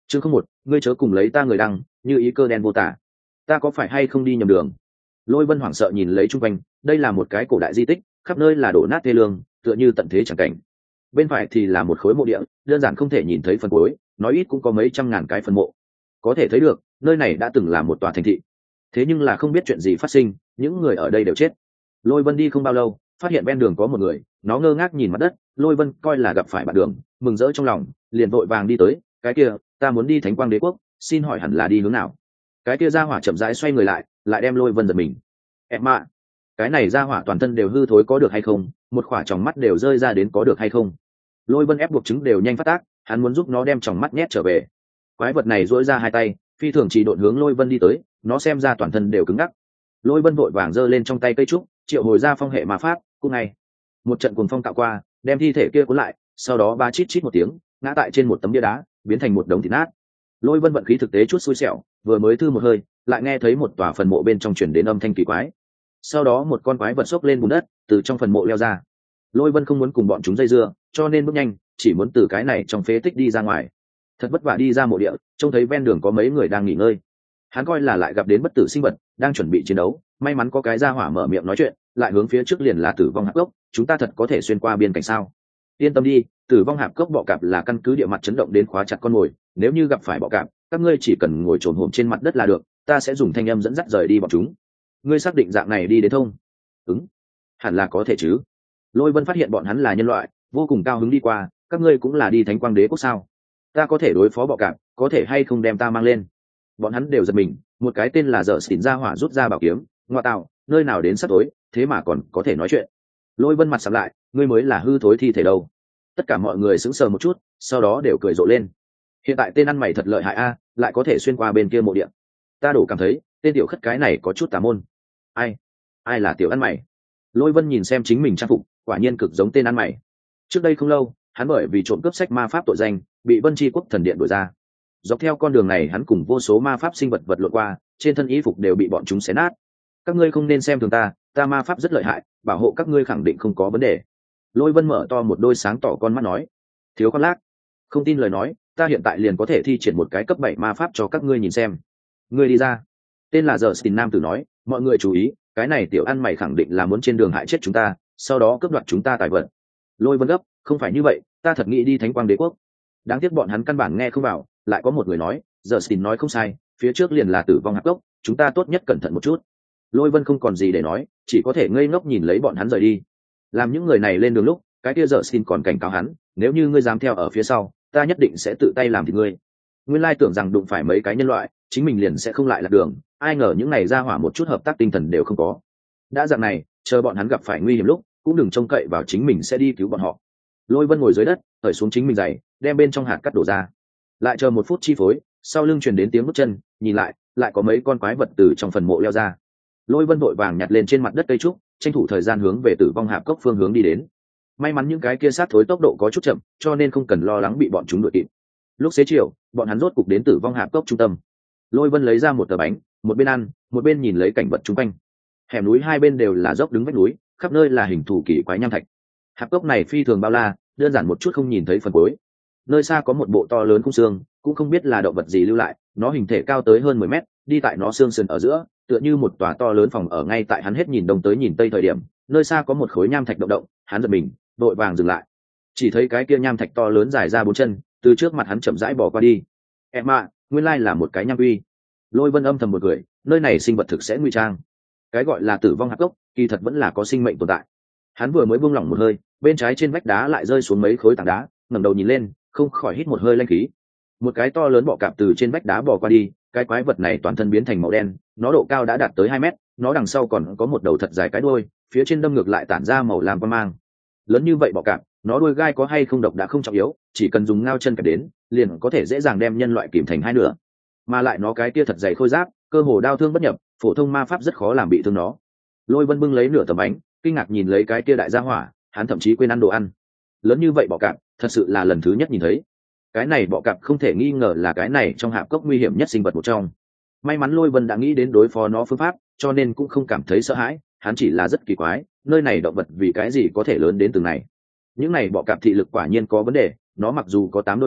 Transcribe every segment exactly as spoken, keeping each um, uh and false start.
chương không một, ngươi chớ cùng lấy ta người đăng như ý cơ đen vô tả, ta có phải hay không đi nhầm đường? Lôi Vân hoảng sợ nhìn lấy chung quanh, đây là một cái cổ đại di tích, khắp nơi là đổ nát thê lương, tựa như tận thế chẳng cảnh. Bên phải thì là một khối mộ địa, đơn giản không thể nhìn thấy phần cuối, nói ít cũng có mấy trăm ngàn cái phần mộ. Có thể thấy được, nơi này đã từng là một tòa thành thị. Thế nhưng là không biết chuyện gì phát sinh, những người ở đây đều chết. Lôi Vân đi không bao lâu, phát hiện bên đường có một người, nó ngơ ngác nhìn mặt đất. Lôi Vân coi là gặp phải bạn đường, mừng rỡ trong lòng, liền vội vàng đi tới. Cái kia, ta muốn đi Thánh Quang Đế quốc, xin hỏi hẳn là đi hướng nào? Cái kia ra hỏa chậm rãi xoay người lại, lại đem Lôi Vân giật mình. Em ạ, cái này ra hỏa toàn thân đều hư thối có được hay không? Một khỏa tròng mắt đều rơi ra đến có được hay không? Lôi Vân ép buộc chứng đều nhanh phát tác, hắn muốn giúp nó đem tròng mắt nhét trở về. Quái vật này duỗi ra hai tay, phi thường chỉ độn hướng Lôi Vân đi tới, nó xem ra toàn thân đều cứng ngắc. Lôi Vân vội vàng giơ lên trong tay cây trúc, triệu hồi ra phong hệ ma pháp, cũng ngay một trận cuồng phong tạo qua, đem thi thể kia cuốn lại, sau đó ba chít chít một tiếng, ngã tại trên một tấm bia đá, biến thành một đống thịt nát. Lôi Vân vận khí thực tế chút xui xẻo, vừa mới thư một hơi, lại nghe thấy một tòa phần mộ bên trong truyền đến âm thanh kỳ quái. Sau đó một con quái vật xốc lên bùn đất, từ trong phần mộ leo ra. Lôi Vân không muốn cùng bọn chúng dây dưa, cho nên bước nhanh, chỉ muốn từ cái này trong phế tích đi ra ngoài. Thật vất vả đi ra mộ địa, trông thấy ven đường có mấy người đang nghỉ ngơi. Hắn coi là lại gặp đến bất tử sinh vật, đang chuẩn bị chiến đấu, may mắn có cái ra hỏa mở miệng nói chuyện, lại hướng phía trước liền là tử vong hạp cốc, chúng ta thật có thể xuyên qua biên cảnh sao? Yên tâm đi, tử vong hạp cốc bọ cạp là căn cứ địa mặt chấn động đến khóa chặt con mồi, nếu như gặp phải bọ cạp, các ngươi chỉ cần ngồi trồn hổm trên mặt đất là được, ta sẽ dùng thanh âm dẫn dắt rời đi bọn chúng. Ngươi xác định dạng này đi đến thông? Ứng, hẳn là có thể chứ. Lôi Vân phát hiện bọn hắn là nhân loại, vô cùng cao hứng đi qua, các ngươi cũng là đi Thánh Quang Đế quốc sao? Ta có thể đối phó bọ cạp, có thể hay không đem ta mang lên? Bọn hắn đều giật mình, một cái tên là Dở Xỉn ra hỏa rút ra bảo kiếm, ngoa tạo, nơi nào đến sắp tối, thế mà còn có thể nói chuyện. Lôi Vân mặt sầm lại, ngươi mới là hư thối thi thể đâu. Tất cả mọi người sững sờ một chút, sau đó đều cười rộ lên. Hiện tại tên ăn mày thật lợi hại a, lại có thể xuyên qua bên kia mộ địa. Ta đủ cảm thấy, tên tiểu khất cái này có chút tà môn. Ai? Ai là tiểu ăn mày? Lôi Vân nhìn xem chính mình trang phục, quả nhiên cực giống tên ăn mày. Trước đây không lâu, hắn bởi vì trộm cướp sách ma pháp tội danh, bị Vân Chi quốc thần điện đuổi ra. Dọc theo con đường này hắn cùng vô số ma pháp sinh vật vật lộn qua, trên thân y phục đều bị bọn chúng xé nát. Các ngươi không nên xem thường ta, ta ma pháp rất lợi hại, bảo hộ các ngươi khẳng định không có vấn đề. Lôi Vân mở to một đôi sáng tỏ con mắt nói. Thiếu con lác, không tin lời nói, ta hiện tại liền có thể thi triển một cái cấp bảy ma pháp cho các ngươi nhìn xem. Ngươi đi ra. Tên là Giờ Stin nam tử nói, mọi người chú ý, cái này tiểu ăn mày khẳng định là muốn trên đường hại chết chúng ta, sau đó cướp đoạt chúng ta tài vật. Lôi Vân gấp, không phải như vậy, ta thật nghĩ đi Thánh Quang Đế quốc. Đáng tiếc bọn hắn căn bản nghe không vào, lại có một người nói, Giờ Stin nói không sai, phía trước liền là tử vong hạp cốc, chúng ta tốt nhất cẩn thận một chút. Lôi Vân không còn gì để nói, chỉ có thể ngây ngốc nhìn lấy bọn hắn rời đi. Làm những người này lên đường lúc, cái kia Giờ Stin còn cảnh cáo hắn, nếu như ngươi dám theo ở phía sau, ta nhất định sẽ tự tay làm thịt ngươi. Nguyên lai tưởng rằng đụng phải mấy cái nhân loại, chính mình liền sẽ không lại lạc đường, ai ngờ những này ra hỏa một chút hợp tác tinh thần đều không có. Đã dạng này, chờ bọn hắn gặp phải nguy hiểm lúc, cũng đừng trông cậy vào chính mình sẽ đi cứu bọn họ. Lôi Vân ngồi dưới đất, cởi xuống chính mình giày, đem bên trong hạt cắt đổ ra. Lại chờ một phút chi phối, sau lưng truyền đến tiếng bước chân, nhìn lại, lại có mấy con quái vật từ trong phần mộ leo ra. Lôi Vân vội vàng nhặt lên trên mặt đất cây trúc, tranh thủ thời gian hướng về tử vong hạp cốc phương hướng đi đến. May mắn những cái kia sát thối tốc độ có chút chậm, cho nên không cần lo lắng bị bọn chúng đuổi kịp. Lúc xế chiều, bọn hắn rốt cục đến tử vong hạp cốc trung tâm. Lôi Vân lấy ra một tờ bánh, một bên ăn, một bên nhìn lấy cảnh vật chung quanh. Hẻm núi hai bên đều là dốc đứng vách núi, khắp nơi là hình thù kỳ quái nham thạch. Hạp cốc này phi thường bao la, đơn giản một chút không nhìn thấy phần cuối. Nơi xa có một bộ to lớn khung xương, cũng không biết là động vật gì lưu lại, nó hình thể cao tới hơn mười mét, đi tại nó xương sườn ở giữa, tựa như một tòa to lớn phòng ở ngay tại hắn hết nhìn đông tới nhìn tây thời điểm, nơi xa có một khối nham thạch động động, hắn giật mình, vội vàng dừng lại. Chỉ thấy cái kia nham thạch to lớn dài ra bốn chân, từ trước mặt hắn chậm rãi bò qua đi. Em ạ, nguyên lai là một cái nham uy. Lôi Vân âm thầm một cười, nơi này sinh vật thực sẽ nguy trang. Cái gọi là tử vong hạp cốc, kỳ thật vẫn là có sinh mệnh tồn tại. Hắn vừa mới buông lỏng một hơi, bên trái trên vách đá lại rơi xuống mấy khối tảng đá, ngẩng đầu nhìn lên, không khỏi hít một hơi lanh khí. Một cái to lớn bọ cạp từ trên vách đá bò qua đi, cái quái vật này toàn thân biến thành màu đen, nó độ cao đã đạt tới hai mét, nó đằng sau còn có một đầu thật dài cái đuôi, phía trên đâm ngược lại tản ra màu lam quang mang. Lớn như vậy bọ cạp, nó đuôi gai có hay không độc đã không trọng yếu, chỉ cần dùng ngao chân kẹp đến, liền có thể dễ dàng đem nhân loại kìm thành hai nửa. Mà lại nó cái kia thật dày khôi giáp, cơ hồ đao thương bất nhập, phổ thông ma pháp rất khó làm bị thương nó. Lôi Vân bưng lấy nửa tấm bánh, kinh ngạc nhìn lấy cái kia đại gia hỏa, hắn thậm chí quên ăn đồ ăn. Lớn như vậy bọ cạp, thật sự là lần thứ nhất nhìn thấy. Cái này bọ cạp không thể nghi ngờ là cái này trong hạp cốc nguy hiểm nhất sinh vật một trong. May mắn Lôi Vân đã nghĩ đến đối phó nó phương pháp, cho nên cũng không cảm thấy sợ hãi, hắn chỉ là rất kỳ quái, nơi này động vật vì cái gì có thể lớn đến từng này. Những này bọ cạp thị lực quả nhiên có vấn đề, nó mặc dù có tám đôi mắt,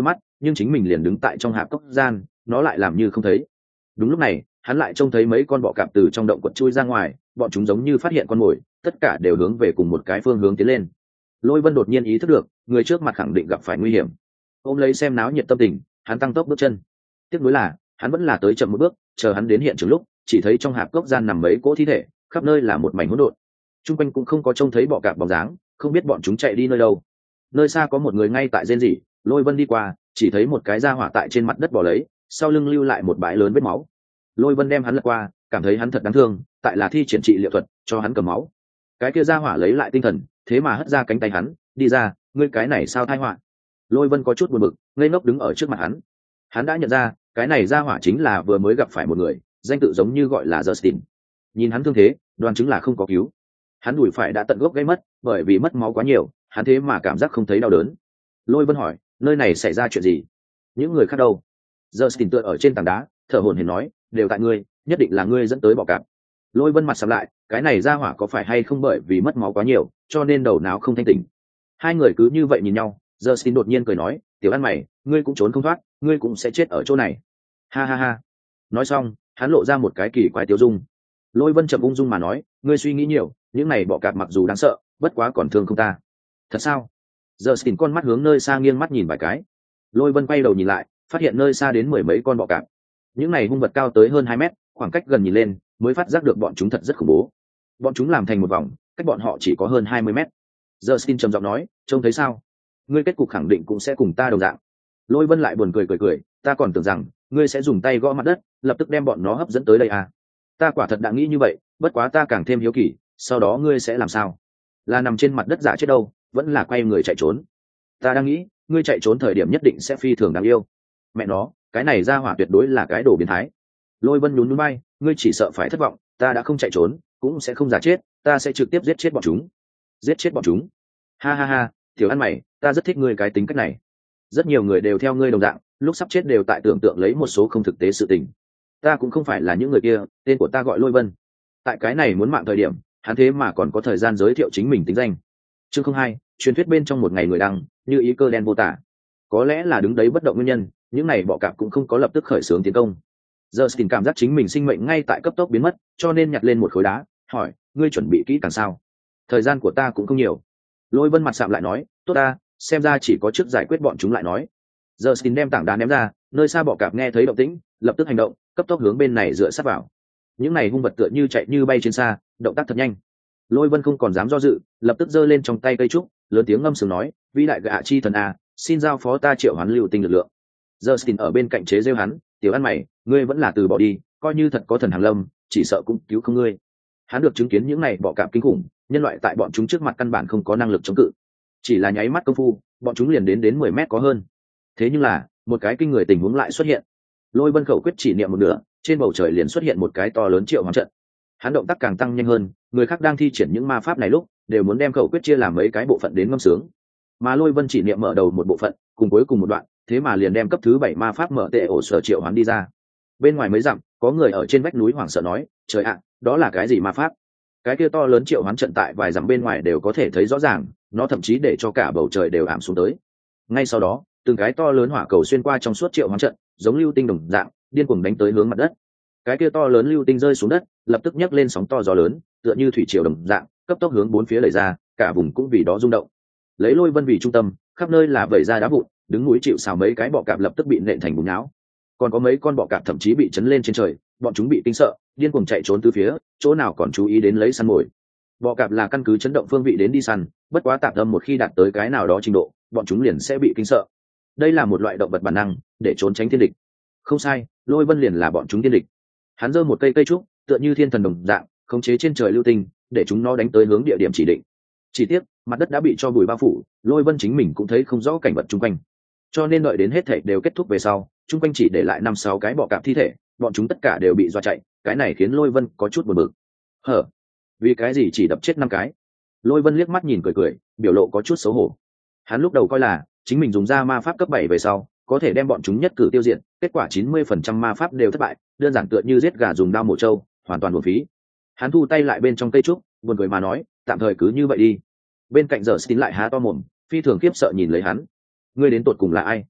nhưng chính mình liền đứng tại trong hạp cốc gian, nó lại làm như không thấy. Đúng lúc này hắn lại trông thấy mấy con bọ cạp từ trong động quật chui ra ngoài, bọn chúng giống như phát hiện con mồi, tất cả đều hướng về cùng một cái phương hướng tiến lên. Lôi Vân đột nhiên ý thức được người trước mặt khẳng định gặp phải nguy hiểm, ôm lấy xem náo nhiệt tâm tình, hắn tăng tốc bước chân. Tiếc nuối là hắn vẫn là tới chậm một bước, chờ hắn đến hiện trường lúc chỉ thấy trong hạp cốc gian nằm mấy cỗ thi thể, khắp nơi là một mảnh hỗn độn, chung quanh cũng không có trông thấy bọ cạp bóng dáng, không biết bọn chúng chạy đi nơi đâu. Nơi xa có một người ngay tại rên rỉ, Lôi Vân đi qua chỉ thấy một cái da hỏa tại trên mặt đất bỏ lấy, sau lưng lưu lại một bãi lớn vết máu. Lôi Vân đem hắn lật qua, cảm thấy hắn thật đáng thương, tại là thi triển trị liệu thuật cho hắn cầm máu. Cái kia da hỏa lấy lại tinh thần, thế mà hất ra cánh tay hắn, đi ra, ngươi cái này sao thai họa. Lôi Vân có chút buồn bực, ngây ngốc đứng ở trước mặt hắn. Hắn đã nhận ra cái này da hỏa chính là vừa mới gặp phải một người, danh tự giống như gọi là Justin. Nhìn hắn thương thế, đoán chứng là không có cứu. Hắn đùi phải đã tận gốc gãy mất, bởi vì mất máu quá nhiều, hắn thế mà cảm giác không thấy đau đớn. Lôi Vân hỏi, nơi này xảy ra chuyện gì? Những người khác đâu? Justin tựa ở trên tảng đá, thở hổn hển nói, đều tại ngươi, nhất định là ngươi dẫn tới bọ cạp. Lôi Vân mặt sầm lại, cái này ra hỏa có phải hay không bởi vì mất máu quá nhiều, cho nên đầu não không thanh tỉnh. Hai người cứ như vậy nhìn nhau, Justin đột nhiên cười nói, tiểu ăn mày, ngươi cũng trốn không thoát, ngươi cũng sẽ chết ở chỗ này. Ha ha ha. Nói xong, hắn lộ ra một cái kỳ quái tiêu dung. Lôi Vân chậm ung dung mà nói, ngươi suy nghĩ nhiều, những này bọ cạp mặc dù đáng sợ, bất quá còn thương không ta. Thật sao? Justin con mắt hướng nơi xa nghiêng mắt nhìn vài cái. Lôi Vân quay đầu nhìn lại, phát hiện nơi xa đến mười mấy con bọ cạp. Những này hung vật cao tới hơn hai mét, khoảng cách gần nhìn lên mới phát giác được bọn chúng thật rất khủng bố. Bọn chúng làm thành một vòng, cách bọn họ chỉ có hơn hai mươi mét. Justin trầm giọng nói, trông thấy sao? Ngươi kết cục khẳng định cũng sẽ cùng ta đồng dạng. Lôi Vân lại buồn cười cười cười, ta còn tưởng rằng ngươi sẽ dùng tay gõ mặt đất, lập tức đem bọn nó hấp dẫn tới đây à? Ta quả thật đã nghĩ như vậy, bất quá ta càng thêm hiếu kỳ, sau đó ngươi sẽ làm sao? Là nằm trên mặt đất giả chết đâu, vẫn là quay người chạy trốn? Ta đang nghĩ, ngươi chạy trốn thời điểm nhất định sẽ phi thường đáng yêu. Mẹ nó, cái này ra hỏa tuyệt đối là cái đồ biến thái. Lôi Vân nhún nhún bay, ngươi chỉ sợ phải thất vọng, ta đã không chạy trốn, cũng sẽ không giả chết, ta sẽ trực tiếp giết chết bọn chúng. Giết chết bọn chúng? Ha ha ha, tiểu ăn mày, ta rất thích ngươi cái tính cách này. Rất nhiều người đều theo ngươi đồng dạng, lúc sắp chết đều tại tưởng tượng lấy một số không thực tế sự tình. Ta cũng không phải là những người kia, tên của ta gọi Lôi Vân. Tại cái này muốn mạng thời điểm, hắn thế mà còn có thời gian giới thiệu chính mình tính danh. Chương không hai, truyền thuyết bên trong một ngày người đăng, như ý cơ đen vô tả. Có lẽ là đứng đấy bất động nguyên nhân, những này bọ cạp cũng không có lập tức khởi xướng tiến công. Justin cảm giác chính mình sinh mệnh ngay tại cấp tốc biến mất, cho nên nhặt lên một khối đá, hỏi, ngươi chuẩn bị kỹ càng sao? Thời gian của ta cũng không nhiều. Lôi Vân mặt sạm lại nói, tốt ta, xem ra chỉ có trước giải quyết bọn chúng lại nói. Justin đem tảng đá ném ra, nơi xa bọ cạp nghe thấy động tĩnh, lập tức hành động, cấp tốc hướng bên này dựa sát vào. Những này hung vật tựa như chạy như bay trên xa, động tác thật nhanh. Lôi Vân không còn dám do dự, lập tức giơ lên trong tay cây trúc, lớn tiếng ngâm sướng nói, vĩ đại gạ chi thần a, xin giao phó ta triệu hoán lưu tinh lực lượng. Justin ở bên cạnh chế giễu hắn, tiểu ăn mày, ngươi vẫn là từ bỏ đi, coi như thật có thần hàng lâm, chỉ sợ cũng cứu không ngươi. Hắn được chứng kiến những này bọ cạp kinh khủng, nhân loại tại bọn chúng trước mặt căn bản không có năng lực chống cự. Chỉ là nháy mắt công phu, bọn chúng liền đến đến mười mét có hơn. Thế nhưng là, một cái kinh người tình huống lại xuất hiện. Lôi Vân khẩu quyết chỉ niệm một nửa, trên bầu trời liền xuất hiện một cái to lớn triệu hoán trận. Hắn động tác càng tăng nhanh hơn, người khác đang thi triển những ma pháp này lúc, đều muốn đem khẩu quyết chia làm mấy cái bộ phận đến ngâm sướng. Mà Lôi Vân chỉ niệm mở đầu một bộ phận, cùng cuối cùng một đoạn, thế mà liền đem cấp thứ bảy ma pháp mở tệ ổ sở triệu hoán đi ra. Bên ngoài mấy dặm, có người ở trên vách núi hoảng sợ nói, trời ạ, đó là cái gì ma pháp? Cái kia to lớn triệu hoán trận tại vài dặm bên ngoài đều có thể thấy rõ ràng, nó thậm chí để cho cả bầu trời đều ảm xuống tới. Ngay sau đó, từng cái to lớn hỏa cầu xuyên qua trong suốt triệu hoán trận, giống lưu tinh đồng dạng, điên cuồng đánh tới hướng mặt đất. Cái kia to lớn lưu tinh rơi xuống đất, lập tức nhấc lên sóng to gió lớn, tựa như thủy triều đồng dạng, cấp tốc hướng bốn phía đẩy ra, cả vùng cũng vì đó rung động. Lấy Lôi Vân vì trung tâm, khắp nơi là vẩy ra đá vụn, đứng núi chịu sào mấy cái bọ cạp lập tức bị nện thành bùn nhão. Còn có mấy con bọ cạp thậm chí bị chấn lên trên trời, bọn chúng bị kinh sợ, điên cuồng chạy trốn tứ phía, chỗ nào còn chú ý đến lấy săn mồi. Bọ cạp là căn cứ chấn động phương vị đến đi săn, bất quá tạp âm một khi đạt tới cái nào đó trình độ, bọn chúng liền sẽ bị kinh sợ. Đây là một loại động vật bản năng, để trốn tránh thiên địch. Không sai, Lôi Vân liền là bọn chúng thiên địch. Hắn giơ một cây cây trúc, tựa như thiên thần đồng dạng, khống chế trên trời lưu tinh, để chúng nó đánh tới hướng địa điểm chỉ định. Chỉ tiếc, mặt đất đã bị cho bụi bao phủ, Lôi Vân chính mình cũng thấy không rõ cảnh vật chung quanh. Cho nên đợi đến hết thảy đều kết thúc về sau, chung quanh chỉ để lại năm sáu cái bọ cạp thi thể, bọn chúng tất cả đều bị dọa chạy, cái này khiến Lôi Vân có chút buồn bực. Hở, vì cái gì chỉ đập chết năm cái? Lôi Vân liếc mắt nhìn cười cười, biểu lộ có chút xấu hổ. Hắn lúc đầu coi là chính mình dùng ra ma pháp cấp bảy về sau, có thể đem bọn chúng nhất cử tiêu diệt, kết quả chín mươi phần trăm ma pháp đều thất bại, đơn giản tựa như giết gà dùng dao mổ trâu, hoàn toàn uổng phí. Hắn thu tay lại bên trong cây trúc, buồn cười mà nói, tạm thời cứ như vậy đi. Bên cạnh giờ Stin lại há to mồm, phi thường khiếp sợ nhìn lấy hắn. Ngươi đến tột cùng là ai?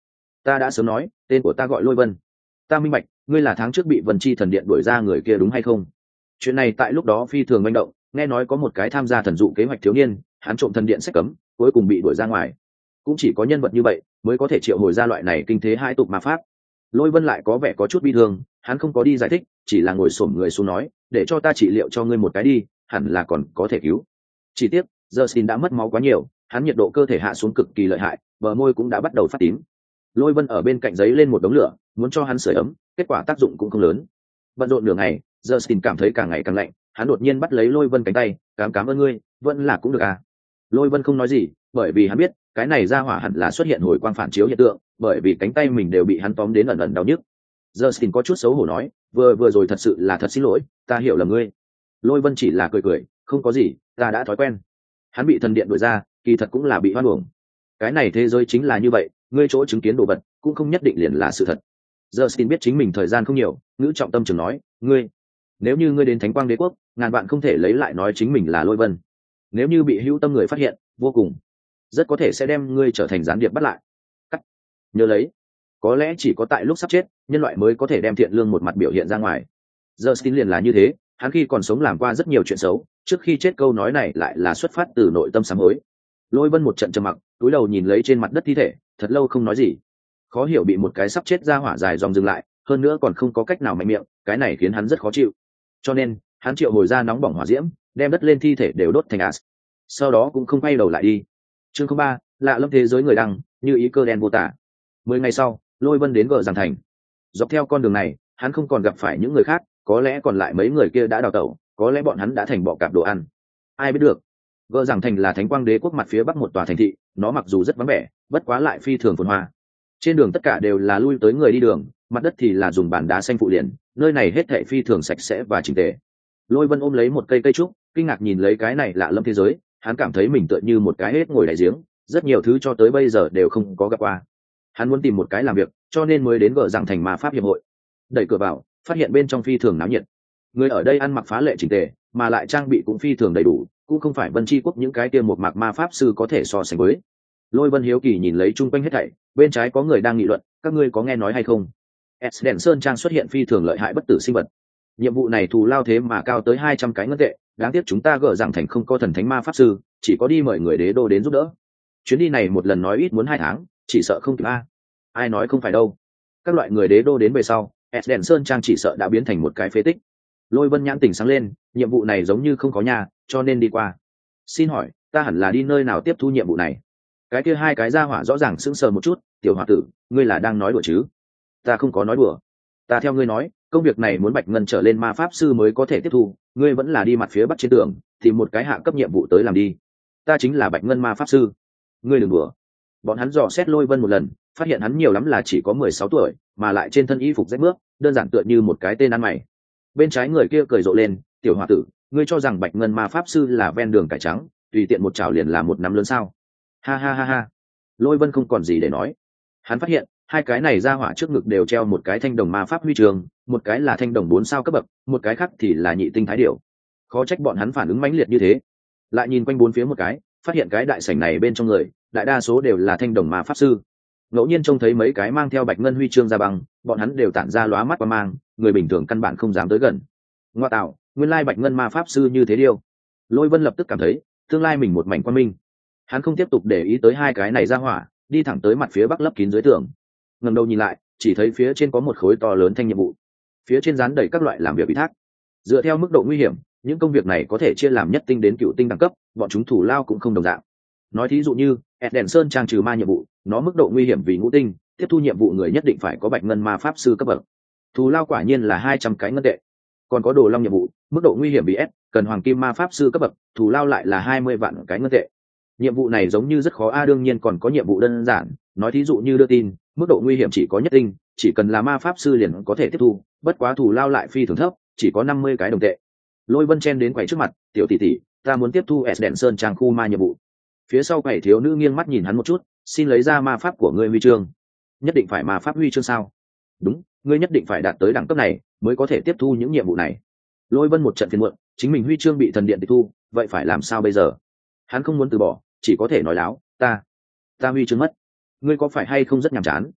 Ta đã sớm nói tên của ta gọi Lôi Vân. Ta minh bạch ngươi là tháng trước bị Vân Chi thần điện đuổi ra người kia đúng hay không? Chuyện này tại lúc đó phi thường manh động, nghe nói có một cái tham gia thần dụ kế hoạch thiếu niên, hắn trộm thần điện sách cấm, cuối cùng bị đuổi ra ngoài. Cũng chỉ có nhân vật như vậy mới có thể triệu hồi ra loại này kinh thế hai tục ma pháp. Lôi Vân lại có vẻ có chút bi thương, hắn không có đi giải thích, chỉ là ngồi xổm người xuống nói, để cho ta trị liệu cho ngươi một cái đi, hẳn là còn có thể cứu. Chỉ tiếc, Justin đã mất máu quá nhiều, hắn nhiệt độ cơ thể hạ xuống cực kỳ lợi hại, bờ môi cũng đã bắt đầu phát tím. Lôi Vân ở bên cạnh giấy lên một đống lửa, muốn cho hắn sưởi ấm, kết quả tác dụng cũng không lớn. Bận rộn nửa ngày, Justin cảm thấy càng ngày càng lạnh, hắn đột nhiên bắt lấy Lôi Vân cánh tay, "Cảm cảm ơn ngươi, vẫn là cũng được à?" Lôi Vân không nói gì, bởi vì hắn biết, cái này ra hỏa hẳn là xuất hiện hồi quang phản chiếu hiện tượng, bởi vì cánh tay mình đều bị hắn tóm đến ẩn ẩn đau nhức. Justin có chút xấu hổ nói, "Vừa vừa rồi thật sự là thật xin lỗi, ta hiểu lầm ngươi." Lôi Vân chỉ là cười cười, "Không có gì, ta đã thói quen." Hắn bị thần điện đuổi ra, kỳ thật cũng là bị hoan uổng. Cái này thế giới chính là như vậy, ngươi chỗ chứng kiến đồ vật cũng không nhất định liền là sự thật. Justin biết chính mình thời gian không nhiều, ngữ trọng tâm trường nói, "Ngươi, nếu như ngươi đến Thánh Quang Đế quốc, ngàn bạn không thể lấy lại nói chính mình là Lôi Vân. Nếu như bị hữu tâm người phát hiện, vô cùng rất có thể sẽ đem ngươi trở thành gián điệp bắt lại. Cắt. Nhớ lấy, có lẽ chỉ có tại lúc sắp chết, nhân loại mới có thể đem thiện lương một mặt biểu hiện ra ngoài." Justin liền là như thế, hắn khi còn sống làm qua rất nhiều chuyện xấu, trước khi chết câu nói này lại là xuất phát từ nội tâm sám hối. Lôi Vân một trận trầm mặc, cúi đầu nhìn lấy trên mặt đất thi thể, thật lâu không nói gì. Khó hiểu bị một cái sắp chết ra hỏa dài dòng dừng lại, hơn nữa còn không có cách nào mạnh miệng, cái này khiến hắn rất khó chịu. Cho nên, hắn triệu hồi ra nóng bỏng hỏa diễm, đem đất lên thi thể đều đốt thành as. Sau đó cũng không quay đầu lại đi. Chương không ba, lạ lâm thế giới người đăng, như ý cơ đen vô tả. Mười ngày sau, Lôi Vân đến Gờ Giang thành. Dọc theo con đường này, hắn không còn gặp phải những người khác, có lẽ còn lại mấy người kia đã đào tẩu, có lẽ bọn hắn đã thành bọ cạp đồ ăn. Ai biết được. Gờ Giang thành là Thánh Quang Đế quốc mặt phía bắc một tòa thành thị, nó mặc dù rất vắng vẻ, bất quá lại phi thường phồn hoa. Trên đường tất cả đều là lui tới người đi đường, mặt đất thì là dùng bàn đá xanh phụ liền, nơi này hết thảy phi thường sạch sẽ và chỉnh tề. Lôi Vân ôm lấy một cây cây trúc, kinh ngạc nhìn lấy cái này lạ lâm thế giới, hắn cảm thấy mình tựa như một cái hết ngồi đại giếng, rất nhiều thứ cho tới bây giờ đều không có gặp qua. Hắn muốn tìm một cái làm việc, cho nên mới đến Gờ Giang thành ma pháp hiệp hội. Đẩy cửa vào, phát hiện bên trong phi thường náo nhiệt. Người ở đây ăn mặc phá lệ chỉnh tề, mà lại trang bị cũng phi thường đầy đủ, cũng không phải Vân Chi quốc những cái kia một mạc ma pháp sư có thể so sánh với. Lôi Vân hiếu kỳ nhìn lấy chung quanh hết thảy, bên trái có người đang nghị luận, các ngươi có nghe nói hay không? Esden Sơn Trang xuất hiện phi thường lợi hại bất tử sinh vật. Nhiệm vụ này thù lao thế mà cao tới hai trăm cái ngân tệ, đáng tiếc chúng ta Gờ Giang thành không có thần thánh ma pháp sư, chỉ có đi mời người đế đô đến giúp đỡ. Chuyến đi này một lần nói ít muốn hai tháng, chỉ sợ không kịp a. Ai nói không phải đâu. Các loại người đế đô đến về sau, Esden Sơn Trang chỉ sợ đã biến thành một cái phế tích. Lôi Vân nhãn tỉnh sáng lên, nhiệm vụ này giống như không có nhà, cho nên đi qua. Xin hỏi, ta hẳn là đi nơi nào tiếp thu nhiệm vụ này? Cái kia hai cái ra hỏa rõ ràng sững sờ một chút, "Tiểu hòa tử, ngươi là đang nói đùa chứ?" "Ta không có nói đùa. Ta theo ngươi nói, công việc này muốn bạch ngân trở lên ma pháp sư mới có thể tiếp thu, ngươi vẫn là đi mặt phía bắc trên tường, tìm một cái hạ cấp nhiệm vụ tới làm đi. Ta chính là bạch ngân ma pháp sư. Ngươi đừng đùa." Bọn hắn dò xét Lôi Vân một lần, phát hiện hắn nhiều lắm là chỉ có mười sáu tuổi, mà lại trên thân y phục rách rưới, đơn giản tựa như một cái tên ăn mày. Bên trái người kia cười rộ lên, "Tiểu hòa tử, ngươi cho rằng bạch ngân ma pháp sư là ven đường cải trắng, tùy tiện một chảo liền là một nắm lớn sao?" Ha ha ha ha. Lôi Vân không còn gì để nói. Hắn phát hiện hai cái này ra hỏa trước ngực đều treo một cái thanh đồng ma pháp huy chương, một cái là thanh đồng bốn sao cấp bậc, một cái khác thì là nhị tinh thái điểu. Khó trách bọn hắn phản ứng mãnh liệt như thế. Lại nhìn quanh bốn phía một cái, phát hiện cái đại sảnh này bên trong người, đại đa số đều là thanh đồng ma pháp sư. Ngẫu nhiên trông thấy mấy cái mang theo bạch ngân huy chương ra băng, bọn hắn đều tản ra lóa mắt qua mang, người bình thường căn bản không dám tới gần. Ngoa tạo, nguyên lai bạch ngân ma pháp sư như thế điêu. Lôi Vân lập tức cảm thấy tương lai mình một mảnh quan minh. Hắn không tiếp tục để ý tới hai cái này ra hỏa, đi thẳng tới mặt phía bắc lấp kín dưới tường. Ngẩng đầu nhìn lại, chỉ thấy phía trên có một khối to lớn thanh nhiệm vụ, phía trên dán đầy các loại làm việc ủy thác. Dựa theo mức độ nguy hiểm, những công việc này có thể chia làm nhất tinh đến cựu tinh đẳng cấp, bọn chúng thủ lao cũng không đồng dạng. Nói thí dụ như Esden Sơn Trang trừ ma nhiệm vụ, nó mức độ nguy hiểm vì ngũ tinh, tiếp thu nhiệm vụ người nhất định phải có bạch ngân ma pháp sư cấp bậc. Thủ lao quả nhiên là hai trăm cái ngân tệ. Còn có đồ long nhiệm vụ, mức độ nguy hiểm vì S, cần hoàng kim ma pháp sư cấp bậc, thủ lao lại là hai mươi vạn cái ngân tệ. Nhiệm vụ này giống như rất khó a, đương nhiên còn có nhiệm vụ đơn giản, nói thí dụ như đưa tin, mức độ nguy hiểm chỉ có nhất tinh, chỉ cần là ma pháp sư liền có thể tiếp thu, bất quá thủ lao lại phi thường thấp, chỉ có năm mươi cái đồng tệ. Lôi Vân chen đến quầy trước mặt, "Tiểu tỷ tỷ, ta muốn tiếp thu Esden Sơn Trang khu ma nhiệm vụ." Phía sau quầy thiếu nữ nghiêng mắt nhìn hắn một chút, "Xin lấy ra ma pháp của ngươi huy chương." "Nhất định phải ma pháp huy chương sao?" "Đúng, ngươi nhất định phải đạt tới đẳng cấp này mới có thể tiếp thu những nhiệm vụ này." Lôi Vân một trận phiền muộn, chính mình huy chương bị thần điện tịch thu, vậy phải làm sao bây giờ? Hắn không muốn từ bỏ, chỉ có thể nói láo, ta ta huy chương mất. "Ngươi có phải hay không rất nhàm chán?"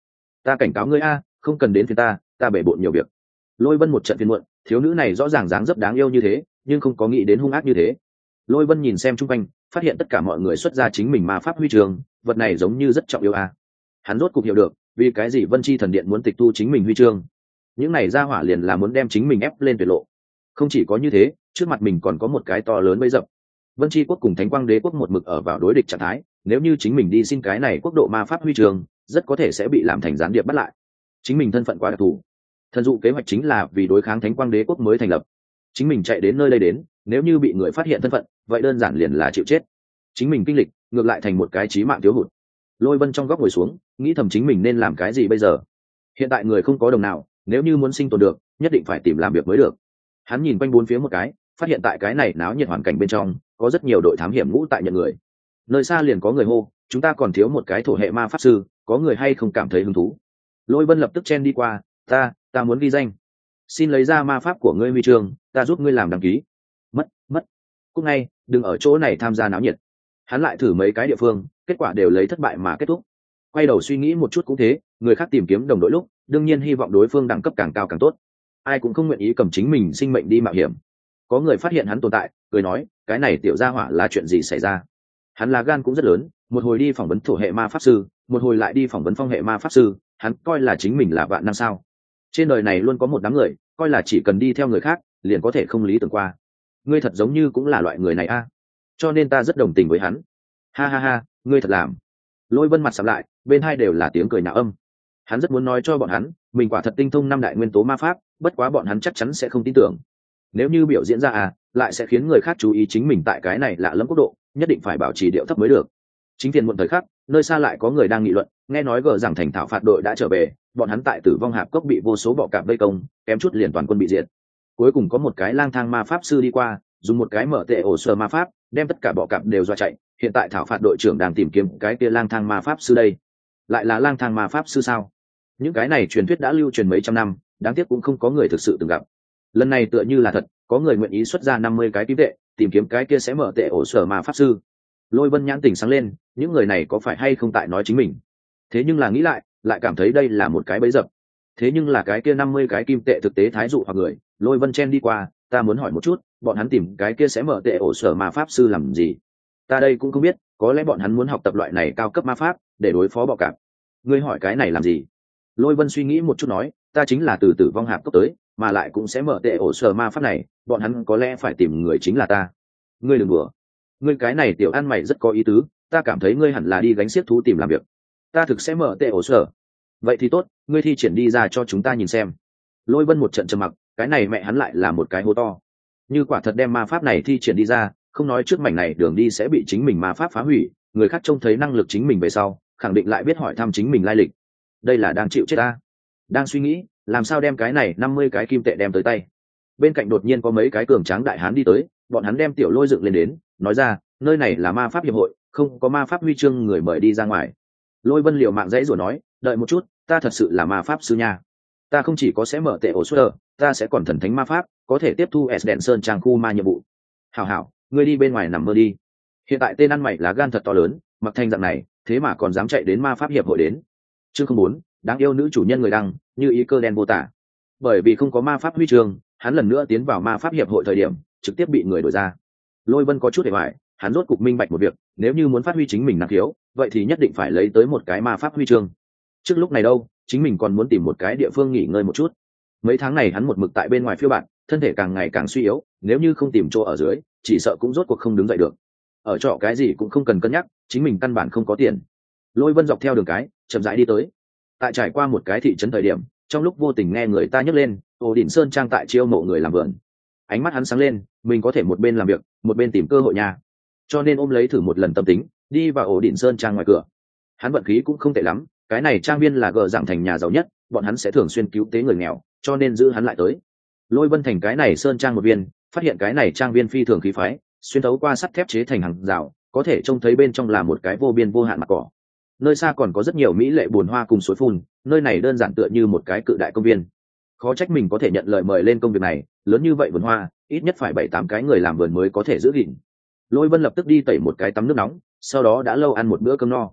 ta cảnh cáo ngươi a, không cần đến phía ta ta bể bộn nhiều việc. Lôi Vân một trận phiền muộn, thiếu nữ này rõ ràng dáng dấp đáng yêu như thế nhưng không có nghĩ đến hung ác như thế. Lôi Vân nhìn xem chung quanh, phát hiện tất cả mọi người xuất ra chính mình ma pháp huy chương, vật này giống như rất trọng yếu a. Hắn rốt cục hiểu được vì cái gì Vân Chi thần điện muốn tịch thu chính mình huy chương. Những này ra hỏa liền là muốn đem chính mình ép lên tuyệt lộ. Không chỉ có như thế, trước mặt mình còn có một cái to lớn bẫy dập. Vân Chi quốc cùng Thánh Quang Đế quốc một mực ở vào đối địch trạng thái, nếu như chính mình đi xin cái này quốc độ ma pháp huy chương, rất có thể sẽ bị làm thành gián điệp bắt lại. Chính mình thân phận quá đặc thù. Thần dụ kế hoạch chính là vì đối kháng Thánh Quang Đế quốc mới thành lập. Chính mình chạy đến nơi đây đến, nếu như bị người phát hiện thân phận, vậy đơn giản liền là chịu chết. Chính mình kinh lịch, ngược lại thành một cái chí mạng thiếu hụt. Lôi Vân trong góc ngồi xuống, nghĩ thầm chính mình nên làm cái gì bây giờ. Hiện tại người không có đồng nào, nếu như muốn sinh tồn được, nhất định phải tìm làm việc mới được. Hắn nhìn quanh bốn phía một cái, phát hiện tại cái này náo nhiệt hoàn cảnh bên trong có rất nhiều đội thám hiểm ngũ tại nhận người. Nơi xa liền có người hô, chúng ta còn thiếu một cái thổ hệ ma pháp sư, có người hay không cảm thấy hứng thú? Lôi Vân lập tức chen đi qua, ta ta muốn ghi danh, xin lấy ra ma pháp của ngươi huy chương, ta giúp ngươi làm đăng ký. Mất mất cúc ngay, đừng ở chỗ này tham gia náo nhiệt. Hắn lại thử mấy cái địa phương, kết quả đều lấy thất bại mà kết thúc. Quay đầu suy nghĩ một chút cũng thế, người khác tìm kiếm đồng đội lúc đương nhiên hy vọng đối phương đẳng cấp càng cao càng tốt, ai cũng không nguyện ý cầm chính mình sinh mệnh đi mạo hiểm. Có người phát hiện hắn tồn tại, cười nói, cái này tiểu gia hỏa là chuyện gì xảy ra? Hắn là gan cũng rất lớn, một hồi đi phỏng vấn thổ hệ ma pháp sư, một hồi lại đi phỏng vấn phong hệ ma pháp sư, hắn coi là chính mình là vạn năng sao? Trên đời này luôn có một đám người coi là chỉ cần đi theo người khác liền có thể không lý tưởng qua. Ngươi thật giống như cũng là loại người này a, cho nên ta rất đồng tình với hắn. Ha ha ha, ngươi thật làm. Lôi Vân mặt sầm lại, bên hai đều là tiếng cười nhạo âm. Hắn rất muốn nói cho bọn hắn mình quả thật tinh thông năm đại nguyên tố ma pháp, bất quá bọn hắn chắc chắn sẽ không tin tưởng. Nếu như biểu diễn ra à, lại sẽ khiến người khác chú ý chính mình tại cái này lạ lẫm quốc độ, nhất định phải bảo trì điệu thấp mới được. Chính tiền muộn thời khắc, nơi xa lại có người đang nghị luận, nghe nói gờ rằng thành thảo phạt đội đã trở về, bọn hắn tại Tử Vong Hạp Cốc bị vô số bọ cạp vây công, kém chút liền toàn quân bị diệt. Cuối cùng có một cái lang thang ma pháp sư đi qua, dùng một cái mở tệ ổ sơ ma pháp, đem tất cả bọ cạp đều dọa chạy. Hiện tại thảo phạt đội trưởng đang tìm kiếm cái kia lang thang ma pháp sư đây. Lại là lang thang ma pháp sư sao? Những cái này truyền thuyết đã lưu truyền mấy trăm năm, đáng tiếc cũng không có người thực sự từng gặp. Lần này tựa như là thật, có người nguyện ý xuất ra năm mươi cái kim tệ, tìm kiếm cái kia sẽ mở tệ ổ sở ma pháp sư. Lôi Vân nhãn tình sáng lên, những người này có phải hay không tại nói chính mình? Thế nhưng là nghĩ lại, lại cảm thấy đây là một cái bẫy dập. Thế nhưng là cái kia năm mươi cái kim tệ thực tế thái dụ hoặc người, Lôi Vân chen đi qua, ta muốn hỏi một chút, bọn hắn tìm cái kia sẽ mở tệ ổ sở ma pháp sư làm gì? Ta đây cũng không biết, có lẽ bọn hắn muốn học tập loại này cao cấp ma pháp để đối phó bọ cạp. Ngươi hỏi cái này làm gì? Lôi Vân suy nghĩ một chút nói, ta chính là từ Tử Vong Hạp Cốc tới, mà lại cũng sẽ mở tệ ổ sở ma pháp này, bọn hắn có lẽ phải tìm người chính là ta. Ngươi đừng đùa, ngươi cái này tiểu ăn mày rất có ý tứ, ta cảm thấy ngươi hẳn là đi gánh xiếc thú tìm làm việc. Ta thực sẽ mở tệ ổ sở. Vậy thì tốt, ngươi thi triển đi ra cho chúng ta nhìn xem. Lôi Vân một trận trầm mặc, cái này mẹ hắn lại là một cái hố to. Như quả thật đem ma pháp này thi triển đi ra, không nói trước mảnh này đường đi sẽ bị chính mình ma pháp phá hủy, người khác trông thấy năng lực chính mình về sau, khẳng định lại biết hỏi thăm chính mình lai lịch. Đây là đang chịu chết ta. Đang suy nghĩ làm sao đem cái này năm mươi cái kim tệ đem tới tay, bên cạnh đột nhiên có mấy cái cường tráng đại hán đi tới, bọn hắn đem tiểu Lôi dựng lên đến, nói ra, nơi này là ma pháp hiệp hội, không có ma pháp huy chương người mời đi ra ngoài. Lôi Vân liều mạng dãy rồi nói, đợi một chút, ta thật sự là ma pháp sư nha, ta không chỉ có sẽ mở tệ ổ suơ, ta sẽ còn thần thánh ma pháp, có thể tiếp thu s đèn sơn trang khu ma nhiệm vụ. Hảo hảo, ngươi đi bên ngoài nằm mơ đi. Hiện tại tên ăn mày lá gan thật to lớn, mặc thành dạng này thế mà còn dám chạy đến ma pháp hiệp hội đến. Chương không bốn, đáng yêu nữ chủ nhân người đăng, như ý cơ đen vô tả. Bởi vì không có ma pháp huy chương, hắn lần nữa tiến vào ma pháp hiệp hội thời điểm trực tiếp bị người đổi ra. Lôi Vân có chút để hoài, hắn rốt cục minh bạch một việc, nếu như muốn phát huy chính mình năng khiếu, vậy thì nhất định phải lấy tới một cái ma pháp huy chương. Trước lúc này đâu, chính mình còn muốn tìm một cái địa phương nghỉ ngơi một chút. Mấy tháng này hắn một mực tại bên ngoài phiêu bạt, thân thể càng ngày càng suy yếu, nếu như không tìm chỗ ở dưới, chỉ sợ cũng rốt cuộc không đứng dậy được. Ở trọ cái gì cũng không cần cân nhắc, chính mình căn bản không có tiền. Lôi Vân dọc theo đường cái chậm rãi đi tới. Tại trải qua một cái thị trấn thời điểm, trong lúc vô tình nghe người ta nhắc lên Ổ Đỉnh Sơn Trang tại chiêu mộ người làm vườn. Ánh mắt hắn sáng lên, mình có thể một bên làm việc một bên tìm cơ hội nha, cho nên ôm lấy thử một lần tâm tính, đi vào Ổ Đỉnh Sơn Trang ngoài cửa. Hắn vận khí cũng không tệ lắm, cái này trang viên là gờ dạng thành nhà giàu nhất, bọn hắn sẽ thường xuyên cứu tế người nghèo, cho nên giữ hắn lại tới. Lôi Vân thành cái này sơn trang một viên, phát hiện cái này trang viên phi thường khí phái, xuyên thấu qua sắt thép chế thành hàng rào, có thể trông thấy bên trong là một cái vô biên vô hạn mặt cỏ. Nơi xa còn có rất nhiều mỹ lệ bùn hoa cùng suối phun, nơi này đơn giản tựa như một cái cự đại công viên. Khó trách mình có thể nhận lời mời lên công việc này, lớn như vậy vườn hoa, ít nhất phải bảy tám cái người làm vườn mới có thể giữ gìn. Lôi Vân lập tức đi tẩy một cái tắm nước nóng, sau đó đã lâu ăn một bữa cơm no.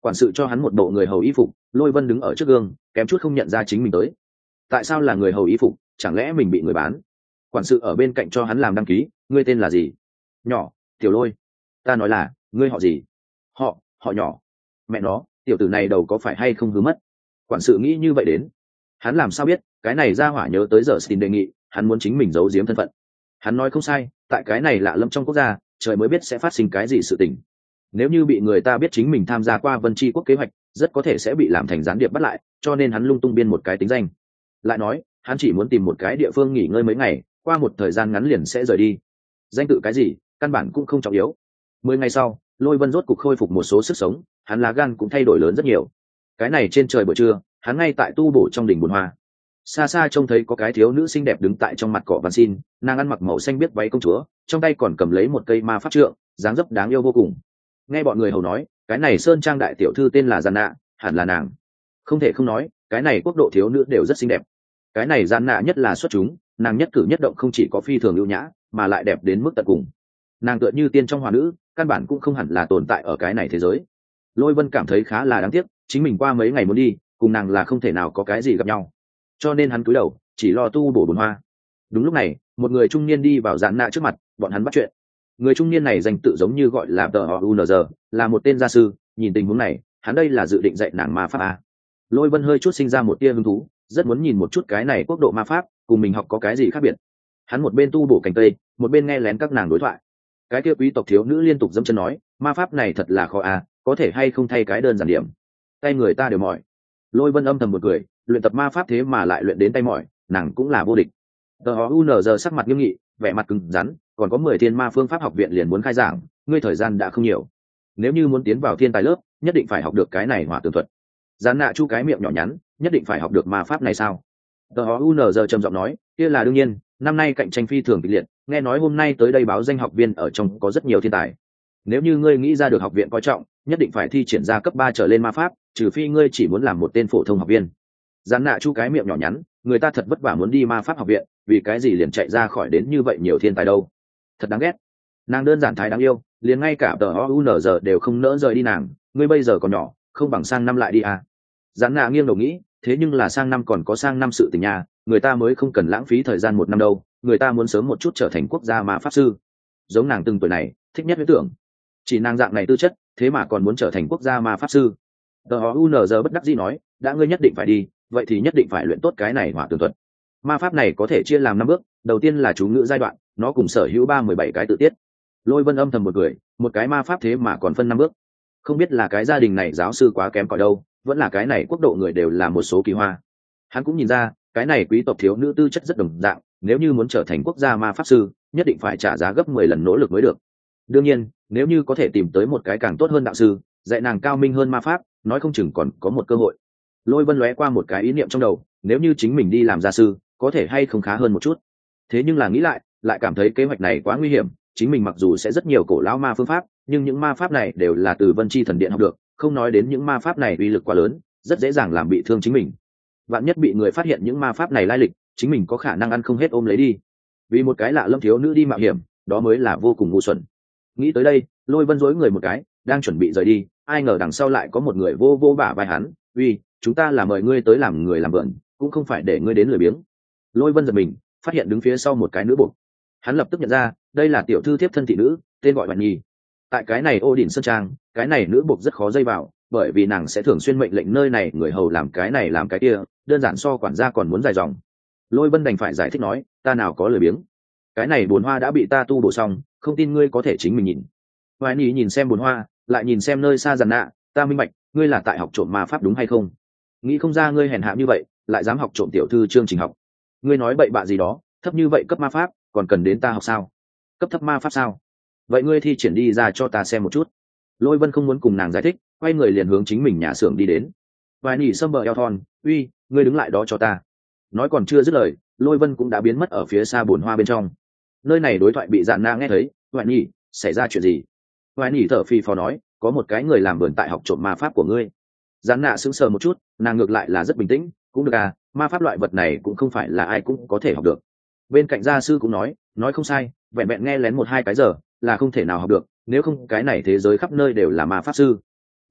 Quản sự cho hắn một bộ người hầu y phục, Lôi Vân đứng ở trước gương kém chút không nhận ra chính mình tới. Tại sao là người hầu y phục, chẳng lẽ mình bị người bán? Quản sự ở bên cạnh cho hắn làm đăng ký. Ngươi tên là gì? Nhỏ. Tiểu Lôi. Ta nói là ngươi họ gì? Họ họ Nhỏ. Mẹ nó, tiểu tử này đầu có phải hay không hứa mất? Quản sự nghĩ như vậy đến. Hắn làm sao biết cái này ra hỏa nhớ tới giờ xin đề nghị hắn muốn chính mình giấu giếm thân phận. Hắn nói không sai, tại cái này lạ lẫm trong quốc gia, trời mới biết sẽ phát sinh cái gì sự tình. Nếu như bị người ta biết chính mình tham gia qua Vân Tri quốc kế hoạch, rất có thể sẽ bị làm thành gián điệp bắt lại, cho nên hắn lung tung biên một cái tính danh. Lại nói, hắn chỉ muốn tìm một cái địa phương nghỉ ngơi mấy ngày, qua một thời gian ngắn liền sẽ rời đi. Danh tự cái gì, căn bản cũng không trọng yếu. Mười ngày sau, Lôi Vân rốt cục khôi phục một số sức sống, hắn lá gan cũng thay đổi lớn rất nhiều. Cái này trên trời buổi trưa, hắn ngay tại tu bổ trong đỉnh bồn hoa. Xa xa trông thấy có cái thiếu nữ xinh đẹp đứng tại trong mặt cỏ van xin, nàng ăn mặc màu xanh biếc váy công chúa, trong tay còn cầm lấy một cây ma pháp trượng, dáng dấp đáng yêu vô cùng. Nghe bọn người hầu nói, cái này sơn trang đại tiểu thư tên là Giàn Nạ, hẳn là nàng. Không thể không nói, cái này quốc độ thiếu nữ đều rất xinh đẹp. Cái này Giàn Nạ nhất là xuất chúng, nàng nhất cử nhất động không chỉ có phi thường ưu nhã, mà lại đẹp đến mức tận cùng. Nàng tựa như tiên trong hoa nữ, căn bản cũng không hẳn là tồn tại ở cái này thế giới. Lôi Vân cảm thấy khá là đáng tiếc, chính mình qua mấy ngày muốn đi, cùng nàng là không thể nào có cái gì gặp nhau, cho nên hắn cúi đầu chỉ lo tu bổ bồn hoa. Đúng lúc này, một người trung niên đi vào Giàn Nạ trước mặt, bọn hắn bắt chuyện. Người trung niên này danh tự giống như gọi là tờ u n g, là một tên gia sư. Nhìn tình huống này, hắn đây là dự định dạy nàng ma pháp à. Lôi Vân hơi chút sinh ra một tia hứng thú, rất muốn nhìn một chút cái này quốc độ ma pháp cùng mình học có cái gì khác biệt. Hắn một bên tu bổ cành cây, một bên nghe lén các nàng đối thoại. Cái kia quý tộc thiếu nữ liên tục dẫm chân nói, ma pháp này thật là khó à, có thể hay không thay cái đơn giản điểm. Tay người ta đều mỏi. Lôi Vân âm thầm một cười, luyện tập ma pháp thế mà lại luyện đến tay mỏi, nàng cũng là vô địch. tờ u n g sắc mặt nghiêm nghị, vẻ mặt cứng rắn, còn có mười thiên ma phương pháp học viện liền muốn khai giảng, ngươi thời gian đã không nhiều. Nếu như muốn tiến vào thiên tài lớp, nhất định phải học được cái này hỏa tường thuật. Giàn Nạ chu cái miệng nhỏ nhắn, nhất định phải học được ma pháp này sao? tờ u n g trầm giọng nói, kia là đương nhiên, năm nay cạnh tranh phi thường kịch liệt, nghe nói hôm nay tới đây báo danh học viên ở trong có rất nhiều thiên tài. Nếu như ngươi nghĩ ra được học viện coi trọng, nhất định phải thi triển ra cấp ba trở lên ma pháp, trừ phi ngươi chỉ muốn làm một tên phổ thông học viên. Giàn Nạ chu cái miệng nhỏ nhắn, người ta thật vất vả muốn đi ma pháp học viện, vì cái gì liền chạy ra khỏi đến như vậy nhiều thiên tài đâu? Thật đáng ghét. Nàng đơn giản thái đáng yêu, liền ngay cả tờ u n g đều không nỡ rời đi nàng. Ngươi bây giờ còn nhỏ, không bằng sang năm lại đi à? Giàn Nạ nghiêng đầu nghĩ, thế nhưng là sang năm còn có sang năm sự tình nhà, người ta mới không cần lãng phí thời gian một năm đâu, người ta muốn sớm một chút trở thành quốc gia ma pháp sư. Giống nàng từng tuổi này, thích nhất huyễn tưởng. Chỉ nàng dạng này tư chất, thế mà còn muốn trở thành quốc gia ma pháp sư. tờ u n g bất đắc dĩ nói, đã ngươi nhất định phải đi, vậy thì nhất định phải luyện tốt cái này hỏa tường thuật. Ma pháp này có thể chia làm năm bước, đầu tiên là chú ngữ giai đoạn, nó cùng sở hữu ba mười bảy cái tự tiết. Lôi Vân âm thầm một người, một cái ma pháp thế mà còn phân năm bước, không biết là cái gia đình này giáo sư quá kém cỏi đâu, vẫn là cái này quốc độ người đều là một số kỳ hoa. Hắn cũng nhìn ra, cái này quý tộc thiếu nữ tư chất rất đồng dạng, nếu như muốn trở thành quốc gia ma pháp sư, nhất định phải trả giá gấp mười lần nỗ lực mới được. Đương nhiên, nếu như có thể tìm tới một cái càng tốt hơn đạo sư, dạy nàng cao minh hơn ma pháp, nói không chừng còn có một cơ hội. Lôi Vân lóe qua một cái ý niệm trong đầu, nếu như chính mình đi làm gia sư, có thể hay không khá hơn một chút. Thế nhưng là nghĩ lại, lại cảm thấy kế hoạch này quá nguy hiểm, chính mình mặc dù sẽ rất nhiều cổ lão ma phương pháp, nhưng những ma pháp này đều là từ Vân Chi thần điện học được, không nói đến những ma pháp này uy lực quá lớn, rất dễ dàng làm bị thương chính mình. Vạn nhất bị người phát hiện những ma pháp này lai lịch, chính mình có khả năng ăn không hết ôm lấy đi. Vì một cái lạ lâm thiếu nữ đi mạo hiểm, đó mới là vô cùng ngu xuẩn. Nghĩ tới đây, Lôi Vân dối người một cái, đang chuẩn bị rời đi, ai ngờ đằng sau lại có một người vô vô bả vai hắn, uy, chúng ta là mời ngươi tới làm người làm vườn, cũng không phải để ngươi đến lười biếng. Lôi Vân giật mình, phát hiện đứng phía sau một cái nữ buộc. Hắn lập tức nhận ra, đây là tiểu thư thiếp thân thị nữ, tên gọi Hoài Nhi. Tại cái này Ô Đỉnh Sơn Trang, cái này nữ buộc rất khó dây vào, bởi vì nàng sẽ thường xuyên mệnh lệnh nơi này người hầu làm cái này làm cái kia, đơn giản so quản gia còn muốn dài dòng. Lôi Vân đành phải giải thích nói, ta nào có lười biếng, cái này bồn hoa đã bị ta tu bổ xong, không tin ngươi có thể chính mình nhìn. Hoài Nhi nhìn xem bồn hoa, lại nhìn xem nơi xa Giàn Nạ, ta minh bạch, ngươi là tại học trộm ma pháp đúng hay không? Nghĩ không ra ngươi hèn hạ như vậy, lại dám học trộm tiểu thư chương trình học. Ngươi nói bậy bạ gì đó, thấp như vậy cấp ma pháp, còn cần đến ta học sao? Cấp thấp ma pháp sao? Vậy ngươi thi triển đi ra cho ta xem một chút. Lôi Vân không muốn cùng nàng giải thích, quay người liền hướng chính mình nhà xưởng đi đến. Hoài Nhi sâm bờ eo thon, uy, ngươi đứng lại đó cho ta. Nói còn chưa dứt lời, Lôi Vân cũng đã biến mất ở phía xa bồn hoa bên trong. Nơi này đối thoại bị Giàn Nạ nghe thấy, Hoài Nhi, xảy ra chuyện gì? Hoài Nhi thở phì phò nói, có một cái người làm vườn tại học trộm ma pháp của ngươi. Giàn Nạ sững sờ một chút, nàng ngược lại là rất bình tĩnh, cũng được à, ma pháp loại vật này cũng không phải là ai cũng có thể học được. Bên cạnh gia sư cũng nói, nói không sai, vẹn vẹn nghe lén một hai cái giờ là không thể nào học được, nếu không cái này thế giới khắp nơi đều là ma pháp sư.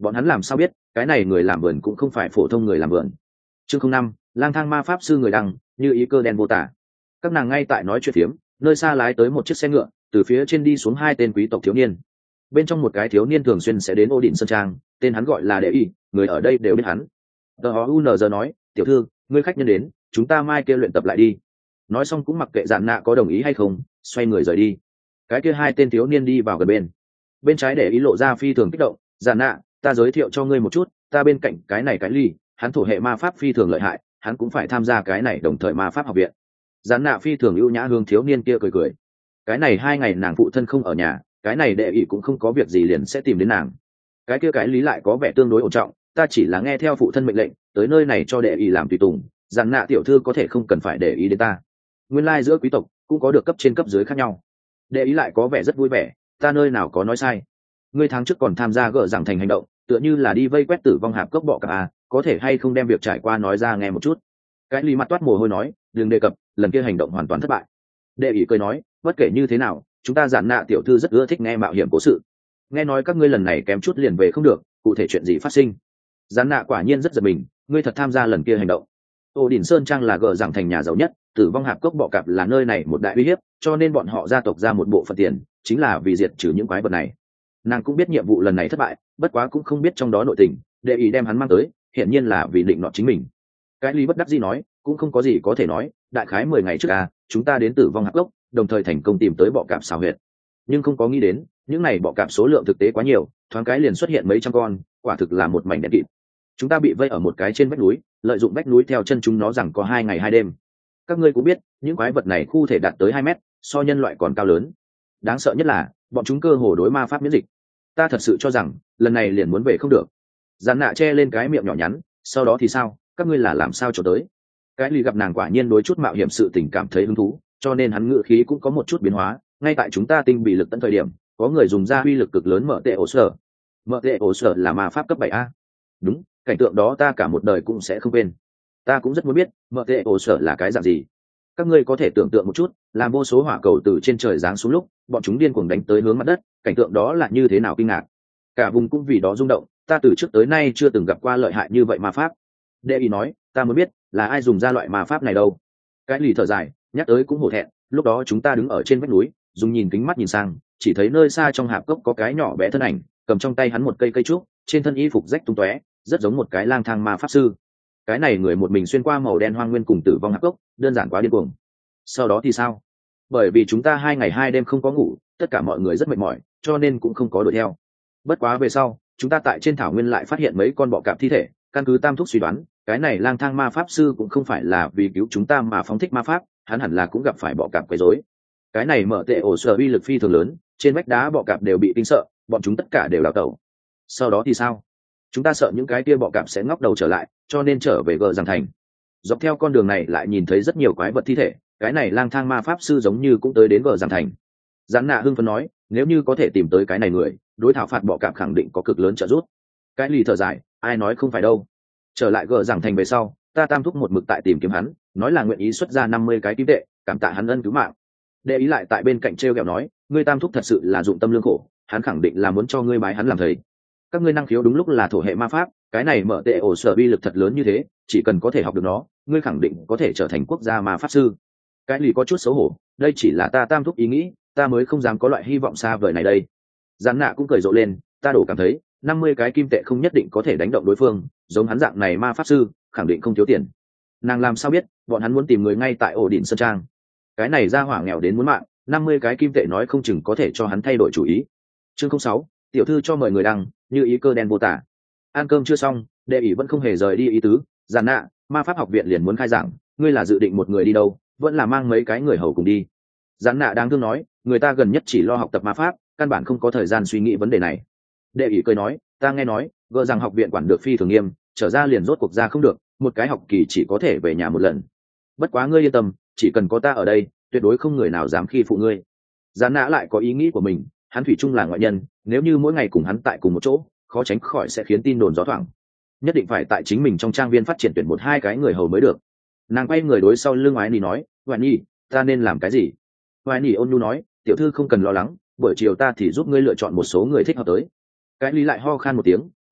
bọn hắn làm sao biết cái này người làm vườn cũng không phải phổ thông người làm vườn. Chương không năm, lang thang ma pháp sư người đăng, như ý cơ đen vô tả. Các nàng ngay tại nói chuyện phiếm, nơi xa lái tới một chiếc xe ngựa, từ phía trên đi xuống hai tên quý tộc thiếu niên. Bên trong một cái thiếu niên thường xuyên sẽ đến Ô Đỉnh Sơn Trang, tên hắn gọi là Đệ Y, người ở đây đều biết hắn. Tờ u en giờ nói, tiểu thư, ngươi khách nhân đến, chúng ta mai kia luyện tập lại đi. Nói xong cũng mặc kệ Dạn Nạ có đồng ý hay không, xoay người rời đi. Cái kia hai tên thiếu niên đi vào gần bên. Bên trái Đệ Y lộ ra phi thường kích động, Dạn Nạ, ta giới thiệu cho ngươi một chút, ta bên cạnh cái này cái ly, hắn thổ hệ ma pháp phi thường lợi hại, hắn cũng phải tham gia cái này đồng thời ma pháp học viện. Dạn Nạ phi thường ưu nhã hướng thiếu niên kia cười cười. Cái này hai ngày nàng phụ thân không ở nhà, cái này Đệ Y cũng không có việc gì liền sẽ tìm đến nàng. Cái kia cái lý lại có vẻ tương đối ổn trọng, ta chỉ là nghe theo phụ thân mệnh lệnh tới nơi này cho Đệ Y làm tùy tùng, Dạn Nạ tiểu thư có thể không cần phải để ý đến ta. Nguyên lai giữa quý tộc cũng có được cấp trên cấp dưới khác nhau. Đệ Y lại có vẻ rất vui vẻ, ta nơi nào có nói sai. Ngươi tháng trước còn tham gia gỡ giảng thành hành động, tựa như là đi vây quét tử vong hạp cốc bọ cạp à, có thể hay không đem việc trải qua nói ra nghe một chút. Cái lý mặt toát mồ hôi nói, đừng đề cập, lần kia hành động hoàn toàn thất bại. Đệ Y cười nói, bất kể như thế nào, chúng ta Dạn Nạ tiểu thư rất ưa thích nghe mạo hiểm cố sự. Nghe nói các ngươi lần này kém chút liền về không được, cụ thể chuyện gì phát sinh? Dạn Nạ quả nhiên rất giật mình, ngươi thật tham gia lần kia hành động. Ô Đỉnh Sơn Trang là gỡ giảng thành nhà giàu nhất, tử vong hạp cốc bọ cạp là nơi này một đại uy hiếp, cho nên bọn họ gia tộc ra một bộ phận tiền, chính là vì diệt trừ những quái vật này. Nàng cũng biết nhiệm vụ lần này thất bại, bất quá cũng không biết trong đó nội tình, Đệ Y đem hắn mang tới, hiển nhiên là vì định nọt chính mình. Cái lý bất đắc dĩ nói, cũng không có gì có thể nói, đại khái mười ngày trước à, chúng ta đến tử vong hạp cốc, đồng thời thành công tìm tới bọ cạp xào huyệt. Nhưng không có nghĩ đến, những này bọ cạp số lượng thực tế quá nhiều, thoáng cái liền xuất hiện mấy trăm con, quả thực là một mảnh đen kịt. Chúng ta bị vây ở một cái trên vách núi, lợi dụng vách núi theo chân chúng nó rằng có hai ngày hai đêm. Các ngươi cũng biết, những quái vật này khu thể đạt tới hai mét, so nhân loại còn cao lớn. Đáng sợ nhất là, bọn chúng cơ hồ đối ma pháp miễn dịch. Ta thật sự cho rằng, lần này liền muốn về không được. Dạn Nạ che lên cái miệng nhỏ nhắn, sau đó thì sao, các ngươi là làm sao cho tới? Cái lì gặp nàng quả nhiên đối chút mạo hiểm sự tình cảm thấy hứng thú, cho nên hắn ngự khí cũng có một chút biến hóa. Ngay tại chúng ta tinh bị lực tận thời điểm, có người dùng ra uy lực cực lớn mở tệ ổ sở. Mở tệ ổ sở là ma pháp cấp bảy a. Đúng, cảnh tượng đó ta cả một đời cũng sẽ không quên. Ta cũng rất muốn biết mở tệ ổ sở là cái dạng gì. Các ngươi có thể tưởng tượng một chút, làm vô số hỏa cầu từ trên trời giáng xuống lúc bọn chúng điên cuồng đánh tới hướng mặt đất, cảnh tượng đó là như thế nào kinh ngạc. Cả vùng cũng vì đó rung động, ta từ trước tới nay chưa từng gặp qua lợi hại như vậy ma pháp. Đệ Y nói, ta muốn biết là ai dùng ra loại ma pháp này đâu. Cái lì thở dài, nhắc tới cũng hổ thẹn, lúc đó chúng ta đứng ở trên vách núi, dùng nhìn kính mắt nhìn sang, chỉ thấy nơi xa trong hạp cốc có cái nhỏ bé thân ảnh, cầm trong tay hắn một cây cây trúc, trên thân y phục rách tung tóe, rất giống một cái lang thang ma pháp sư. Cái này người một mình xuyên qua màu đen hoang nguyên cùng tử vong hạp cốc, đơn giản quá điên cuồng. Sau đó thì sao? Bởi vì chúng ta hai ngày hai đêm không có ngủ, tất cả mọi người rất mệt mỏi, cho nên cũng không có đuổi theo. Bất quá về sau, chúng ta tại trên thảo nguyên lại phát hiện mấy con bọ cạp thi thể, căn cứ Tam Thúc suy đoán, cái này lang thang ma pháp sư cũng không phải là vì cứu chúng ta mà phóng thích ma pháp, hắn hẳn là cũng gặp phải bọ cạp quấy rối. Cái này mở tệ ổ sở uy lực phi thường lớn, trên vách đá bọ cạp đều bị kinh sợ, bọn chúng tất cả đều đào tẩu. Sau đó thì sao? Chúng ta sợ những cái kia bọ cạp sẽ ngóc đầu trở lại, cho nên trở về gờ giảng thành. Dọc theo con đường này lại nhìn thấy rất nhiều quái vật thi thể, cái này lang thang ma pháp sư giống như cũng tới đến gờ giảng thành. Dạn Nạ hưng phấn nói, nếu như có thể tìm tới cái này người, đối thảo phạt bọ cạp khẳng định có cực lớn trợ giúp. Cái lì thở dài, ai nói không phải đâu. Trở lại gờ giảng thành về sau, ta Tam Thúc một mực tại tìm kiếm hắn, nói là nguyện ý xuất ra năm mươi cái kim tệ, cảm tạ hắn ân cứu mạng. Đệ ý lại tại bên cạnh treo kẹo nói, ngươi Tam Thúc thật sự là dụng tâm lương khổ, hắn khẳng định là muốn cho ngươi bái hắn làm thầy. Các ngươi năng khiếu đúng lúc là thổ hệ ma pháp, cái này mở tệ ổ sở uy lực thật lớn như thế, chỉ cần có thể học được nó, ngươi khẳng định có thể trở thành quốc gia ma pháp sư. Cái lì có chút xấu hổ, đây chỉ là ta Tam Thúc ý nghĩ, ta mới không dám có loại hy vọng xa vời này đây. Dạn Nạ cũng cười rộ lên, ta đổ cảm thấy năm mươi cái kim tệ không nhất định có thể đánh động đối phương, giống hắn dạng này ma pháp sư khẳng định không thiếu tiền. Nàng làm sao biết bọn hắn muốn tìm người ngay tại ổ Đỉnh Sơn Trang? Cái này ra hỏa nghèo đến muốn mạng, năm mươi cái kim tệ nói không chừng có thể cho hắn thay đổi chủ ý. Chương không sáu, tiểu thư cho mời người đăng, như ý cơ đen vô tả. Ăn cơm chưa xong, Đệ ỷ vẫn không hề rời đi ý tứ. Dạn Nạ, ma pháp học viện liền muốn khai giảng, ngươi là dự định một người đi đâu, vẫn là mang mấy cái người hầu cùng đi? Dạn Nạ đáng thương nói, người ta gần nhất chỉ lo học tập ma pháp, căn bản không có thời gian suy nghĩ vấn đề này. Đệ ỷ cười nói, ta nghe nói gỡ rằng học viện quản được phi thường nghiêm, trở ra liền rốt cuộc ra không được, một cái học kỳ chỉ có thể về nhà một lần. Bất quá ngươi yên tâm, chỉ cần có ta ở đây, tuyệt đối không người nào dám khi phụ ngươi. Dạn Nạ lại có ý nghĩ của mình, hắn thủy chung là ngoại nhân, nếu như mỗi ngày cùng hắn tại cùng một chỗ, khó tránh khỏi sẽ khiến tin đồn gió thoảng. Nhất định phải tại chính mình trong trang viên phát triển tuyển một hai cái người hầu mới được. Nàng quay người đối sau lưng Oái Nhi nói, Oái Nhi, ta nên làm cái gì? Oái Nhi ôn nhu nói, tiểu thư không cần lo lắng, buổi chiều ta thì giúp ngươi lựa chọn một số người thích hợp tới. Cái lý lại ho khan một tiếng,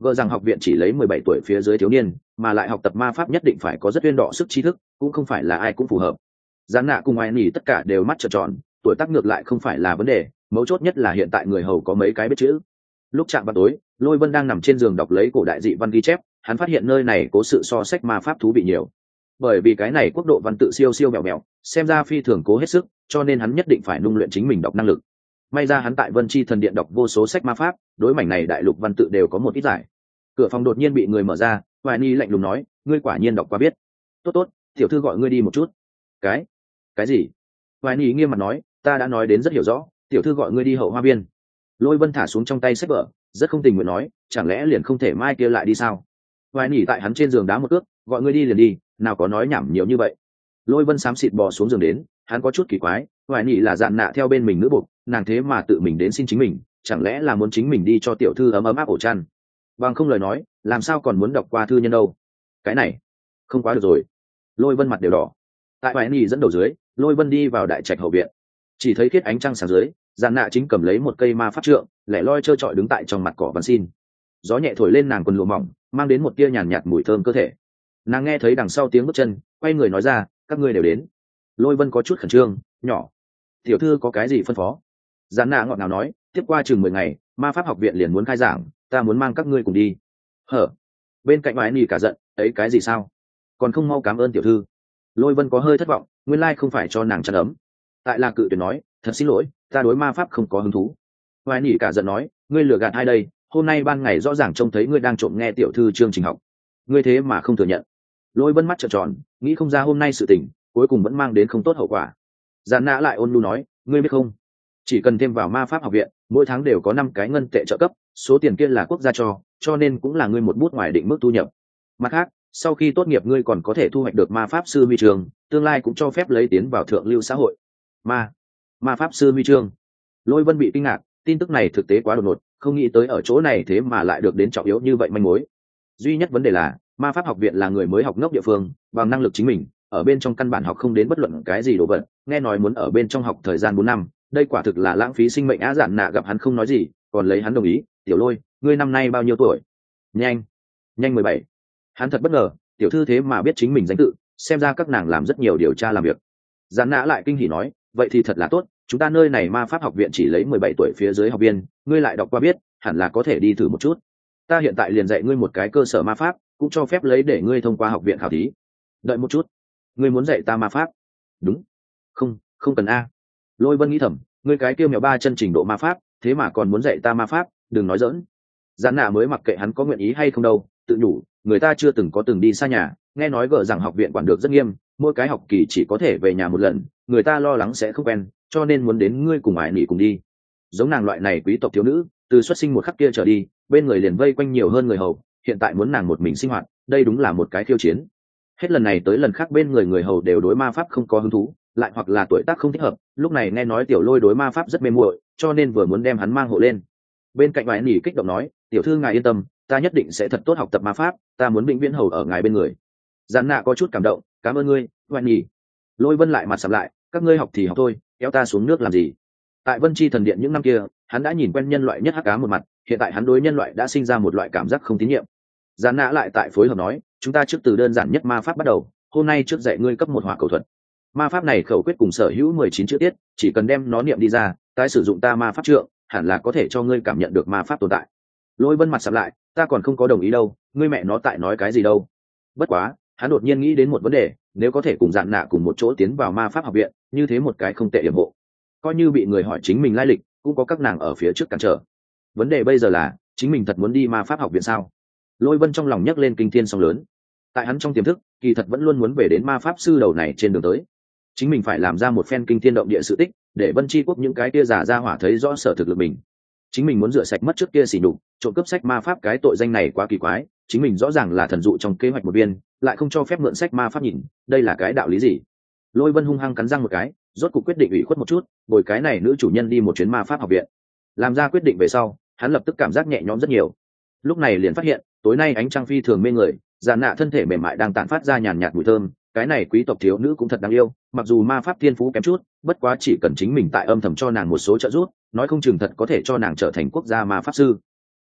Gờ rằng học viện chỉ lấy mười bảy tuổi phía dưới thiếu niên, mà lại học tập ma pháp nhất định phải có rất uyên đọ sức trí thức, cũng không phải là ai cũng phù hợp. Gián nạ cùng ai nỉ tất cả đều mắt trợn tròn, tuổi tác ngược lại không phải là vấn đề, mấu chốt nhất là hiện tại người hầu có mấy cái biết chữ. Lúc chạm vào tối, Lôi Vân đang nằm trên giường đọc lấy cổ đại dị văn ghi chép, hắn phát hiện nơi này có sự so sách ma pháp thú vị nhiều. Bởi vì cái này quốc độ văn tự siêu siêu mèo mèo, xem ra phi thường cố hết sức, cho nên hắn nhất định phải nung luyện chính mình đọc năng lực. May ra hắn tại Vân Chi thần điện đọc vô số sách ma pháp, đối mảnh này đại lục văn tự đều có một ít giải. Cửa phòng đột nhiên bị người mở ra, Hoài Ni lạnh lùng nói, ngươi quả nhiên đọc qua biết. Tốt tốt, tiểu thư gọi ngươi đi một chút. Cái? Cái gì? Hoài Ni nghiêm mặt nói, ta đã nói đến rất hiểu rõ, tiểu thư gọi ngươi đi hậu hoa viên. Lôi Vân thả xuống trong tay sách vở, rất không tình nguyện nói, chẳng lẽ liền không thể mai kia lại đi sao? Hoài Ni tại hắn trên giường đá một cước, gọi ngươi đi liền đi, nào có nói nhảm nhiều như vậy. Lôi Vân xám xịt bò xuống giường đến, hắn có chút kỳ quái, Hoài Ni là dạn nạ theo bên mình nữ buộc, nàng thế mà tự mình đến xin chính mình, chẳng lẽ là muốn chính mình đi cho tiểu thư ấm ấm áp ổ chăn? Bằng không lời nói, làm sao còn muốn đọc qua thư nhân đâu? Cái này, không quá được rồi. Lôi Vân mặt đều đỏ. Tại Hoài Ni dẫn đầu dưới, Lôi Vân đi vào đại trạch hậu viện, chỉ thấy khiết ánh trăng sáng dưới, dạn nạ chính cầm lấy một cây ma pháp trượng, lẻ loi trơ trọi đứng tại trong mặt cỏ văn xin. Gió nhẹ thổi lên nàng quần lụa mỏng, mang đến một tia nhàn nhạt mùi thơm cơ thể. Nàng nghe thấy đằng sau tiếng bước chân, quay người nói ra, các ngươi đều đến. Lôi Vân có chút khẩn trương, nhỏ, tiểu thư có cái gì phân phó? Dạn nạ ngọt ngào nói, tiếp qua chừng mười ngày, ma pháp học viện liền muốn khai giảng, ta muốn mang các ngươi cùng đi. Hở? Bên cạnh Hoài Ni cả giận, ấy cái gì sao? Còn không mau cảm ơn tiểu thư. Lôi Vân có hơi thất vọng, nguyên lai không phải cho nàng chăn ấm. Tại là cự tuyệt nói, thật xin lỗi, ta đối ma pháp không có hứng thú. Hoài Ni cả giận nói, ngươi lừa gạt ai đây? Hôm nay ban ngày rõ ràng trông thấy ngươi đang trộm nghe tiểu thư chương trình học, ngươi thế mà không thừa nhận. Lôi Vân mắt trợn tròn, nghĩ không ra hôm nay sự tình cuối cùng vẫn mang đến không tốt hậu quả. Giản nã lại ôn nhu nói, ngươi biết không, chỉ cần thêm vào ma pháp học viện, mỗi tháng đều có năm cái ngân tệ trợ cấp, số tiền kia là quốc gia cho, cho nên cũng là ngươi một bút ngoài định mức thu nhập. Mặt khác, sau khi tốt nghiệp ngươi còn có thể thu hoạch được ma pháp sư huy chương, tương lai cũng cho phép lấy tiến vào thượng lưu xã hội. Ma, ma pháp sư huy chương. Lôi Vân bị kinh ngạc, tin tức này thực tế quá đột ngột, không nghĩ tới ở chỗ này thế mà lại được đến trọng yếu như vậy manh mối. Duy nhất vấn đề là, ma pháp học viện là người mới học ngốc địa phương, bằng năng lực chính mình, ở bên trong căn bản học không đến bất luận cái gì đồ vật, nghe nói muốn ở bên trong học thời gian bốn năm, đây quả thực là lãng phí sinh mệnh á. Dạn nạ gặp hắn không nói gì, còn lấy hắn đồng ý, tiểu Lôi, ngươi năm nay bao nhiêu tuổi? Nhanh, nhanh mười bảy. Hắn thật bất ngờ, tiểu thư thế mà biết chính mình danh tự, xem ra các nàng làm rất nhiều điều tra làm việc. Dạn nạ lại kinh hỉ nói, vậy thì thật là tốt, chúng ta nơi này ma pháp học viện chỉ lấy mười bảy tuổi phía dưới học viên, ngươi lại đọc qua biết, hẳn là có thể đi thử một chút. Ta hiện tại liền dạy ngươi một cái cơ sở ma pháp, cũng cho phép lấy để ngươi thông qua học viện khảo thí. Đợi một chút, ngươi muốn dạy ta ma pháp? Đúng. Không, không cần a. Lôi Vân nghĩ thầm, ngươi cái kêu mèo ba chân trình độ ma pháp, thế mà còn muốn dạy ta ma pháp, đừng nói dỡn. Giản nạ mới mặc kệ hắn có nguyện ý hay không đâu, tự nhủ, người ta chưa từng có từng đi xa nhà, nghe nói gỡ rằng học viện quản được rất nghiêm, mỗi cái học kỳ chỉ có thể về nhà một lần, người ta lo lắng sẽ không quen, cho nên muốn đến ngươi cùng ải nỉ cùng đi. Giống nàng loại này quý tộc thiếu nữ, từ xuất sinh một khắc kia trở đi, bên người liền vây quanh nhiều hơn người hầu, hiện tại muốn nàng một mình sinh hoạt, đây đúng là một cái khiêu chiến. Hết lần này tới lần khác bên người người hầu đều đối ma pháp không có hứng thú, lại hoặc là tuổi tác không thích hợp, lúc này nghe nói tiểu Lôi đối ma pháp rất mê muội, cho nên vừa muốn đem hắn mang hộ lên. Bên cạnh Hoài Nỉ kích động nói, tiểu thư ngài yên tâm, ta nhất định sẽ thật tốt học tập ma pháp, ta muốn vĩnh viễn hầu ở ngài bên người. Giản nạ có chút cảm động, cảm ơn ngươi, Hoài Nỉ. Lôi Vân lại mặt sầm lại, các ngươi học thì học thôi, kéo ta xuống nước làm gì? Tại Vân Chi thần điện những năm kia, hắn đã nhìn quen nhân loại nhất hắc ám một mặt, hiện tại hắn đối nhân loại đã sinh ra một loại cảm giác không tín nhiệm. Giản nạ lại tại phối hợp nói, chúng ta trước từ đơn giản nhất ma pháp bắt đầu, hôm nay trước dạy ngươi cấp một hỏa cầu thuật. Ma pháp này khẩu quyết cùng sở hữu mười chín chữ tiết, chỉ cần đem nó niệm đi ra, tái sử dụng ta ma pháp trượng, hẳn là có thể cho ngươi cảm nhận được ma pháp tồn tại. Lôi Vân mặt sầm lại, ta còn không có đồng ý đâu, ngươi mẹ nó tại nói cái gì đâu? Bất quá, hắn đột nhiên nghĩ đến một vấn đề, nếu có thể cùng Dạn nạ cùng một chỗ tiến vào ma pháp học viện, như thế một cái không tệ yểm hộ. Coi như bị người hỏi chính mình lai lịch, cũng có các nàng ở phía trước cản trở. Vấn đề bây giờ là, chính mình thật muốn đi ma pháp học viện sao? Lôi Vân trong lòng nhấc lên kinh thiên sóng lớn. Tại hắn trong tiềm thức, kỳ thật vẫn luôn muốn về đến ma pháp sư đầu này trên đường tới. Chính mình phải làm ra một phen kinh thiên động địa sự tích, để Vân Chi quốc những cái kia giả ra hỏa thấy rõ sở thực lực mình. Chính mình muốn rửa sạch mất trước kia xỉ nhục, trộm cướp sách ma pháp, cái tội danh này quá kỳ quái, chính mình rõ ràng là thần dụ trong kế hoạch một viên, lại không cho phép mượn sách ma pháp nhìn, đây là cái đạo lý gì? Lôi Vân hung hăng cắn răng một cái, rốt cuộc quyết định ủy khuất một chút, bồi cái này nữ chủ nhân đi một chuyến ma pháp học viện. Làm ra quyết định về sau, hắn lập tức cảm giác nhẹ nhõm rất nhiều. Lúc này liền phát hiện, tối nay ánh trăng phi thường mê người, Dạn nạ thân thể mềm mại đang tản phát ra nhàn nhạt mùi thơm, cái này quý tộc thiếu nữ cũng thật đáng yêu, mặc dù ma pháp thiên phú kém chút, bất quá chỉ cần chính mình tại âm thầm cho nàng một số trợ giúp, nói không chừng thật có thể cho nàng trở thành quốc gia ma pháp sư.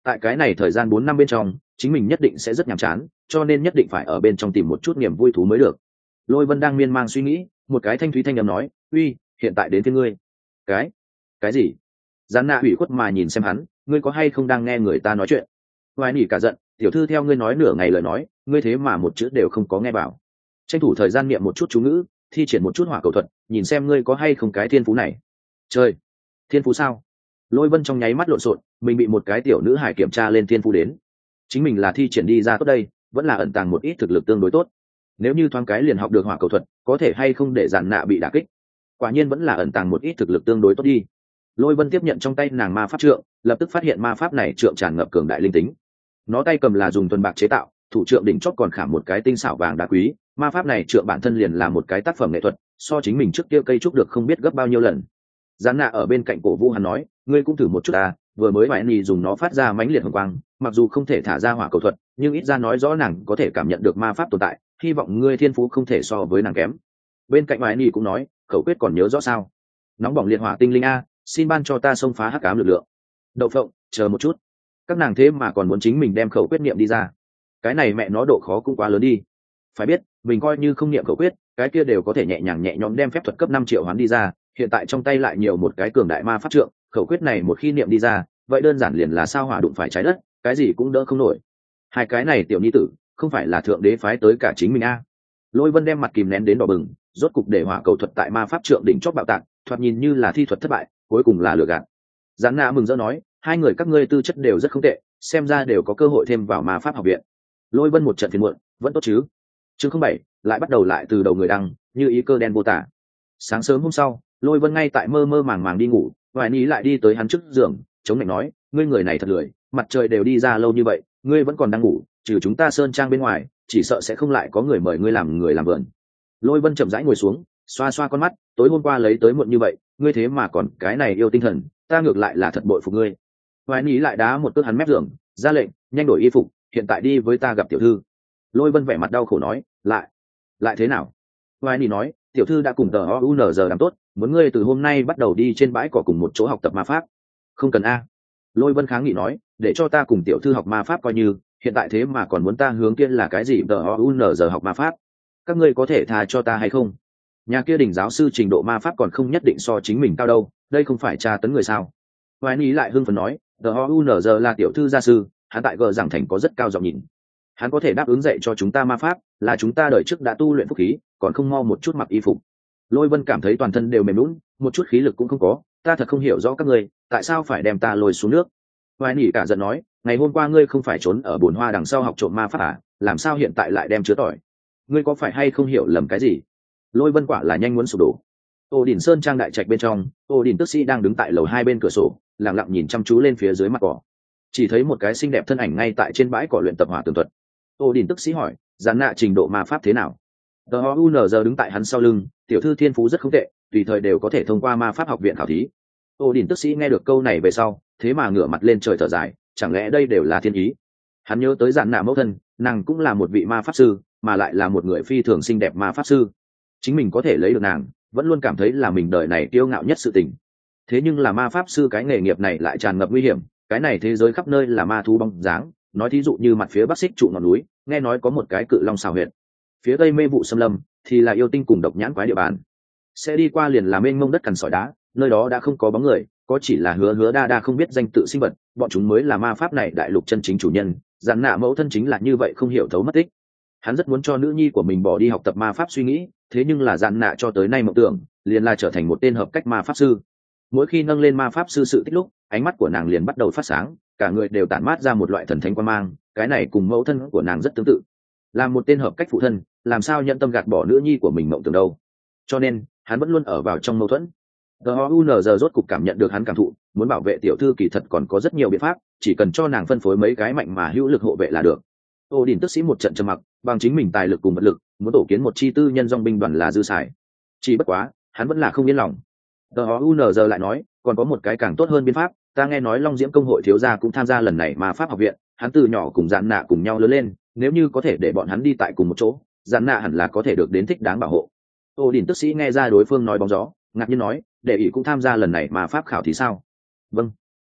tại cái này thời gian bốn năm bên trong chính mình nhất định sẽ rất nhàm chán, cho nên nhất định phải ở bên trong tìm một chút niềm vui thú mới được. Lôi Vân đang miên man suy nghĩ, một cái thanh thúy thanh âm nói, uy, hiện tại đến phía ngươi. cái cái gì? Gián nạ ủy khuất mà nhìn xem hắn, ngươi có hay không đang nghe người ta nói chuyện? Hoài nỉ cả giận, tiểu thư theo ngươi nói nửa ngày lời nói, ngươi thế mà một chữ đều không có nghe vào. Tranh thủ thời gian niệm một chút chú ngữ, thi triển một chút hỏa cầu thuật, nhìn xem ngươi có hay không cái thiên phú này. Trời, thiên phú sao? Lôi Vân trong nháy mắt lộn xộn, mình bị một cái tiểu nữ hải kiểm tra lên thiên phú đến. Chính mình là thi triển đi ra tốt đây, vẫn là ẩn tàng một ít thực lực tương đối tốt. Nếu như thoáng cái liền học được hỏa cầu thuật, có thể hay không để giàn nạ bị đả kích? Quả nhiên vẫn là ẩn tàng một ít thực lực tương đối tốt đi. Lôi Vân tiếp nhận trong tay nàng ma pháp trượng, lập tức phát hiện ma pháp này trượng tràn ngập cường đại linh tính. Nó tay cầm là dùng thuần bạc chế tạo, thủ trượng đỉnh chót còn khảm một cái tinh xảo vàng đá quý. Ma pháp này trượng bản thân liền là một cái tác phẩm nghệ thuật, so chính mình trước kia cây trúc được không biết gấp bao nhiêu lần. Gián nạ ở bên cạnh cổ vũ hắn nói, ngươi cũng thử một chút à, vừa mới mãi nì dùng nó phát ra mãnh liệt hồng quang, mặc dù không thể thả ra hỏa cầu thuật, nhưng ít ra nói rõ nàng có thể cảm nhận được ma pháp tồn tại, hy vọng ngươi thiên phú không thể so với nàng kém. Bên cạnh mãi nì cũng nói, khẩu quyết còn nhớ rõ sao? Nóng bỏng liệt hỏa tinh linh a, xin ban cho ta xông phá hắc ám lực lượng. Đậu phộng, chờ một chút, các nàng thế mà còn muốn chính mình đem khẩu quyết niệm đi ra, cái này mẹ nó độ khó cũng quá lớn đi. Phải biết mình coi như không niệm khẩu quyết, cái kia đều có thể nhẹ nhàng nhẹ nhõm đem phép thuật cấp năm triệu hoán đi ra, hiện tại trong tay lại nhiều một cái cường đại ma pháp trượng, khẩu quyết này một khi niệm đi ra, vậy đơn giản liền là sao hỏa đụng phải trái đất, cái gì cũng đỡ không nổi. Hai cái này tiểu nhi tử, không phải là thượng đế phái tới cả chính mình a. Lôi Vân đem mặt kìm nén đến đỏ bừng, rốt cục để hỏa cầu thuật tại ma pháp trượng đỉnh chót bạo tạc, thoạt nhìn như là thi thuật thất bại, cuối cùng là lừa gạt. Gián nạ mừng rỡ nói, hai người các ngươi tư chất đều rất không tệ, xem ra đều có cơ hội thêm vào ma pháp học viện. Lôi Vân một trận phiền muộn, vẫn tốt chứ? Chương không bảy, lại bắt đầu lại từ đầu người đăng, như ý cơ đen vô tả. Sáng sớm hôm sau, Lôi Vân ngay tại mơ mơ màng màng đi ngủ, Hoài Ní lại đi tới hắn trước giường, chống lạnh nói, ngươi người này thật lười, mặt trời đều đi ra lâu như vậy, ngươi vẫn còn đang ngủ, trừ chúng ta sơn trang bên ngoài, chỉ sợ sẽ không lại có người mời ngươi làm người làm vườn. Lôi Vân chậm rãi ngồi xuống, xoa xoa con mắt, tối hôm qua lấy tới muộn như vậy, ngươi thế mà còn cái này yêu tinh thần, ta ngược lại là thật bội phục ngươi. Hoài Ní lại đá một cước hắn mép giường, ra lệnh, nhanh đổi y phục, hiện tại đi với ta gặp tiểu thư. Lôi Vân vẻ mặt đau khổ nói, lại lại thế nào? Hoài Ní nói, tiểu thư đã cùng tờ o u n giờ làm tốt, muốn ngươi từ hôm nay bắt đầu đi trên bãi cỏ cùng một chỗ học tập ma pháp. Không cần a. Lôi Vân kháng nghị nói, để cho ta cùng tiểu thư học ma pháp coi như, hiện tại thế mà còn muốn ta hướng kia là cái gì tờ o u n giờ học ma pháp? Các ngươi có thể tha cho ta hay không? Nhà kia đỉnh giáo sư trình độ ma pháp còn không nhất định so chính mình cao đâu, đây không phải tra tấn người sao? Hoài Ní lại hưng phấn nói, tờ o u n giờ là tiểu thư gia sư, hắn tại gờ giảng thành có rất cao giọng nhìn, hắn có thể đáp ứng dạy cho chúng ta ma pháp, là chúng ta đời trước đã tu luyện phúc khí, còn không mau một chút mặc y phục. Lôi Vân cảm thấy toàn thân đều mềm lún, một chút khí lực cũng không có, ta thật không hiểu rõ các ngươi tại sao phải đem ta lôi xuống nước. Hoài Nỉ cả giận nói, ngày hôm qua ngươi không phải trốn ở bồn hoa đằng sau học trộm ma pháp à, làm sao hiện tại lại đem chứa tỏi? Ngươi có phải hay không hiểu lầm cái gì? Lôi Vân quả là nhanh muốn sụp đổ. Ô Đỉnh Sơn trang đại trạch bên trong, Ô Đỉnh Tức Sĩ đang đứng tại lầu hai bên cửa sổ, lặng lặng nhìn chăm chú lên phía dưới mặt cỏ. Chỉ thấy một cái xinh đẹp thân ảnh ngay tại trên bãi cỏ luyện tập hỏa tường thuật. Ô Đỉnh Tức Sĩ hỏi, gián nạ trình độ ma pháp thế nào? tê o u en giê đứng tại hắn sau lưng, tiểu thư thiên phú rất không tệ, tùy thời đều có thể thông qua ma pháp học viện khảo thí. Ô Đỉnh Tức Sĩ nghe được câu này về sau, thế mà ngửa mặt lên trời thở dài, chẳng lẽ đây đều là thiên ý? Hắn nhớ tới giản nạ mẫu thân, nàng cũng là một vị ma pháp sư, mà lại là một người phi thường xinh đẹp ma pháp sư. Chính mình có thể lấy được nàng, vẫn luôn cảm thấy là mình đời này kiêu ngạo nhất sự tình. Thế nhưng là ma pháp sư cái nghề nghiệp này lại tràn ngập nguy hiểm, cái này thế giới khắp nơi là ma thú bóng dáng, nói thí dụ như mặt phía bắc xích trụ ngọn núi, nghe nói có một cái cự long xào huyệt. Phía tây mê vụ xâm lâm thì là yêu tinh cùng độc nhãn quái địa bàn. Sẽ đi qua liền là mênh mông đất cằn sỏi đá, nơi đó đã không có bóng người, có chỉ là hứa hứa đa đa không biết danh tự sinh vật, bọn chúng mới là ma pháp này đại lục chân chính chủ nhân. Giản nạ mẫu thân chính là như vậy không hiểu thấu mất tích. Hắn rất muốn cho nữ nhi của mình bỏ đi học tập ma pháp suy nghĩ, thế nhưng là giản nạ cho tới nay mộng tưởng liền là trở thành một tên hợp cách ma pháp sư. Mỗi khi nâng lên ma pháp sư sự tích lúc, ánh mắt của nàng liền bắt đầu phát sáng, cả người đều tản mát ra một loại thần thánh quan mang, cái này cùng mẫu thân của nàng rất tương tự. Là một tên hợp cách phụ thân, làm sao nhận tâm gạt bỏ nữ nhi của mình mộng tưởng đâu? Cho nên hắn vẫn luôn ở vào trong mâu thuẫn. tê o u en giê rốt cục cảm nhận được hắn cảm thụ, muốn bảo vệ tiểu thư kỳ thật còn có rất nhiều biện pháp, chỉ cần cho nàng phân phối mấy cái mạnh mà hữu lực hộ vệ là được. Ô Đỉnh Tức Sĩ một trận trầm mặc, bằng chính mình tài lực cùng vật lực, muốn tổ kiến một chi tư nhân dòng binh đoàn là dư xài. Chỉ bất quá, hắn vẫn là không yên lòng. tê o u en giê lại nói, còn có một cái càng tốt hơn biện pháp, ta nghe nói Long Diễm công hội thiếu gia cũng tham gia lần này mà pháp học viện, hắn từ nhỏ cùng Giản nạ cùng nhau lớn lên, nếu như có thể để bọn hắn đi tại cùng một chỗ, Giản nạ hẳn là có thể được đến thích đáng bảo hộ. Ô Đỉnh Tức Sĩ nghe ra đối phương nói bóng gió, ngạc nhiên nói, để ỷ cũng tham gia lần này mà pháp khảo thì sao? Vâng.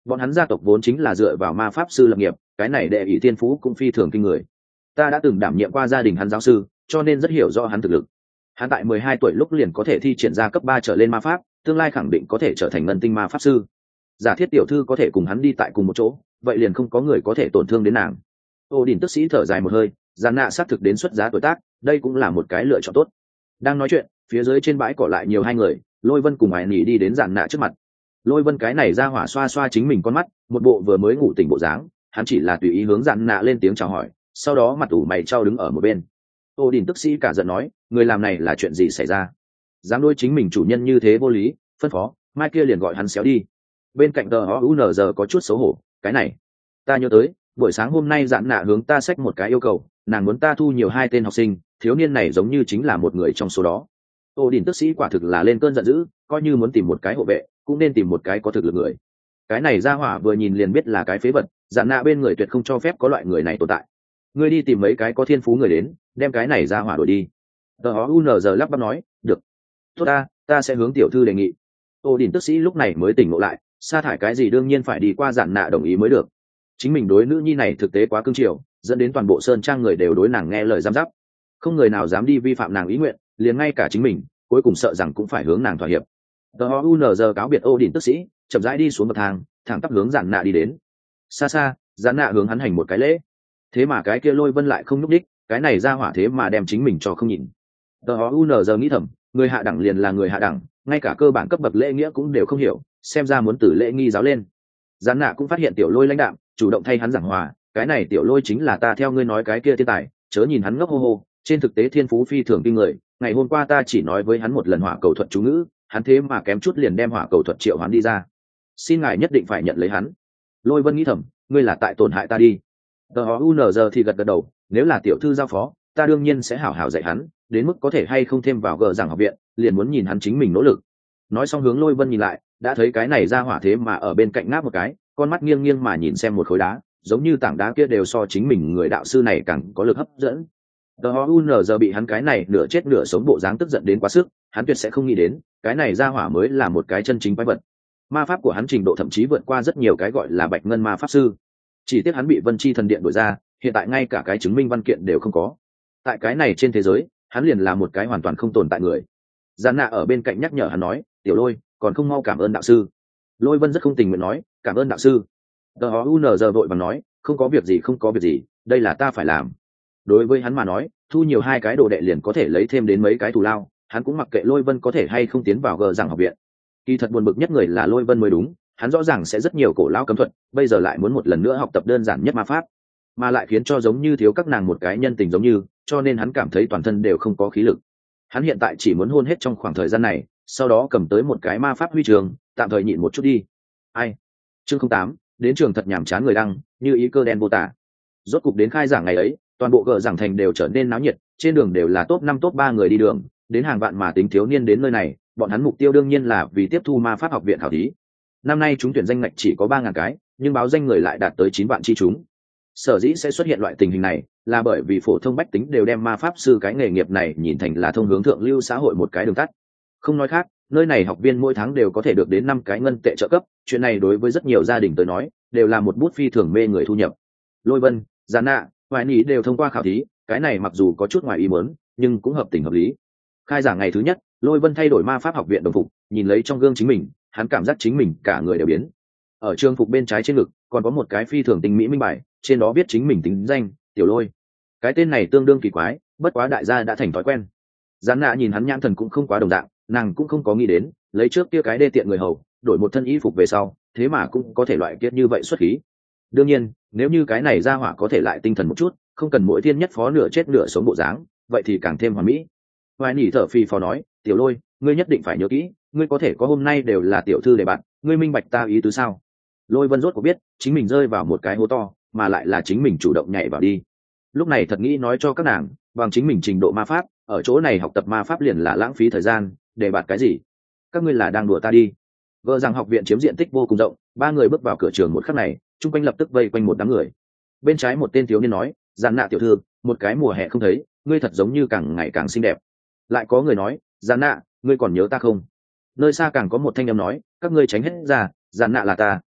bọn hắn gia tộc vốn chính là dựa vào ma pháp sư lập nghiệp, cái này đệ ỷ thiên phú cũng phi thường kinh người. Ta đã từng đảm nhiệm qua gia đình hắn giáo sư, cho nên rất hiểu rõ hắn thực lực. Hắn tại mười hai tuổi lúc liền có thể thi triển ra cấp ba trở lên ma pháp, tương lai khẳng định có thể trở thành ngân tinh ma pháp sư. Giả thiết tiểu thư có thể cùng hắn đi tại cùng một chỗ, vậy liền không có người có thể tổn thương đến nàng. Ô Đình tức sĩ thở dài một hơi, Giản Nạ xác thực đến xuất giá tuổi tác, đây cũng là một cái lựa chọn tốt. Đang nói chuyện, phía dưới trên bãi cỏ lại nhiều hai người, Lôi Vân cùng Ải Nỉ đi đến Giản Nạ trước mặt. Lôi Vân cái này ra hỏa xoa xoa chính mình con mắt, một bộ vừa mới ngủ tỉnh bộ dáng, hắn chỉ là tùy ý hướng Giản Nạ lên tiếng chào hỏi, sau đó mặt ủ mày trao đứng ở một bên. Ô Đình tức sĩ cả giận nói, người làm này là chuyện gì xảy ra? Dám đối chính mình chủ nhân như thế vô lý, phân phó, mai kia liền gọi hắn xéo đi. Bên cạnh tờ ó u en giờ có chút xấu hổ, cái này ta nhớ tới, buổi sáng hôm nay Giản Nạ hướng ta xách một cái yêu cầu, nàng muốn ta thu nhiều hai tên học sinh, thiếu niên này giống như chính là một người trong số đó. Ô Đình tức sĩ quả thực là lên cơn giận dữ, coi như muốn tìm một cái hộ vệ, cũng nên tìm một cái có thực lực người. Cái này ra hỏa vừa nhìn liền biết là cái phế vật, Giản Nạ bên người tuyệt không cho phép có loại người này tồn tại. Ngươi đi tìm mấy cái có thiên phú người đến, đem cái này ra hỏa đuổi đi. Tờ ó u en giờ lắp bắp nói, được. Tốt ta, ta sẽ hướng tiểu thư đề nghị. Ô Đình tức sĩ lúc này mới tỉnh ngộ lại, sa thải cái gì đương nhiên phải đi qua Giản Nạ đồng ý mới được. Chính mình đối nữ nhi này thực tế quá cương triều, dẫn đến toàn bộ sơn trang người đều đối nàng nghe lời giám giáp, không người nào dám đi vi phạm nàng ý nguyện, liền ngay cả chính mình cuối cùng sợ rằng cũng phải hướng nàng thỏa hiệp. Tờ u n giờ cáo biệt Ô Đình tức sĩ, chậm rãi đi xuống bậc thang, thẳng tắp hướng Giản Nạ đi đến. Xa xa, Giản Nạ hướng hắn hành một cái lễ, thế mà cái kia Lôi Vân lại không nhúc đích, cái này ra hỏa thế mà đem chính mình cho không nhìn. Tờ u n giờ nghĩ thầm, người hạ đẳng liền là người hạ đẳng, ngay cả cơ bản cấp bậc lễ nghĩa cũng đều không hiểu, xem ra muốn từ lễ nghi giáo lên. Giản Nạ cũng phát hiện tiểu Lôi lãnh đạm, chủ động thay hắn giảng hòa, cái này tiểu Lôi chính là ta theo ngươi nói cái kia thiên tài, chớ nhìn hắn ngốc hô hô, trên thực tế thiên phú phi thường kinh người, ngày hôm qua ta chỉ nói với hắn một lần hỏa cầu thuật chú ngữ, hắn thế mà kém chút liền đem hỏa cầu thuật triệu hắn đi ra. Xin ngài nhất định phải nhận lấy hắn. Lôi Vân nghĩ thầm, ngươi là tại tổn hại ta đi. Tờ u n giờ thì gật gật đầu, nếu là tiểu thư giao phó, ta đương nhiên sẽ hảo hảo dạy hắn, đến mức có thể hay không thêm vào gờ giảng học viện, liền muốn nhìn hắn chính mình nỗ lực. Nói xong hướng Lôi Vân nhìn lại, đã thấy cái này ra hỏa thế mà ở bên cạnh ngáp một cái, con mắt nghiêng nghiêng mà nhìn xem một khối đá, giống như tảng đá kia đều so chính mình người đạo sư này càng có lực hấp dẫn. Tờ u n giờ bị hắn cái này nửa chết nửa sống bộ dáng tức giận đến quá sức, hắn tuyệt sẽ không nghĩ đến, cái này ra hỏa mới là một cái chân chính quái vật. Ma pháp của hắn trình độ thậm chí vượt qua rất nhiều cái gọi là bạch ngân ma pháp sư. Chỉ tiếc hắn bị Vân Chi thần điện đuổi ra, hiện tại ngay cả cái chứng minh văn kiện đều không có. Tại cái này trên thế giới, hắn liền là một cái hoàn toàn không tồn tại người. Giản Nạ ở bên cạnh nhắc nhở hắn nói, tiểu Lôi, còn không mau cảm ơn đạo sư. Lôi Vân rất không tình nguyện nói, cảm ơn đạo sư. Tờ u n giờ vội vàng nói, không có việc gì không có việc gì, đây là ta phải làm. Đối với hắn mà nói, thu nhiều hai cái đồ đệ liền có thể lấy thêm đến mấy cái thù lao, hắn cũng mặc kệ Lôi Vân có thể hay không tiến vào gờ giảng học viện. Kỳ thật buồn bực nhất người là Lôi Vân mới đúng, hắn rõ ràng sẽ rất nhiều cổ lao cấm thuật, bây giờ lại muốn một lần nữa học tập đơn giản nhất ma pháp, mà lại khiến cho giống như thiếu các nàng một cái nhân tình giống như, cho nên hắn cảm thấy toàn thân đều không có khí lực. Hắn hiện tại chỉ muốn hôn hết trong khoảng thời gian này, sau đó cầm tới một cái ma pháp huy trường, tạm thời nhịn một chút đi. Ai? Chương không tám, đến trường thật nhàm chán người đăng, như ý cơ đen vô tả. Rốt cục đến khai giảng ngày ấy, toàn bộ gờ giảng thành đều trở nên náo nhiệt, trên đường đều là top năm top ba người đi đường, đến hàng vạn mà tính thiếu niên đến nơi này, bọn hắn mục tiêu đương nhiên là vì tiếp thu ma pháp học viện khảo thí. Năm nay chúng tuyển danh ngạch chỉ có ba ngàn cái, nhưng báo danh người lại đạt tới chín vạn chi chúng. Sở dĩ sẽ xuất hiện loại tình hình này, là bởi vì phổ thông bách tính đều đem ma pháp sư cái nghề nghiệp này nhìn thành là thông hướng thượng lưu xã hội một cái đường tắt. Không nói khác, nơi này học viên mỗi tháng đều có thể được đến năm cái ngân tệ trợ cấp, chuyện này đối với rất nhiều gia đình tới nói, đều là một bút phi thường mê người thu nhập. Lôi Vân, Giản Nạ, Hoài Nỉ đều thông qua khảo thí, cái này mặc dù có chút ngoài ý muốn, nhưng cũng hợp tình hợp lý. Khai giảng ngày thứ nhất, Lôi Vân thay đổi ma pháp học viện đồng phục, nhìn lấy trong gương chính mình, hắn cảm giác chính mình cả người đều biến. Ở trường phục bên trái trên ngực, còn có một cái phi thường tinh mỹ minh bài, trên đó viết chính mình tính danh, Tiểu Lôi. Cái tên này tương đương kỳ quái, bất quá đại gia đã thành thói quen. Giản Nạ nhìn hắn nhãn thần cũng không quá đồng dạng, nàng cũng không có nghĩ đến, lấy trước kia cái đê tiện người hầu, đổi một thân y phục về sau, thế mà cũng có thể loại kiết như vậy xuất khí. Đương nhiên, nếu như cái này ra hỏa có thể lại tinh thần một chút, không cần mỗi thiên nhất phó nửa chết nửa sống bộ dáng, vậy thì càng thêm hoàn mỹ. Hoài Nỉ thở phì phò nói, Tiểu Lôi, ngươi nhất định phải nhớ kỹ, ngươi có thể có hôm nay đều là tiểu thư để bạn, ngươi minh bạch ta ý tứ sao? Lôi Vân rốt cuộc biết, chính mình rơi vào một cái hố to, mà lại là chính mình chủ động nhảy vào đi. Lúc này thật nghĩ nói cho các nàng, bằng chính mình trình độ ma pháp, ở chỗ này học tập ma pháp liền là lãng phí thời gian, để bạt cái gì? Các ngươi là đang đùa ta đi. Vợ rằng học viện chiếm diện tích vô cùng rộng, ba người bước vào cửa trường một khắc này, chung quanh lập tức vây quanh một đám người. Bên trái một tên thiếu niên nói, Giản Nạ tiểu thư, một cái mùa hè không thấy, ngươi thật giống như càng ngày càng xinh đẹp. Lại có người nói, Giản Nạ, ngươi còn nhớ ta không? Nơi xa càng có một thanh âm nói, các ngươi tránh hết ra, Giản Nạ là ta,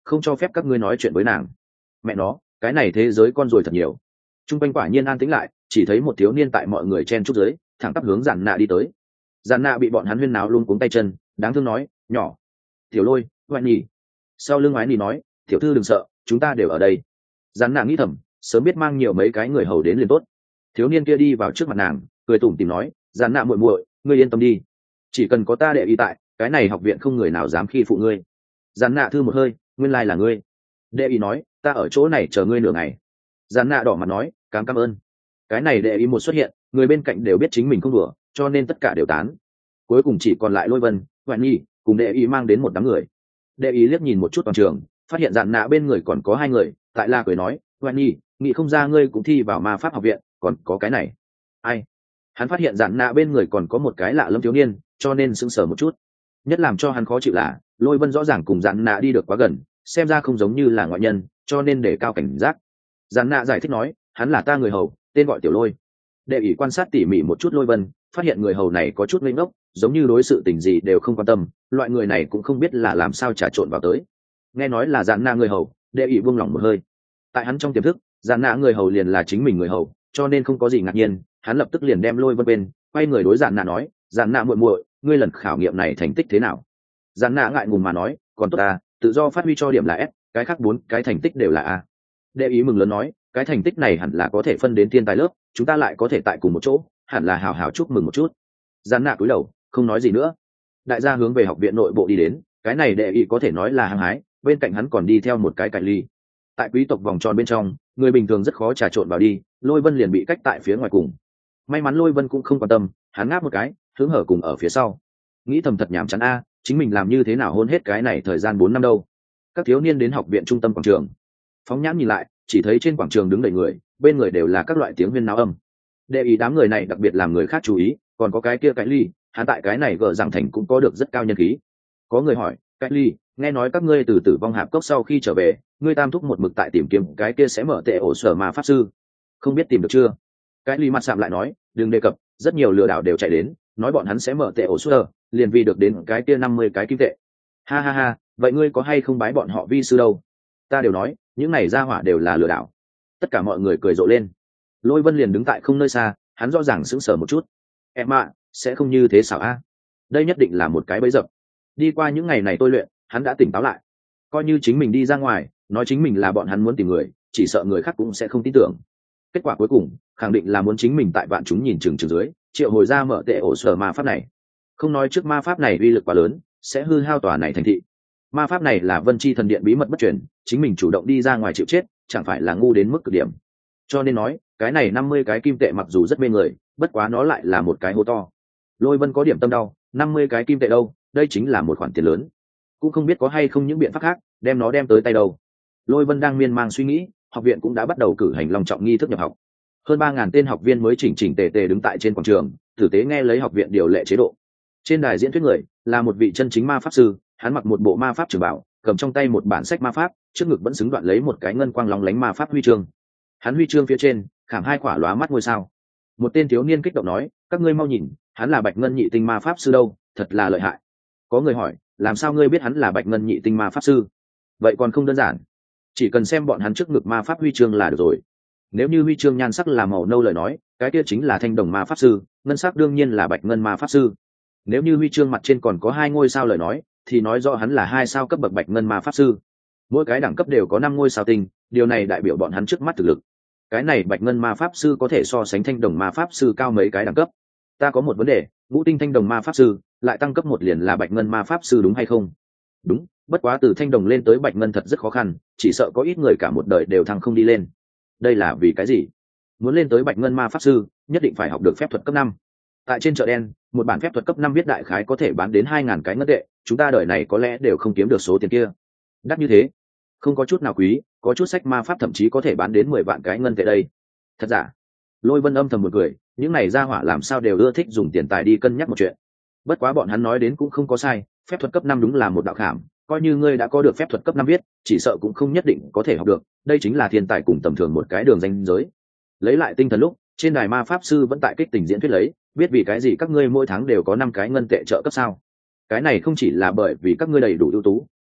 không cho phép các ngươi nói chuyện với nàng. Mẹ nó, cái này thế giới con rồi thật nhiều. Trung quanh quả nhiên an tĩnh lại, chỉ thấy một thiếu niên tại mọi người chen chúc dưới thẳng tắp hướng Giản Nạ đi tới. Giản Nạ bị bọn hắn huyên náo luôn cuống tay chân, đáng thương nói, nhỏ tiểu lôi ngoại nhỉ. Sau lưng ngoại nhỉ nói, tiểu thư đừng sợ, chúng ta đều ở đây. Giản Nạ nghĩ thầm, sớm biết mang nhiều mấy cái người hầu đến liền tốt. Thiếu niên kia đi vào trước mặt nàng, cười tủm tỉm nói, Giản Nạ muội muội, ngươi yên tâm đi, chỉ cần có ta đệ y tại, cái này học viện không người nào dám khi phụ ngươi. Giản Nạ thư một hơi, nguyên lai là ngươi. Đệ y nói, ta ở chỗ này chờ ngươi nửa ngày. Giản Nạ đỏ mặt nói, cảm cảm ơn. Cái này đệ y một xuất hiện, người bên cạnh đều biết chính mình không đùa, cho nên tất cả đều tán. Cuối cùng chỉ còn lại Lôi Vân, Hoạn Nhi cùng đệ y mang đến một đám người. Đệ y liếc nhìn một chút toàn trường, phát hiện Giản Nạ bên người còn có hai người, tại la cười nói, Hoạn Nhi, nghĩ không ra ngươi cũng thi vào ma pháp học viện, còn có cái này. Ai? Hắn phát hiện Giản Nạ bên người còn có một cái lạ lẫm thiếu niên, cho nên sững sờ một chút. Nhất làm cho hắn khó chịu là, Lôi Vân rõ ràng cùng Giản Nạ đi được quá gần, xem ra không giống như là ngoại nhân, cho nên để cao cảnh giác. Giản Nạ giải thích nói, hắn là ta người hầu, tên gọi Tiểu Lôi. Đệ ỷ quan sát tỉ mỉ một chút Lôi Vân, phát hiện người hầu này có chút ngây ngốc, giống như đối sự tình gì đều không quan tâm, loại người này cũng không biết là làm sao trà trộn vào tới. Nghe nói là Giản Nạ người hầu, đệ ỷ buông lỏng một hơi. Tại hắn trong tiềm thức, Giản Nạ người hầu liền là chính mình người hầu, cho nên không có gì ngạc nhiên, hắn lập tức liền đem Lôi Vân bên, quay người đối Giản Nạ nói, Giản Nạ muội muội, ngươi lần khảo nghiệm này thành tích thế nào? Giản Nạ ngại ngùng mà nói, còn tốt ta, tự do phát huy cho điểm là F, cái khác bốn cái thành tích đều là A. Đệ ý mừng lớn nói, cái thành tích này hẳn là có thể phân đến thiên tài lớp, chúng ta lại có thể tại cùng một chỗ, hẳn là hào hào chúc mừng một chút. Giản Nạ cúi đầu, không nói gì nữa. Đại gia hướng về học viện nội bộ đi đến, cái này đệ ý có thể nói là hăng hái, bên cạnh hắn còn đi theo một cái cải ly. Tại quý tộc vòng tròn bên trong, người bình thường rất khó trà trộn vào đi, Lôi Vân liền bị cách tại phía ngoài cùng. May mắn Lôi Vân cũng không quan tâm, hắn ngáp một cái, hướng hở cùng ở phía sau. Nghĩ thầm thật nhảm chán a, chính mình làm như thế nào hôn hết cái này thời gian bốn năm đâu. Các thiếu niên đến học viện trung tâm quảng trường, phóng nhãn nhìn lại, chỉ thấy trên quảng trường đứng đầy người, bên người đều là các loại tiếng huyên náo âm. Đệ ý đám người này đặc biệt làm người khác chú ý, còn có cái kia cái ly, hắn tại cái này gờ rằng thành cũng có được rất cao nhân khí. Có người hỏi, cái ly, nghe nói các ngươi từ tử vong hạp cốc sau khi trở về, ngươi tam thúc một mực tại tìm kiếm cái kia sẽ mở tệ ổ sở mà pháp sư, không biết tìm được chưa? Cái ly mặt sạm lại nói, đừng đề cập, rất nhiều lừa đảo đều chạy đến, nói bọn hắn sẽ mở tệ ổ sở, liền vì được đến cái kia năm mươi cái kim tệ. Ha ha ha, vậy ngươi có hay không bái bọn họ vi sư đâu? Ta đều nói, những này ra hỏa đều là lừa đảo. Tất cả mọi người cười rộ lên. Lôi Vân liền đứng tại không nơi xa, hắn rõ ràng sững sờ một chút. Em ạ, sẽ không như thế sao a? Đây nhất định là một cái bẫy dập. Đi qua những ngày này tôi luyện, hắn đã tỉnh táo lại. Coi như chính mình đi ra ngoài, nói chính mình là bọn hắn muốn tìm người, chỉ sợ người khác cũng sẽ không tin tưởng. Kết quả cuối cùng, khẳng định là muốn chính mình tại vạn chúng nhìn chừng chừng dưới, triệu hồi ra mở tệ ổ sở ma pháp này. Không nói trước ma pháp này uy lực quá lớn, sẽ hư hao tòa này thành thị. Ma pháp này là Vân Chi thần điện bí mật bất truyền, chính mình chủ động đi ra ngoài chịu chết, chẳng phải là ngu đến mức cực điểm. Cho nên nói, cái này năm mươi cái kim tệ mặc dù rất mê người, bất quá nó lại là một cái hố to. Lôi Vân có điểm tâm đau, năm mươi cái kim tệ đâu, đây chính là một khoản tiền lớn. Cũng không biết có hay không những biện pháp khác, đem nó đem tới tay đâu. Lôi Vân đang miên man suy nghĩ, học viện cũng đã bắt đầu cử hành long trọng nghi thức nhập học. Hơn ba ngàn tên học viên mới chỉnh chỉnh tề tề đứng tại trên quảng trường, tử tế nghe lấy học viện điều lệ chế độ. Trên đài diễn thuyết người là một vị chân chính ma pháp sư, hắn mặc một bộ ma pháp trường bảo, cầm trong tay một bản sách ma pháp, trước ngực vẫn xứng đoạn lấy một cái ngân quang lóng lánh ma pháp huy chương. Hắn huy chương phía trên khảm hai quả lóa mắt ngôi sao. Một tên thiếu niên kích động nói, các ngươi mau nhìn, hắn là Bạch Ngân Nhị Tinh ma pháp sư đâu, thật là lợi hại. Có người hỏi, làm sao ngươi biết hắn là Bạch Ngân Nhị Tinh ma pháp sư? Vậy còn không đơn giản, chỉ cần xem bọn hắn trước ngực ma pháp huy chương là được rồi. Nếu như huy chương nhan sắc là màu nâu lời nói, cái kia chính là Thanh Đồng ma pháp sư, ngân sắc đương nhiên là Bạch Ngân ma pháp sư. Nếu như huy chương mặt trên còn có hai ngôi sao lời nói, thì nói rõ hắn là hai sao cấp bậc Bạch Ngân ma pháp sư. Mỗi cái đẳng cấp đều có năm ngôi sao tinh, điều này đại biểu bọn hắn trước mắt thực lực. Cái này Bạch Ngân ma pháp sư có thể so sánh Thanh Đồng ma pháp sư cao mấy cái đẳng cấp. Ta có một vấn đề, Ngũ Tinh Thanh Đồng ma pháp sư lại tăng cấp một liền là Bạch Ngân ma pháp sư đúng hay không? Đúng, bất quá từ Thanh Đồng lên tới Bạch Ngân thật rất khó khăn, chỉ sợ có ít người cả một đời đều thăng không đi lên. Đây là vì cái gì? Muốn lên tới Bạch Ngân ma pháp sư, nhất định phải học được phép thuật cấp năm. Tại trên chợ đen, một bản phép thuật cấp năm viết đại khái có thể bán đến hai ngàn cái ngân tệ, chúng ta đời này có lẽ đều không kiếm được số tiền kia. Đắt như thế, không có chút nào quý, có chút sách ma pháp thậm chí có thể bán đến mười vạn cái ngân tệ đây. Thật giả? Lôi Vân âm thầm một cười, những này ra hỏa làm sao đều ưa thích dùng tiền tài đi cân nhắc một chuyện. Bất quá bọn hắn nói đến cũng không có sai, phép thuật cấp năm đúng là một đạo khảm, coi như ngươi đã có được phép thuật cấp năm viết, chỉ sợ cũng không nhất định có thể học được, đây chính là thiên tài cùng tầm thường một cái đường ranh giới. Lấy lại tinh thần lúc, trên đài ma pháp sư vẫn tại kích tình diễn thuyết lấy, biết vì cái gì các ngươi mỗi tháng đều có năm cái ngân tệ trợ cấp sao? Cái này không chỉ là bởi vì các ngươi đầy đủ ưu tú,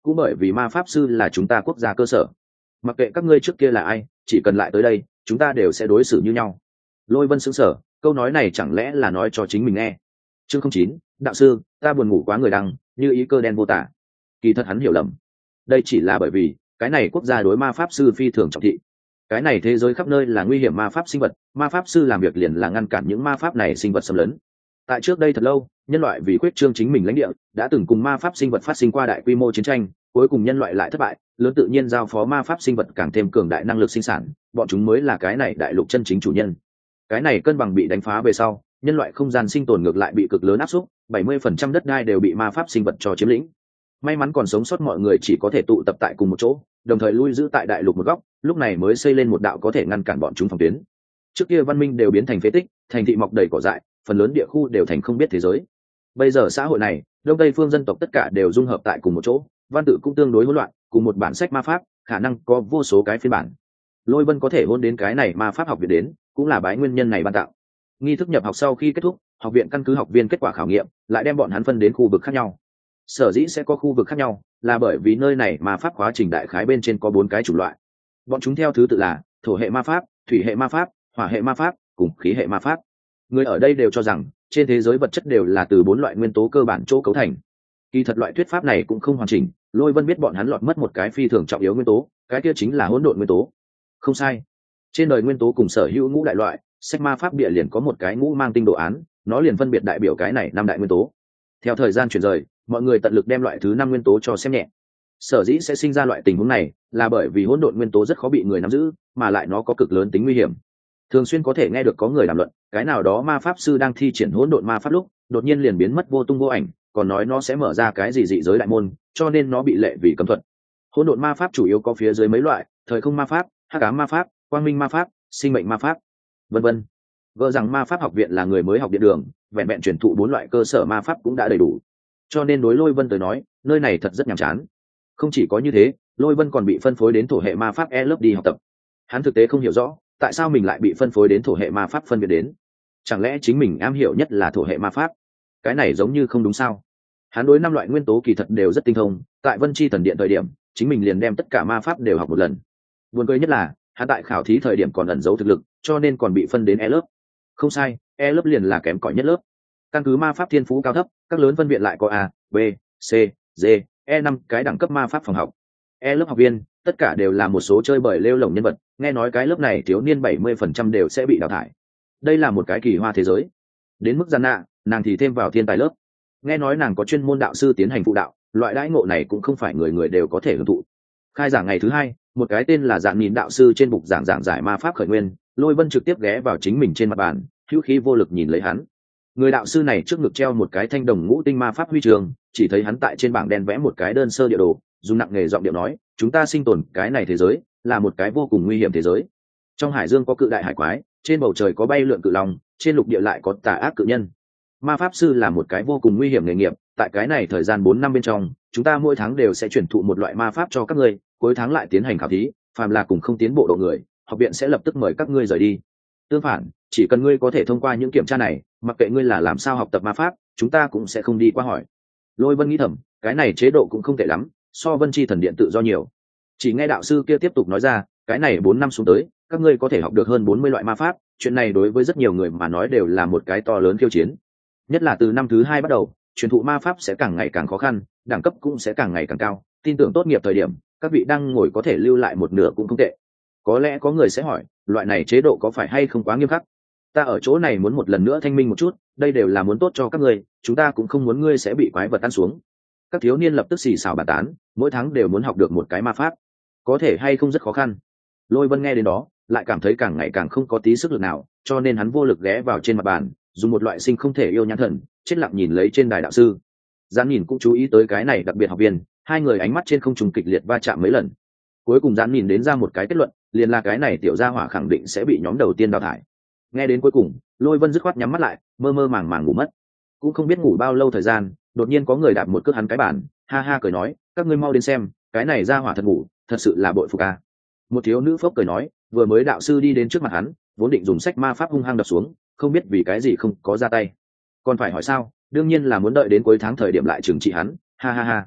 cũng bởi vì ma pháp sư là chúng ta quốc gia cơ sở. Mặc kệ các ngươi trước kia là ai, chỉ cần lại tới đây chúng ta đều sẽ đối xử như nhau. Lôi Vân sững sờ, câu nói này chẳng lẽ là nói cho chính mình nghe. Chương không chín, đạo sư, ta buồn ngủ quá người đăng, như ý cơ đen vô tả. Kỳ thật hắn hiểu lầm, đây chỉ là bởi vì cái này quốc gia đối ma pháp sư phi thường trọng thị. Cái này thế giới khắp nơi là nguy hiểm ma pháp sinh vật, ma pháp sư làm việc liền là ngăn cản những ma pháp này sinh vật xâm lấn. Tại trước đây thật lâu, nhân loại vì quyết trương chính mình lãnh địa đã từng cùng ma pháp sinh vật phát sinh qua đại quy mô chiến tranh, cuối cùng nhân loại lại thất bại, lớn tự nhiên giao phó ma pháp sinh vật càng thêm cường đại năng lực sinh sản, bọn chúng mới là cái này đại lục chân chính chủ nhân. Cái này cân bằng bị đánh phá về sau, nhân loại không gian sinh tồn ngược lại bị cực lớn áp suất, bảy mươi phần trăm đất đai đều bị ma pháp sinh vật cho chiếm lĩnh. May mắn còn sống sót mọi người chỉ có thể tụ tập tại cùng một chỗ, đồng thời lui giữ tại đại lục một góc, lúc này mới xây lên một đạo có thể ngăn cản bọn chúng phòng tuyến. Trước kia văn minh đều biến thành phế tích, thành thị mọc đầy cỏ dại, phần lớn địa khu đều thành không biết thế giới. Bây giờ xã hội này, đông tây phương dân tộc tất cả đều dung hợp tại cùng một chỗ, văn tự cũng tương đối hỗn loạn, cùng một bản sách ma pháp khả năng có vô số cái phiên bản. Lôi Vân có thể hôn đến cái này ma pháp học viện đến, cũng là bái nguyên nhân này ban tạo. Nghi thức nhập học sau khi kết thúc, học viện căn cứ học viên kết quả khảo nghiệm, lại đem bọn hắn phân đến khu vực khác nhau. Sở dĩ sẽ có khu vực khác nhau, là bởi vì nơi này ma pháp khóa trình đại khái bên trên có bốn cái chủng loại. Bọn chúng theo thứ tự là thổ hệ ma pháp, thủy hệ ma pháp, hỏa hệ ma pháp, cùng khí hệ ma pháp. Người ở đây đều cho rằng trên thế giới vật chất đều là từ bốn loại nguyên tố cơ bản chỗ cấu thành. Kỳ thật loại thuyết pháp này cũng không hoàn chỉnh, Lôi Vân biết bọn hắn lọt mất một cái phi thường trọng yếu nguyên tố, cái kia chính là hỗn độn nguyên tố. Không sai, trên đời nguyên tố cùng sở hữu ngũ đại loại, sách ma pháp địa liền có một cái ngũ mang tinh đồ án, nó liền phân biệt đại biểu cái này năm đại nguyên tố. Theo thời gian chuyển rời, mọi người tận lực đem loại thứ năm nguyên tố cho xem nhẹ. Sở dĩ sẽ sinh ra loại tình huống này là bởi vì hỗn độn nguyên tố rất khó bị người nắm giữ, mà lại nó có cực lớn tính nguy hiểm. Thường xuyên có thể nghe được có người đàm luận, cái nào đó ma pháp sư đang thi triển hỗn độn ma pháp lúc, đột nhiên liền biến mất vô tung vô ảnh, còn nói nó sẽ mở ra cái gì dị giới đại môn, cho nên nó bị lệ vì cấm thuật. Hỗn độn ma pháp chủ yếu có phía dưới mấy loại: thời không ma pháp, hắc ám ma pháp, quang minh ma pháp, sinh mệnh ma pháp, vân vân. Gỡ rằng ma pháp học viện là người mới học điện đường, vẹn vẹn truyền thụ bốn loại cơ sở ma pháp cũng đã đầy đủ. Cho nên đối Lôi Vân tới nói, nơi này thật rất nhàm chán. Không chỉ có như thế, Lôi Vân còn bị phân phối đến thổ hệ ma pháp E lớp đi học tập. Hắn thực tế không hiểu rõ tại sao mình lại bị phân phối đến thổ hệ ma pháp phân biệt đến. Chẳng lẽ chính mình am hiểu nhất là thổ hệ ma pháp? Cái này giống như không đúng sao? Hắn đối năm loại nguyên tố kỳ thật đều rất tinh thông, tại Vân Chi Thần Điện thời điểm, chính mình liền đem tất cả ma pháp đều học một lần. Buồn cười nhất là, hắn tại khảo thí thời điểm còn ẩn giấu thực lực, cho nên còn bị phân đến E lớp. Không sai, E lớp liền là kém cỏi nhất lớp. Căn cứ ma pháp thiên phú cao thấp, các lớn phân viện lại có A, B, C, D, E năm cái đẳng cấp ma pháp phòng học. E lớp học viên, tất cả đều là một số chơi bời lêu lổng nhân vật, nghe nói cái lớp này thiếu niên bảy mươi phần trăm đều sẽ bị đào thải. Đây là một cái kỳ hoa thế giới. Đến mức gian nạ, nàng thì thêm vào thiên tài lớp. Nghe nói nàng có chuyên môn đạo sư tiến hành phụ đạo, loại đãi ngộ này cũng không phải người người đều có thể hưởng thụ. Khai giảng ngày thứ hai, một cái tên là Dạn Nhìn đạo sư trên bục giảng giảng giải ma pháp khởi nguyên, Lôi Vân trực tiếp ghé vào chính mình trên mặt bàn, hữu khí vô lực nhìn lấy hắn. Người đạo sư này trước ngực treo một cái thanh đồng ngũ tinh ma pháp huy chương, chỉ thấy hắn tại trên bảng đen vẽ một cái đơn sơ địa đồ, dùng nặng nghề giọng điệu nói, chúng ta sinh tồn cái này thế giới là một cái vô cùng nguy hiểm thế giới. Trong hải dương có cự đại hải quái, trên bầu trời có bay lượn cự long, trên lục địa lại có tà ác cự nhân. Ma pháp sư là một cái vô cùng nguy hiểm nghề nghiệp, tại cái này thời gian bốn năm bên trong, chúng ta mỗi tháng đều sẽ chuyển thụ một loại ma pháp cho các ngươi, cuối tháng lại tiến hành khảo thí, phàm là cùng không tiến bộ độ người, học viện sẽ lập tức mời các ngươi rời đi. Tương phản, chỉ cần ngươi có thể thông qua những kiểm tra này, mặc kệ ngươi là làm sao học tập ma pháp, chúng ta cũng sẽ không đi qua hỏi. Lôi Vân nghĩ thầm, cái này chế độ cũng không tệ lắm, so Vân Chi Thần Điện tự do nhiều. Chỉ nghe đạo sư kia tiếp tục nói ra, cái này bốn năm xuống tới, các ngươi có thể học được hơn bốn mươi loại ma pháp, chuyện này đối với rất nhiều người mà nói đều là một cái to lớn khiêu chiến. Nhất là từ năm thứ hai bắt đầu, truyền thụ ma pháp sẽ càng ngày càng khó khăn, đẳng cấp cũng sẽ càng ngày càng cao, tin tưởng tốt nghiệp thời điểm, các vị đang ngồi có thể lưu lại một nửa cũng không tệ. Có lẽ có người sẽ hỏi, loại này chế độ có phải hay không quá nghiêm khắc? Ta ở chỗ này muốn một lần nữa thanh minh một chút, đây đều là muốn tốt cho các ngươi, chúng ta cũng không muốn ngươi sẽ bị quái vật ăn xuống. Các thiếu niên lập tức xì xào bàn tán, mỗi tháng đều muốn học được một cái ma pháp, có thể hay không rất khó khăn. Lôi Vân nghe đến đó, lại cảm thấy càng ngày càng không có tí sức lực nào, cho nên hắn vô lực ghé vào trên mặt bàn, dùng một loại sinh không thể yêu nhãn thần, chết lặng nhìn lấy trên đài đạo sư. Gián nhìn cũng chú ý tới cái này đặc biệt học viên, hai người ánh mắt trên không trùng kịch liệt va chạm mấy lần. Cuối cùng Gián nhìn đến ra một cái kết luận, liền là cái này tiểu gia hỏa khẳng định sẽ bị nhóm đầu tiên đào thải. Nghe đến cuối cùng, Lôi Vân dứt khoát nhắm mắt lại, mơ mơ màng màng ngủ mất. Cũng không biết ngủ bao lâu thời gian, đột nhiên có người đạp một cước hắn cái bàn, ha ha cười nói, các ngươi mau đến xem, cái này gia hỏa thật ngủ, thật sự là bội phục a. Một thiếu nữ phốc cười nói, vừa mới đạo sư đi đến trước mặt hắn, vốn định dùng sách ma pháp hung hăng đập xuống, không biết vì cái gì không có ra tay. Còn phải hỏi sao, đương nhiên là muốn đợi đến cuối tháng thời điểm lại trừng trị hắn, ha ha ha.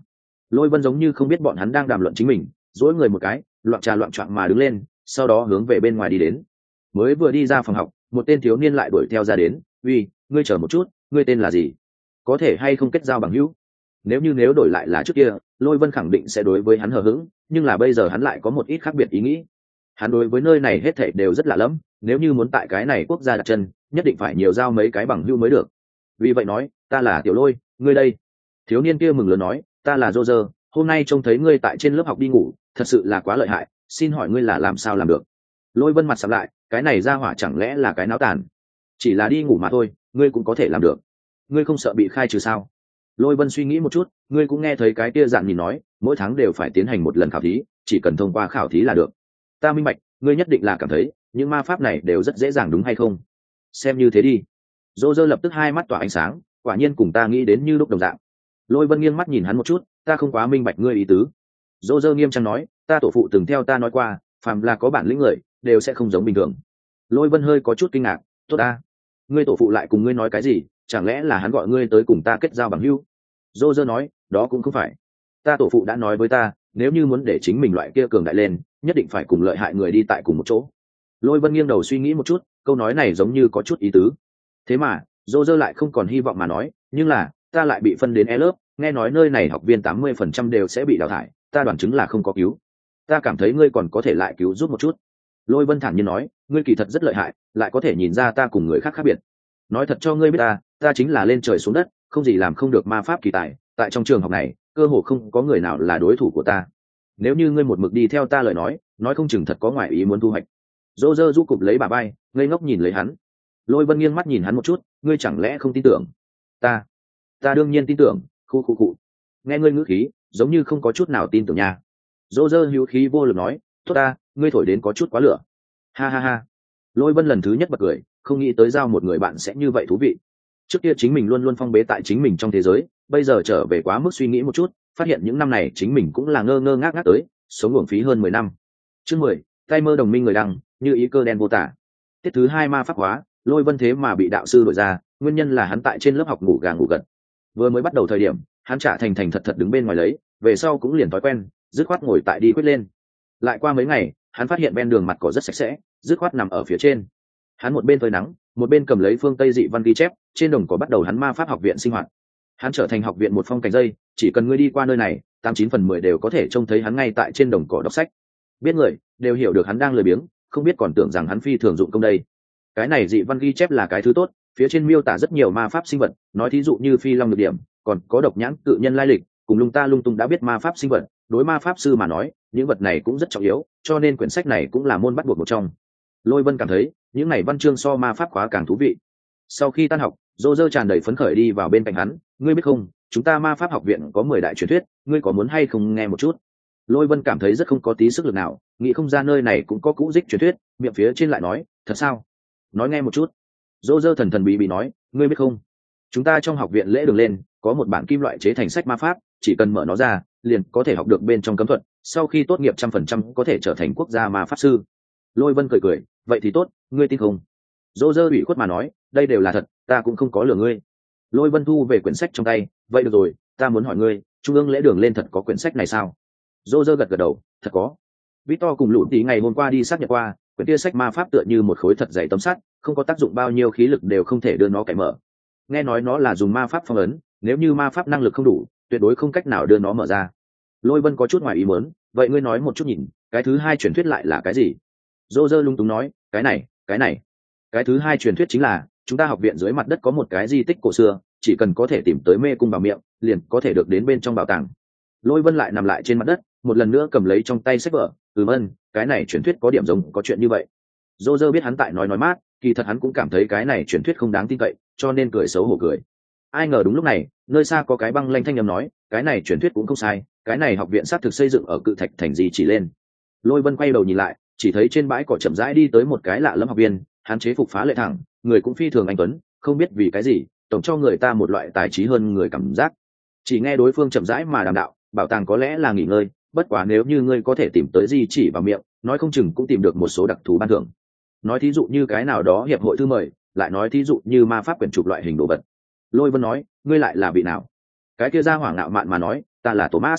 Lôi Vân giống như không biết bọn hắn đang đàm luận chính mình, dỗi người một cái, loạn trà loạn choạng mà đứng lên, sau đó hướng về bên ngoài đi đến. Mới vừa đi ra phòng học, một tên thiếu niên lại đuổi theo ra đến. Uy, ngươi chờ một chút, ngươi tên là gì? Có thể hay không kết giao bằng hữu? Nếu như nếu đổi lại là trước kia, Lôi Vân khẳng định sẽ đối với hắn hờ hững, nhưng là bây giờ hắn lại có một ít khác biệt ý nghĩ. Hắn đối với nơi này hết thảy đều rất lạ lẫm, nếu như muốn tại cái này quốc gia đặt chân, nhất định phải nhiều giao mấy cái bằng hữu mới được. Vì vậy nói, ta là Tiểu Lôi, ngươi đây? Thiếu niên kia mừng lớn nói, ta là Roger, hôm nay trông thấy ngươi tại trên lớp học đi ngủ, thật sự là quá lợi hại, xin hỏi ngươi là làm sao làm được? Lôi Vân mặt sầm lại, cái này ra hỏa chẳng lẽ là cái náo tàn? Chỉ là đi ngủ mà thôi, ngươi cũng có thể làm được. Ngươi không sợ bị khai trừ sao? Lôi Vân suy nghĩ một chút, ngươi cũng nghe thấy cái kia dặn nhìn nói, mỗi tháng đều phải tiến hành một lần khảo thí, chỉ cần thông qua khảo thí là được. Ta minh bạch, ngươi nhất định là cảm thấy những ma pháp này đều rất dễ dàng đúng hay không? Xem như thế đi. Dô dơ lập tức hai mắt tỏa ánh sáng, quả nhiên cùng ta nghĩ đến như lúc đồng dạng. Lôi Vân nghiêng mắt nhìn hắn một chút, ta không quá minh bạch ngươi ý tứ. Dô dơ nghiêm trang nói, ta tổ phụ từng theo ta nói qua, phàm là có bản lĩnh người đều sẽ không giống bình thường. Lôi Vân hơi có chút kinh ngạc, tốt ta, ngươi tổ phụ lại cùng ngươi nói cái gì? Chẳng lẽ là hắn gọi ngươi tới cùng ta kết giao bằng hữu? Dô dơ nói, đó cũng không phải. Ta tổ phụ đã nói với ta, nếu như muốn để chính mình loại kia cường đại lên, nhất định phải cùng lợi hại người đi tại cùng một chỗ. Lôi Vân nghiêng đầu suy nghĩ một chút, câu nói này giống như có chút ý tứ. Thế mà dô dơ lại không còn hy vọng mà nói, nhưng là ta lại bị phân đến E lớp, nghe nói nơi này học viên tám mươi phần trăm đều sẽ bị đào thải, ta đoán chứng là không có cứu. Ta cảm thấy ngươi còn có thể lại cứu giúp một chút. Lôi Vân thản nhiên nói, ngươi kỳ thật rất lợi hại, lại có thể nhìn ra ta cùng người khác khác biệt. Nói thật cho ngươi biết ta, ta chính là lên trời xuống đất, không gì làm không được ma pháp kỳ tài, tại trong trường học này, cơ hồ không có người nào là đối thủ của ta. Nếu như ngươi một mực đi theo ta lời nói, nói không chừng thật có ngoại ý muốn thu hoạch. Dô dơ rũ cụp lấy bà bay, ngây ngốc nhìn lấy hắn. Lôi Vân nghiêng mắt nhìn hắn một chút, ngươi chẳng lẽ không tin tưởng? Ta, ta đương nhiên tin tưởng, khu khu cụ. Nghe ngươi ngữ khí, giống như không có chút nào tin tưởng nha. Dô dơ hữu khí vô lực nói, tốt ta, ngươi thổi đến có chút quá lửa. Ha ha ha. Lôi Vân lần thứ nhất bật cười, không nghĩ tới giao một người bạn sẽ như vậy thú vị. Trước kia chính mình luôn luôn phong bế tại chính mình trong thế giới, bây giờ trở về quá mức suy nghĩ một chút, phát hiện những năm này chính mình cũng là ngơ ngơ ngác ngác tới, sống uổng phí hơn mười năm. Chương mười, tay mơ đồng minh người đăng, như ý cơ đen vô tả. Tiết thứ hai ma pháp hóa, Lôi Vân thế mà bị đạo sư đổi ra, nguyên nhân là hắn tại trên lớp học ngủ gà ngủ gật. Vừa mới bắt đầu thời điểm, hắn trả thành thành thật thật đứng bên ngoài lấy, về sau cũng liền thói quen, dứt khoát ngồi tại đi quyết lên. Lại qua mấy ngày, hắn phát hiện bên đường mặt cỏ rất sạch sẽ, dứt khoát nằm ở phía trên. Hắn một bên phơi nắng, một bên cầm lấy phương Tây dị văn ghi chép, trên đồng cỏ bắt đầu hắn ma pháp học viện sinh hoạt. Hắn trở thành học viện một phong cảnh dây, chỉ cần ngươi đi qua nơi này, tám chín phần mười đều có thể trông thấy hắn ngay tại trên đồng cỏ đọc sách. Biết người đều hiểu được hắn đang lười biếng, không biết còn tưởng rằng hắn phi thường dụng công đây. Cái này dị văn ghi chép là cái thứ tốt, phía trên miêu tả rất nhiều ma pháp sinh vật, nói thí dụ như phi long được điểm, còn có độc nhãn cự nhân lai lịch, cùng lung ta lung tung đã biết ma pháp sinh vật, đối ma pháp sư mà nói, những vật này cũng rất trọng yếu, cho nên quyển sách này cũng là môn bắt buộc một trong. Lôi Vân cảm thấy, những này văn chương so ma pháp khóa càng thú vị. Sau khi tan học, Dô dơ tràn đầy phấn khởi đi vào bên cạnh hắn, ngươi biết không, chúng ta ma pháp học viện có mười đại truyền thuyết, ngươi có muốn hay không nghe một chút? Lôi Vân cảm thấy rất không có tí sức lực nào, nghĩ không ra nơi này cũng có cũ dích truyền thuyết, miệng phía trên lại nói, thật sao? Nói nghe một chút. Dô dơ thần thần bí bí nói, ngươi biết không, chúng ta trong học viện lễ đường lên có một bản kim loại chế thành sách ma pháp, chỉ cần mở nó ra liền có thể học được bên trong cấm thuật, sau khi tốt nghiệp trăm phần trăm có thể trở thành quốc gia ma pháp sư. Lôi Vân cười cười, vậy thì tốt, ngươi tin không? Dô dơ ủy khuất mà nói, đây đều là thật, ta cũng không có lừa ngươi. Lôi Vân thu về quyển sách trong tay, vậy được rồi, ta muốn hỏi ngươi, trung ương lễ đường lên thật có quyển sách này sao? Dô dơ gật gật đầu, thật có. Victor cùng lũ tí ngày hôm qua đi xác nhận qua, quyển kia sách ma pháp tựa như một khối thật dày tấm sắt, không có tác dụng bao nhiêu khí lực đều không thể đưa nó cải mở. Nghe nói nó là dùng ma pháp phong ấn, nếu như ma pháp năng lực không đủ, tuyệt đối không cách nào đưa nó mở ra. Lôi Vân có chút ngoài ý muốn, vậy ngươi nói một chút nhìn, cái thứ hai truyền thuyết lại là cái gì? Dô dơ lung túng nói, cái này, cái này. Cái thứ hai truyền thuyết chính là, chúng ta học viện dưới mặt đất có một cái di tích cổ xưa, chỉ cần có thể tìm tới mê cung bảo miệng, liền có thể được đến bên trong bảo tàng. Lôi Vân lại nằm lại trên mặt đất, một lần nữa cầm lấy trong tay sách vở, ừm ân, cái này truyền thuyết có điểm giống có chuyện như vậy. Dô dơ biết hắn tại nói nói mát, kỳ thật hắn cũng cảm thấy cái này truyền thuyết không đáng tin cậy, cho nên cười xấu hổ cười. Ai ngờ đúng lúc này, nơi xa có cái băng lanh thanh âm nói, cái này truyền thuyết cũng không sai, cái này học viện xác thực xây dựng ở cự thạch thành gì chỉ lên. Lôi Vân quay đầu nhìn lại, chỉ thấy trên bãi cỏ chậm rãi đi tới một cái lạ lẫm học viên, hắn chế phục phá lệ thẳng, người cũng phi thường anh tuấn, không biết vì cái gì, tổng cho người ta một loại tài trí hơn người cảm giác. Chỉ nghe đối phương chậm rãi mà đàm đạo, bảo tàng có lẽ là nghỉ ngơi, bất quá nếu như ngươi có thể tìm tới gì chỉ vào miệng, nói không chừng cũng tìm được một số đặc thù ban thưởng. Nói thí dụ như cái nào đó hiệp hội thư mời, lại nói thí dụ như ma pháp quyển trục loại hình đồ vật. Lôi Vân nói, ngươi lại là vị nào? Cái kia ra hỏa ngạo mạn mà nói, ta là Thomas.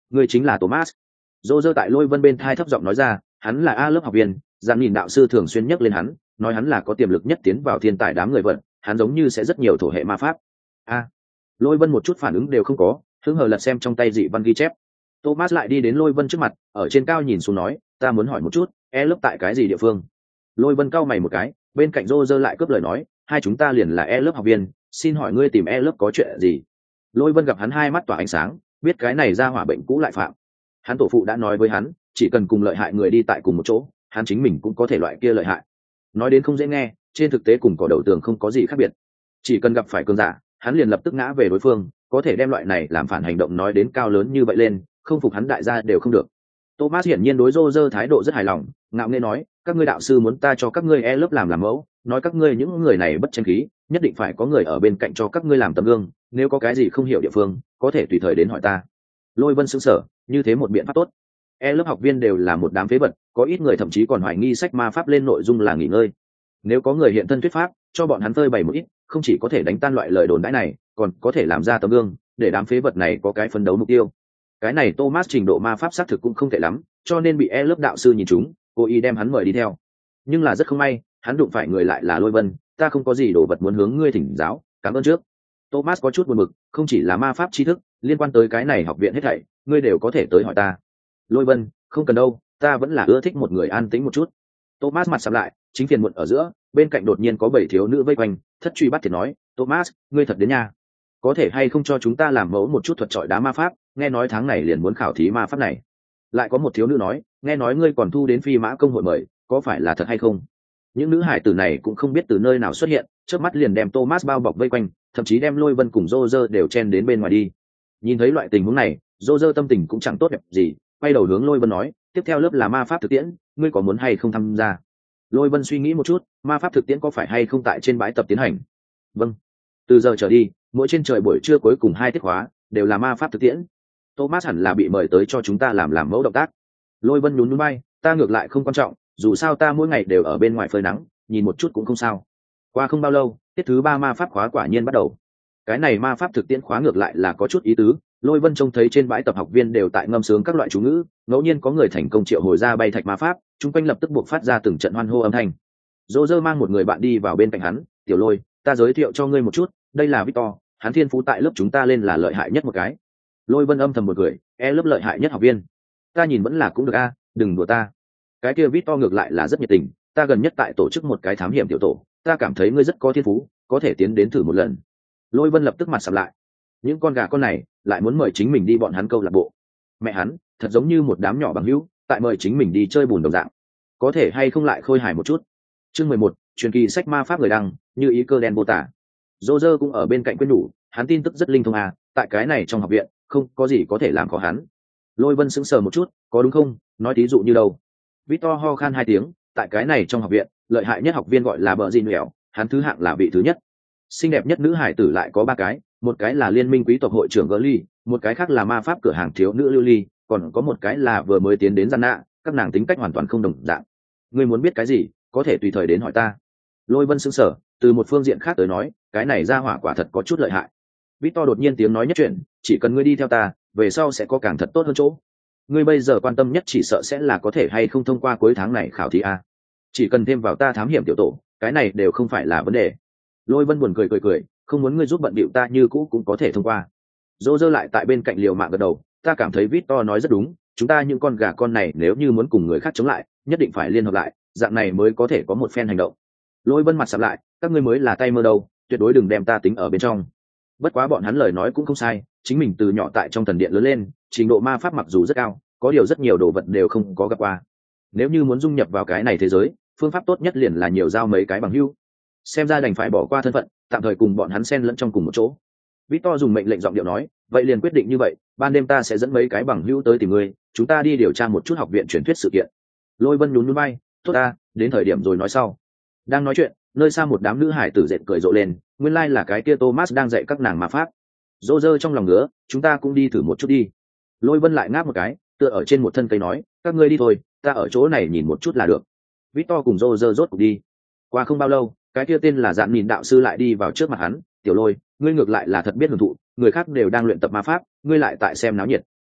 Người chính là Thomas. Dô dơ tại Lôi Vân bên thai thấp giọng nói ra, hắn là A lớp học viên, Giản nhìn đạo sư thường xuyên nhắc lên hắn, nói hắn là có tiềm lực nhất tiến vào thiên tài đám người vận, hắn giống như sẽ rất nhiều thổ hệ ma pháp. A. Lôi Vân một chút phản ứng đều không có, hứng hờ lật xem trong tay dị văn ghi chép. Thomas lại đi đến Lôi Vân trước mặt, ở trên cao nhìn xuống nói, ta muốn hỏi một chút, E lớp tại cái gì địa phương? Lôi Vân cau mày một cái, bên cạnh Dô dơ lại cướp lời nói, hai chúng ta liền là E lớp học viên, xin hỏi ngươi tìm E lớp có chuyện gì? Lôi Vân gặp hắn hai mắt tỏa ánh sáng, biết cái này ra hỏa bệnh cũ lại phạm. Hắn tổ phụ đã nói với hắn, chỉ cần cùng lợi hại người đi tại cùng một chỗ, hắn chính mình cũng có thể loại kia lợi hại. Nói đến không dễ nghe, trên thực tế cùng cỏ đầu tường không có gì khác biệt. Chỉ cần gặp phải cường giả, hắn liền lập tức ngã về đối phương, có thể đem loại này làm phản hành động nói đến cao lớn như vậy lên, không phục hắn đại gia đều không được. Thomas hiển nhiên đối Roger thái độ rất hài lòng, ngạo nghễ nói, các ngươi đạo sư muốn ta cho các ngươi E lớp làm làm mẫu, nói các ngươi những người này bất tranh khí, nhất định phải có người ở bên cạnh cho các ngươi làm tấm gương, nếu có cái gì không hiểu địa phương, có thể tùy thời đến hỏi ta. Lôi Vân sững sờ, như thế một biện pháp tốt. E lớp học viên đều là một đám phế vật, có ít người thậm chí còn hoài nghi sách ma pháp lên nội dung là nghỉ ngơi. Nếu có người hiện thân thuyết pháp, cho bọn hắn phơi bày một ít, không chỉ có thể đánh tan loại lời đồn đãi này, còn có thể làm ra tấm gương, để đám phế vật này có cái phấn đấu mục tiêu. Cái này Thomas trình độ ma pháp xác thực cũng không tệ lắm, cho nên bị E lớp đạo sư nhìn trúng, cố ý đem hắn mời đi theo. Nhưng là rất không may, hắn đụng phải người lại là Lôi Vân, ta không có gì đồ vật muốn hướng ngươi thỉnh giáo, cảm ơn trước. Thomas có chút buồn bực, không chỉ là ma pháp tri thức, liên quan tới cái này học viện hết thảy, ngươi đều có thể tới hỏi ta. Lôi Vân, không cần đâu, ta vẫn là ưa thích một người an tĩnh một chút. Thomas mặt sầm lại, chính phiền muộn ở giữa, bên cạnh đột nhiên có bảy thiếu nữ vây quanh, thất truy bắt thiệt nói, Thomas, ngươi thật đến nha. Có thể hay không cho chúng ta làm mẫu một chút thuật trọi đá ma pháp, nghe nói tháng này liền muốn khảo thí ma pháp này. Lại có một thiếu nữ nói, nghe nói ngươi còn thu đến phi mã công hội mời, có phải là thật hay không? Những nữ hải tử này cũng không biết từ nơi nào xuất hiện, trước mắt liền đem Thomas bao bọc vây quanh, thậm chí đem Lôi Vân cùng Roger đều chen đến bên ngoài đi. Nhìn thấy loại tình huống này, Roger tâm tình cũng chẳng tốt đẹp gì, quay đầu hướng Lôi Vân nói, tiếp theo lớp là ma pháp thực tiễn, ngươi có muốn hay không tham gia? Lôi Vân suy nghĩ một chút, ma pháp thực tiễn có phải hay không tại trên bãi tập tiến hành? Vâng. Từ giờ trở đi, mỗi trên trời buổi trưa cuối cùng hai tiết khóa đều là ma pháp thực tiễn. Thomas hẳn là bị mời tới cho chúng ta làm làm mẫu động tác. Lôi Vân nhún nhún bay, ta ngược lại không quan trọng, dù sao ta mỗi ngày đều ở bên ngoài phơi nắng, nhìn một chút cũng không sao. Qua không bao lâu, tiết thứ ba ma pháp khóa quả nhiên bắt đầu. Cái này ma pháp thực tiễn khóa ngược lại là có chút ý tứ. Lôi Vân trông thấy trên bãi tập học viên đều tại ngâm sướng các loại chú ngữ, ngẫu nhiên có người thành công triệu hồi ra bay thạch ma pháp, chung quanh lập tức buộc phát ra từng trận hoan hô âm thanh. Roger mang một người bạn đi vào bên cạnh hắn, tiểu Lôi, ta giới thiệu cho ngươi một chút, đây là Victor, hắn thiên phú tại lớp chúng ta lên là lợi hại nhất một cái. Lôi Vân âm thầm một người, e lớp lợi hại nhất học viên, ta nhìn vẫn là cũng được a, đừng đùa ta. Cái kia Victor ngược lại là rất nhiệt tình, ta gần nhất tại tổ chức một cái thám hiểm tiểu tổ, ta cảm thấy ngươi rất có thiên phú, có thể tiến đến thử một lần. Lôi Vân lập tức mặt sầm lại, những con gà con này lại muốn mời chính mình đi bọn hắn câu lạc bộ. Mẹ hắn thật giống như một đám nhỏ bằng hữu tại mời chính mình đi chơi bùn đồng dạng, có thể hay không lại khôi hài một chút. Chương mười một, truyền kỳ sách ma pháp người đăng, như ý cơ đen mô tả. Roger cũng ở bên cạnh quyên nhủ, hắn tin tức rất linh thông à, tại cái này trong học viện không có gì có thể làm khó hắn. Lôi Vân sững sờ một chút, có đúng không, nói tí dụ như đâu? Victor ho khan hai tiếng, tại cái này trong học viện lợi hại nhất học viên gọi là bờ gì nẻo, hắn thứ hạng là vị thứ nhất. Xinh đẹp nhất nữ hải tử lại có ba cái, một cái là liên minh quý tộc hội trưởng Gurley, một cái khác là ma pháp cửa hàng thiếu nữ Lily, còn có một cái là vừa mới tiến đến Gian Nạ, các nàng tính cách hoàn toàn không đồng dạng. Ngươi muốn biết cái gì, có thể tùy thời đến hỏi ta. Lôi Vân sững sờ, từ một phương diện khác tới nói, cái này ra hỏa quả thật có chút lợi hại. Victor đột nhiên tiếng nói nhất chuyện, chỉ cần ngươi đi theo ta, về sau sẽ có càng thật tốt hơn chỗ. Ngươi bây giờ quan tâm nhất chỉ sợ sẽ là có thể hay không thông qua cuối tháng này khảo thí a. Chỉ cần thêm vào ta thám hiểm tiểu tổ, cái này đều không phải là vấn đề. Lôi Vân buồn cười cười cười, không muốn ngươi giúp bận bịu ta như cũ cũng có thể thông qua. Dô dơ lại tại bên cạnh liều mạng gật đầu, ta cảm thấy Victor nói rất đúng, chúng ta những con gà con này nếu như muốn cùng người khác chống lại, nhất định phải liên hợp lại, dạng này mới có thể có một phen hành động. Lôi Vân mặt sạm lại, các ngươi mới là tay mơ đâu, tuyệt đối đừng đem ta tính ở bên trong. Bất quá bọn hắn lời nói cũng không sai, chính mình từ nhỏ tại trong thần điện lớn lên, trình độ ma pháp mặc dù rất cao, có điều rất nhiều đồ vật đều không có gặp qua. Nếu như muốn dung nhập vào cái này thế giới, phương pháp tốt nhất liền là nhiều giao mấy cái bằng hữu. Xem ra đành phải bỏ qua thân phận, tạm thời cùng bọn hắn xen lẫn trong cùng một chỗ. Victor dùng mệnh lệnh giọng điệu nói, vậy liền quyết định như vậy, ban đêm ta sẽ dẫn mấy cái bằng hữu tới tìm ngươi, chúng ta đi điều tra một chút học viện truyền thuyết sự kiện. Lôi Vân nhún nhún vai, tốt ta, đến thời điểm rồi nói sau. Đang nói chuyện, nơi xa một đám nữ hải tử dệt cười rộ lên, nguyên lai like là cái kia Thomas đang dạy các nàng ma pháp. Rô rơ trong lòng ngứa, chúng ta cũng đi thử một chút đi. Lôi Vân lại ngáp một cái, tựa ở trên một thân cây nói, các ngươi đi thôi, ta ở chỗ này nhìn một chút là được. Victor cùng Rô rơ rốt cuộc đi. Qua không bao lâu, cái kia tên là Dạn Nhìn đạo sư lại đi vào trước mặt hắn, tiểu Lôi, ngươi ngược lại là thật biết hưởng thụ, người khác đều đang luyện tập ma pháp, ngươi lại tại xem náo nhiệt.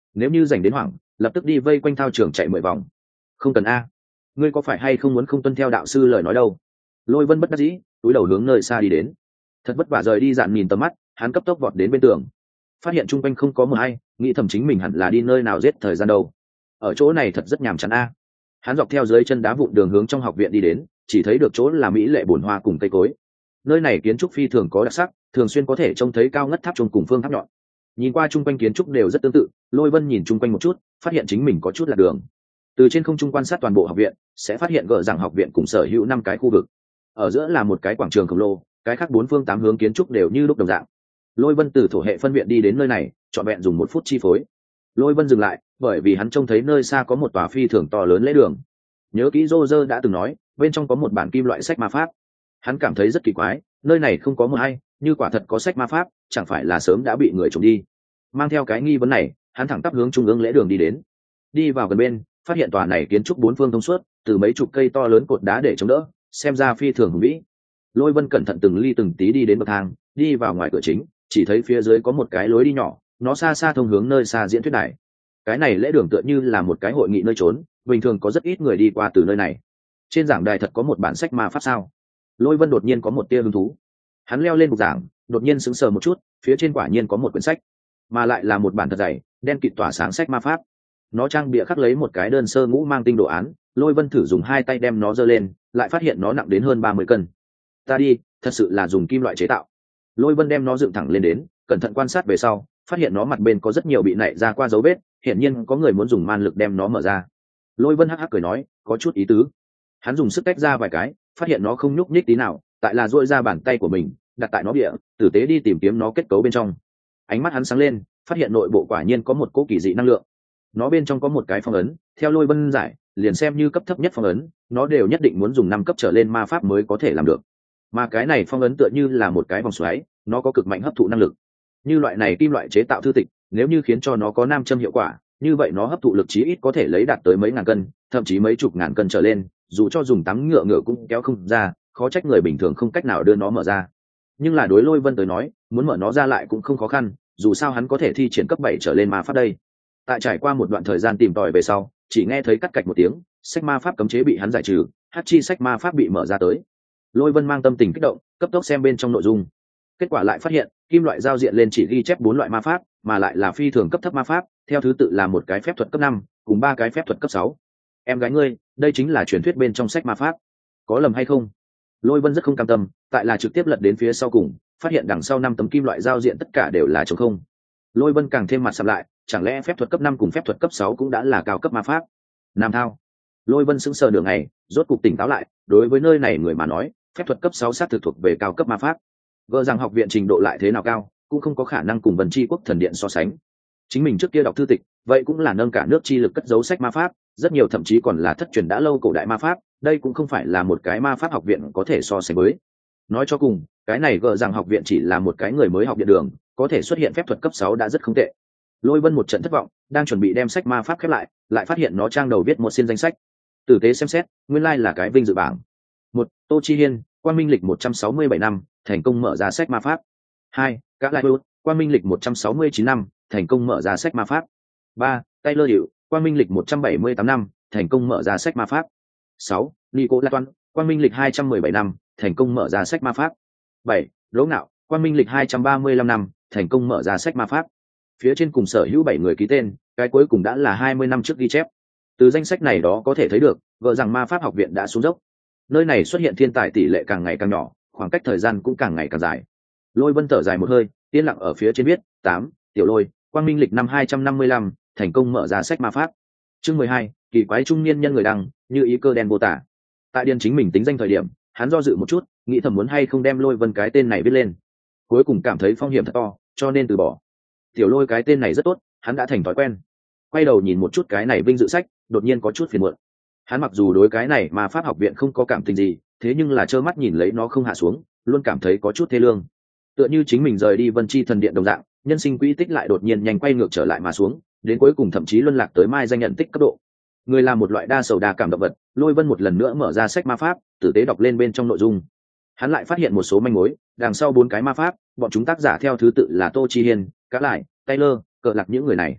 nếu như dành đến hoảng lập tức đi vây quanh thao trường chạy mười vòng. Không cần a, ngươi có phải hay không muốn không tuân theo đạo sư lời nói đâu? Lôi Vân bất đắc dĩ túi đầu hướng nơi xa đi đến. Thật vất vả rời đi dạn nhìn tầm mắt, hắn cấp tốc vọt đến bên tường, phát hiện chung quanh không có mờ hay, nghĩ thầm chính mình hẳn là đi nơi nào giết thời gian đâu. Ở chỗ này thật rất nhàm chán a. Hắn dọc theo dưới chân đá vụn đường hướng trong học viện đi đến, chỉ thấy được chỗ là mỹ lệ bồn hoa cùng cây cối. Nơi này kiến trúc phi thường có đặc sắc, thường xuyên có thể trông thấy cao ngất tháp chuông cùng phương tháp nhọn. Nhìn qua chung quanh kiến trúc đều rất tương tự, Lôi Vân nhìn chung quanh một chút, phát hiện chính mình có chút lạc đường. Từ trên không trung quan sát toàn bộ học viện, sẽ phát hiện gờ rằng học viện cùng sở hữu năm cái khu vực. Ở giữa là một cái quảng trường khổng lồ, cái khác bốn phương tám hướng kiến trúc đều như lúc đồng dạng. Lôi Vân từ thổ hệ phân viện đi đến nơi này, trọn vẹn dùng một phút chi phối. Lôi Vân dừng lại, bởi vì hắn trông thấy nơi xa có một tòa phi thường to lớn lễ đường. Nhớ kỹ Roger đã từng nói, bên trong có một bản kim loại sách ma pháp. Hắn cảm thấy rất kỳ quái, nơi này không có một ai, như quả thật có sách ma pháp, chẳng phải là sớm đã bị người trộm đi. Mang theo cái nghi vấn này, hắn thẳng tắp hướng trung ương lễ đường đi đến. Đi vào gần bên, phát hiện tòa này kiến trúc bốn phương thông suốt, từ mấy chục cây to lớn cột đá để chống đỡ, xem ra phi thường hùng vĩ. Lôi Vân cẩn thận từng ly từng tí đi đến bậc thang, đi vào ngoài cửa chính, chỉ thấy phía dưới có một cái lối đi nhỏ, nó xa xa thông hướng nơi xa diễn thuyết đài. Cái này lễ đường tựa như là một cái hội nghị nơi trốn, bình thường có rất ít người đi qua từ nơi này. Trên giảng đài thật có một bản sách ma pháp sao? Lôi Vân đột nhiên có một tia hứng thú. Hắn leo lên bục giảng, đột nhiên sững sờ một chút, phía trên quả nhiên có một quyển sách, mà lại là một bản thật dày, đen kịt tỏa sáng sách ma pháp. Nó trang bìa khắc lấy một cái đơn sơ ngũ mang tinh đồ án. Lôi Vân thử dùng hai tay đem nó giơ lên, lại phát hiện nó nặng đến hơn ba mươi cân. Ta đi, thật sự là dùng kim loại chế tạo. Lôi Vân đem nó dựng thẳng lên đến, cẩn thận quan sát về sau, phát hiện nó mặt bên có rất nhiều bị nảy ra qua dấu vết, hiển nhiên có người muốn dùng man lực đem nó mở ra. Lôi Vân hắc hắc cười nói, có chút ý tứ. Hắn dùng sức tách ra vài cái, phát hiện nó không nhúc nhích tí nào, tại là duỗi ra bàn tay của mình, đặt tại nó bìa, tử tế đi tìm kiếm nó kết cấu bên trong. Ánh mắt hắn sáng lên, phát hiện nội bộ quả nhiên có một cỗ kỳ dị năng lượng. Nó bên trong có một cái phong ấn, theo Lôi Vân giải, liền xem như cấp thấp nhất phong ấn, nó đều nhất định muốn dùng năm cấp trở lên ma pháp mới có thể làm được. Mà cái này phong ấn tựa như là một cái vòng xoáy, nó có cực mạnh hấp thụ năng lực. Như loại này kim loại chế tạo thư tịch, nếu như khiến cho nó có nam châm hiệu quả, như vậy nó hấp thụ lực chí ít có thể lấy đạt tới mấy ngàn cân, thậm chí mấy chục ngàn cân trở lên, dù cho dùng tắm ngựa ngựa cũng kéo không ra, khó trách người bình thường không cách nào đưa nó mở ra. Nhưng là đối Lôi Vân tới nói, muốn mở nó ra lại cũng không khó khăn, dù sao hắn có thể thi triển cấp bảy trở lên ma pháp đây. Tại trải qua một đoạn thời gian tìm tòi về sau, chỉ nghe thấy cắt cạch một tiếng, sách ma pháp cấm chế bị hắn giải trừ, hắc chi sách ma pháp bị mở ra tới. Lôi Vân mang tâm tình kích động, cấp tốc xem bên trong nội dung. Kết quả lại phát hiện, kim loại giao diện lên chỉ ghi chép bốn loại ma pháp, mà lại là phi thường cấp thấp ma pháp, theo thứ tự là một cái phép thuật cấp năm, cùng ba cái phép thuật cấp sáu. Em gái ngươi, đây chính là truyền thuyết bên trong sách ma pháp. Có lầm hay không? Lôi Vân rất không cam tâm, tại là trực tiếp lật đến phía sau cùng, phát hiện đằng sau năm tấm kim loại giao diện tất cả đều là trống không. Lôi Vân càng thêm mặt sầm lại, chẳng lẽ phép thuật cấp năm cùng phép thuật cấp sáu cũng đã là cao cấp ma pháp? Nam thao. Lôi Vân sững sờ nửa ngày, rốt cục tỉnh táo lại, đối với nơi này người mà nói, phép thuật cấp sáu sát thực thuộc về cao cấp ma pháp. Gỡ rằng học viện trình độ lại thế nào cao, cũng không có khả năng cùng Vân Chi Quốc thần điện so sánh. Chính mình trước kia đọc thư tịch, vậy cũng là nâng cả nước chi lực cất giấu sách ma pháp, rất nhiều thậm chí còn là thất truyền đã lâu cổ đại ma pháp, đây cũng không phải là một cái ma pháp học viện có thể so sánh với. Nói cho cùng, cái này gỡ rằng học viện chỉ là một cái người mới học điện đường, có thể xuất hiện phép thuật cấp sáu đã rất không tệ. Lôi Vân một trận thất vọng, đang chuẩn bị đem sách ma pháp khép lại, lại phát hiện nó trang đầu viết một xin danh sách. Tử tế xem xét, nguyên lai like là cái vinh dự bảng. Một, Tô Chi Hiên, Quang Minh lịch một trăm sáu mươi bảy năm, thành công mở ra sách ma pháp. Hai, Các Lại Bút, Quang Minh lịch một trăm sáu mươi chín năm, thành công mở ra sách ma pháp. Ba, Taylor Hiệu, Quang Minh lịch một trăm bảy mươi tám năm, thành công mở ra sách ma pháp. Sáu, Nico La Toan, Quang Minh lịch hai trăm mười bảy năm, thành công mở ra sách ma pháp. Bảy, Đỗ Nạo, Quang Minh lịch hai trăm ba mươi lăm năm, thành công mở ra sách ma pháp. Phía trên cùng sở hữu bảy người ký tên, cái cuối cùng đã là hai mươi năm trước ghi chép. Từ danh sách này đó có thể thấy được, gỡ rằng ma pháp học viện đã xuống dốc. Nơi này xuất hiện thiên tài tỷ lệ càng ngày càng nhỏ, khoảng cách thời gian cũng càng ngày càng dài. Lôi Vân thở dài một hơi, yên lặng ở phía trên viết tám, Tiểu Lôi, Quang Minh lịch năm hai trăm năm mươi lăm, thành công mở ra sách ma pháp. Chương mười hai, kỳ quái trung niên nhân người đăng, như ý cơ đen vô tả. Tại điền chính mình tính danh thời điểm, hắn do dự một chút, nghĩ thầm muốn hay không đem Lôi Vân cái tên này viết lên. Cuối cùng cảm thấy phong hiểm thật to, cho nên từ bỏ. Tiểu Lôi cái tên này rất tốt, hắn đã thành thói quen. Quay đầu nhìn một chút cái này vinh dự sách, đột nhiên có chút phiền muộn. Hắn mặc dù đối cái này mà pháp học viện không có cảm tình gì, thế nhưng là trơ mắt nhìn lấy nó không hạ xuống, luôn cảm thấy có chút thê lương. Tựa như chính mình rời đi Vân Chi thần điện đồng dạng, nhân sinh quỹ tích lại đột nhiên nhanh quay ngược trở lại mà xuống, đến cuối cùng thậm chí luân lạc tới mai danh nhận tích cấp độ. Người là một loại đa sầu đa cảm động vật. Lôi Vân một lần nữa mở ra sách ma pháp, tử tế đọc lên bên trong nội dung. Hắn lại phát hiện một số manh mối, đằng sau bốn cái ma pháp, bọn chúng tác giả theo thứ tự là Tô Chi Hiên, Cá Lại, Taylor, Cờ Lạc những người này.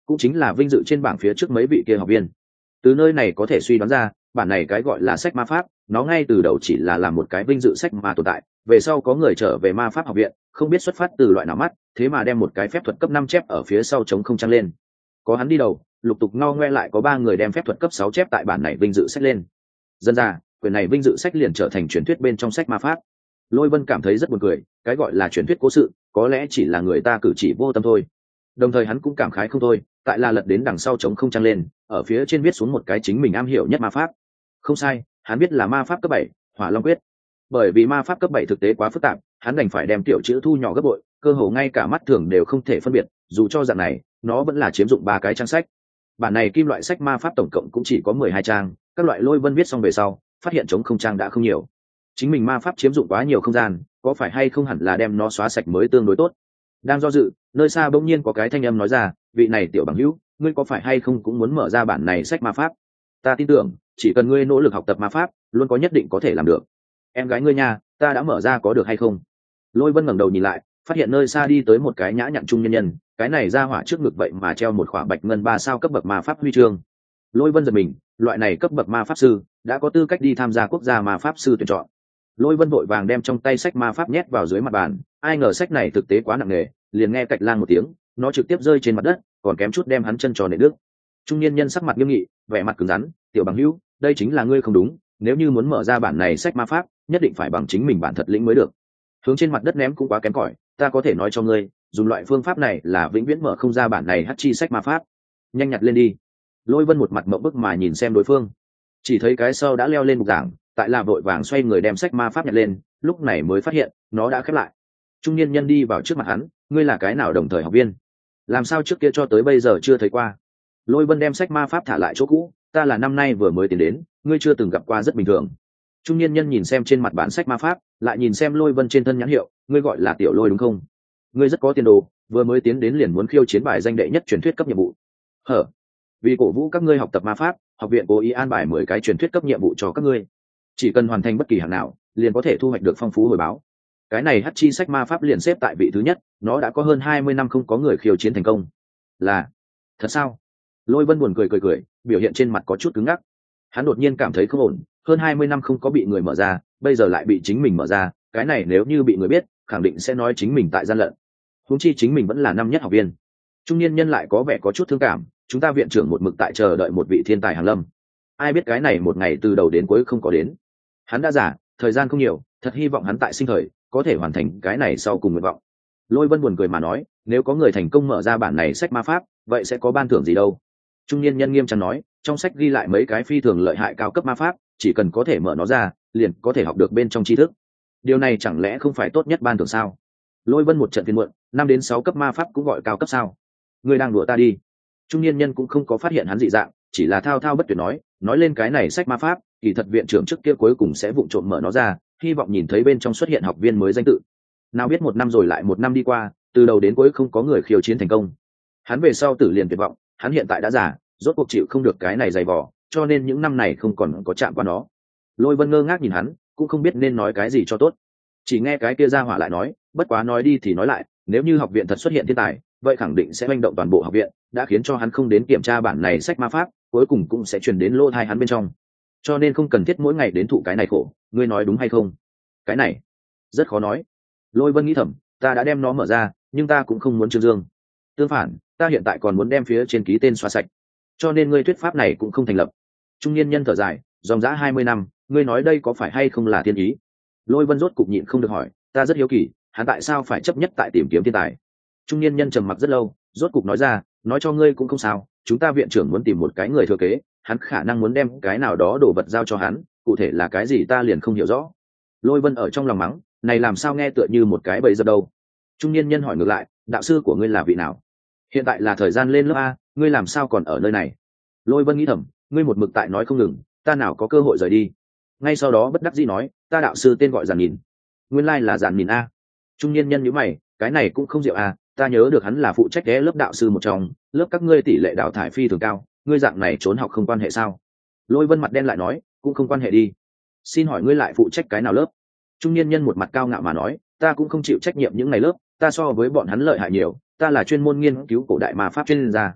cũng chính là vinh dự trên bảng phía trước mấy vị kia học viên. Từ nơi này có thể suy đoán ra, bản này cái gọi là sách ma pháp, nó ngay từ đầu chỉ là làm một cái vinh dự sách mà tồn tại, về sau có người trở về ma pháp học viện, không biết xuất phát từ loại nào mắt, thế mà đem một cái phép thuật cấp năm chép ở phía sau chống không trăng lên. Có hắn đi đầu, lục tục ngao ngoe lại có ba người đem phép thuật cấp sáu chép tại bản này vinh dự sách lên. Dân ra, quyển này vinh dự sách liền trở thành truyền thuyết bên trong sách ma pháp. Lôi Vân cảm thấy rất buồn cười, cái gọi là truyền thuyết cố sự, có lẽ chỉ là người ta cử chỉ vô tâm thôi. Đồng thời hắn cũng cảm khái không thôi, tại là lật đến đằng sau chống không trăng lên, ở phía trên viết xuống một cái chính mình am hiểu nhất ma pháp. Không sai, hắn biết là ma pháp cấp bảy, Hỏa Long quyết. Bởi vì ma pháp cấp bảy thực tế quá phức tạp, hắn đành phải đem tiểu chữ thu nhỏ gấp bội, cơ hồ ngay cả mắt thường đều không thể phân biệt, dù cho dạng này, nó vẫn là chiếm dụng ba cái trang sách. Bản này kim loại sách ma pháp tổng cộng cũng chỉ có mười hai trang, các loại Lôi Vân viết xong về sau, phát hiện chống không trang đã không nhiều. Chính mình ma pháp chiếm dụng quá nhiều không gian, có phải hay không hẳn là đem nó xóa sạch mới tương đối tốt. Đang do dự, nơi xa bỗng nhiên có cái thanh âm nói ra, vị này tiểu bằng hữu, ngươi có phải hay không cũng muốn mở ra bản này sách ma pháp? Ta tin tưởng, chỉ cần ngươi nỗ lực học tập ma pháp, luôn có nhất định có thể làm được. Em gái ngươi nha, ta đã mở ra có được hay không? Lôi Vân ngẩng đầu nhìn lại, phát hiện nơi xa đi tới một cái nhã nhặn trung nhân nhân, cái này ra hỏa trước ngực vậy mà treo một khỏa bạch ngân ba sao cấp bậc ma pháp huy chương. Lôi Vân giật mình, loại này cấp bậc ma pháp sư đã có tư cách đi tham gia quốc gia ma pháp sư tuyển chọn. Lôi Vân vội vàng đem trong tay sách ma pháp nhét vào dưới mặt bàn, ai ngờ sách này thực tế quá nặng nề, liền nghe cạch lang một tiếng, nó trực tiếp rơi trên mặt đất, còn kém chút đem hắn chân tròn nện nước. Trung niên nhân sắc mặt nghiêm nghị, vẻ mặt cứng rắn, tiểu bằng hữu, đây chính là ngươi không đúng, nếu như muốn mở ra bản này sách ma pháp, nhất định phải bằng chính mình bản thật lĩnh mới được. Hướng trên mặt đất ném cũng quá kém cỏi, ta có thể nói cho ngươi, dùng loại phương pháp này là vĩnh viễn mở không ra bản này hắc chi sách ma pháp. Nhanh nhặt lên đi. Lôi Vân một mặt mộng bức mà nhìn xem đối phương, chỉ thấy cái sau đã leo lên bục giảng, tại là vội vàng xoay người đem sách ma pháp nhặt lên, lúc này mới phát hiện nó đã khép lại. Trung niên nhân đi vào trước mặt hắn, ngươi là cái nào đồng thời học viên? Làm sao trước kia cho tới bây giờ chưa thấy qua? Lôi Vân đem sách ma pháp thả lại chỗ cũ, ta là năm nay vừa mới tiến đến, ngươi chưa từng gặp qua rất bình thường. Trung niên nhân nhìn xem trên mặt bản sách ma pháp, lại nhìn xem Lôi Vân trên thân nhãn hiệu, ngươi gọi là Tiểu Lôi đúng không? Ngươi rất có tiền đồ, vừa mới tiến đến liền muốn khiêu chiến bài danh đệ nhất truyền thuyết cấp nhiệm vụ. Hở? Vì cổ vũ các ngươi học tập ma pháp, học viện cố ý an bài mười cái truyền thuyết cấp nhiệm vụ cho các ngươi. Chỉ cần hoàn thành bất kỳ hạng nào, liền có thể thu hoạch được phong phú hồi báo. Cái này hắc chi sách ma pháp liền xếp tại vị thứ nhất, nó đã có hơn hai mươi năm không có người khiêu chiến thành công. Là thật sao? Lôi Vân buồn cười cười cười, biểu hiện trên mặt có chút cứng ngắc. Hắn đột nhiên cảm thấy không ổn, hơn hai mươi năm không có bị người mở ra, bây giờ lại bị chính mình mở ra, cái này nếu như bị người biết, khẳng định sẽ nói chính mình tại gian lận. Huống chi chính mình vẫn là năm nhất học viên. Trung niên nhân lại có vẻ có chút thương cảm, chúng ta viện trưởng một mực tại chờ đợi một vị thiên tài hàng lâm. Ai biết cái này một ngày từ đầu đến cuối không có đến. Hắn đã giả, thời gian không nhiều, thật hy vọng hắn tại sinh thời có thể hoàn thành cái này sau cùng nguyện vọng. Lôi Vân buồn cười mà nói, nếu có người thành công mở ra bản này sách ma pháp, vậy sẽ có ban thưởng gì đâu? Trung niên nhân nghiêm trang nói, trong sách ghi lại mấy cái phi thường lợi hại cao cấp ma pháp, chỉ cần có thể mở nó ra, liền có thể học được bên trong tri thức. Điều này chẳng lẽ không phải tốt nhất ban thưởng sao? Lôi Vân một trận phiền muộn, năm đến sáu cấp ma pháp cũng gọi cao cấp sao? Ngươi đang đùa ta đi. Trung niên nhân cũng không có phát hiện hắn dị dạng, chỉ là thao thao bất tuyệt nói, nói lên cái này sách ma pháp, kỳ thật viện trưởng trước kia cuối cùng sẽ vụng trộm mở nó ra, hy vọng nhìn thấy bên trong xuất hiện học viên mới danh tự. Nào biết một năm rồi lại một năm đi qua, từ đầu đến cuối không có người khiêu chiến thành công. Hắn về sau tử liền tuyệt vọng, hắn hiện tại đã già, rốt cuộc chịu không được cái này dày vò, cho nên những năm này không còn có chạm qua nó. Lôi Vân ngơ ngác nhìn hắn, cũng không biết nên nói cái gì cho tốt. Chỉ nghe cái kia ra hỏa lại nói, bất quá nói đi thì nói lại, nếu như học viện thật xuất hiện thiên tài, vậy khẳng định sẽ manh động toàn bộ học viện, đã khiến cho hắn không đến kiểm tra bản này sách ma pháp, cuối cùng cũng sẽ truyền đến lỗ tai hắn bên trong. Cho nên không cần thiết mỗi ngày đến thụ cái này khổ, ngươi nói đúng hay không? Cái này rất khó nói. Lôi Vân nghĩ thầm, ta đã đem nó mở ra, nhưng ta cũng không muốn trương dương. Tương phản, ta hiện tại còn muốn đem phía trên ký tên xóa sạch. Cho nên ngươi thuyết pháp này cũng không thành lập. Trung niên nhân thở dài, dòng dã hai mươi năm, ngươi nói đây có phải hay không là thiên ý? Lôi Vân rốt cục nhịn không được hỏi, ta rất hiếu kỳ, hắn tại sao phải chấp nhất tại tìm kiếm thiên tài? Trung niên nhân trầm mặc rất lâu, rốt cục nói ra, nói cho ngươi cũng không sao, chúng ta viện trưởng muốn tìm một cái người thừa kế, hắn khả năng muốn đem cái nào đó đồ vật giao cho hắn, cụ thể là cái gì ta liền không hiểu rõ. Lôi Vân ở trong lòng mắng, này làm sao nghe tựa như một cái bẫy dập đâu. Trung niên nhân hỏi ngược lại, đạo sư của ngươi là vị nào? Hiện tại là thời gian lên lớp a, ngươi làm sao còn ở nơi này? Lôi Vân nghĩ thầm, ngươi một mực tại nói không ngừng, ta nào có cơ hội rời đi. Ngay sau đó bất đắc dĩ nói, ta đạo sư tên gọi Giản Nhìn. Nguyên lai là Giản Nhìn a. Trung niên nhân nhíu mày, cái này cũng không diệu a, ta nhớ được hắn là phụ trách ghé lớp đạo sư một trong, lớp các ngươi tỷ lệ đào thải phi thường cao, ngươi dạng này trốn học không quan hệ sao? Lôi Vân mặt đen lại nói, cũng không quan hệ đi. Xin hỏi ngươi lại phụ trách cái nào lớp? Trung niên nhân một mặt cao ngạo mà nói, ta cũng không chịu trách nhiệm những ngày lớp, ta so với bọn hắn lợi hại nhiều, ta là chuyên môn nghiên cứu cổ đại ma pháp chuyên gia.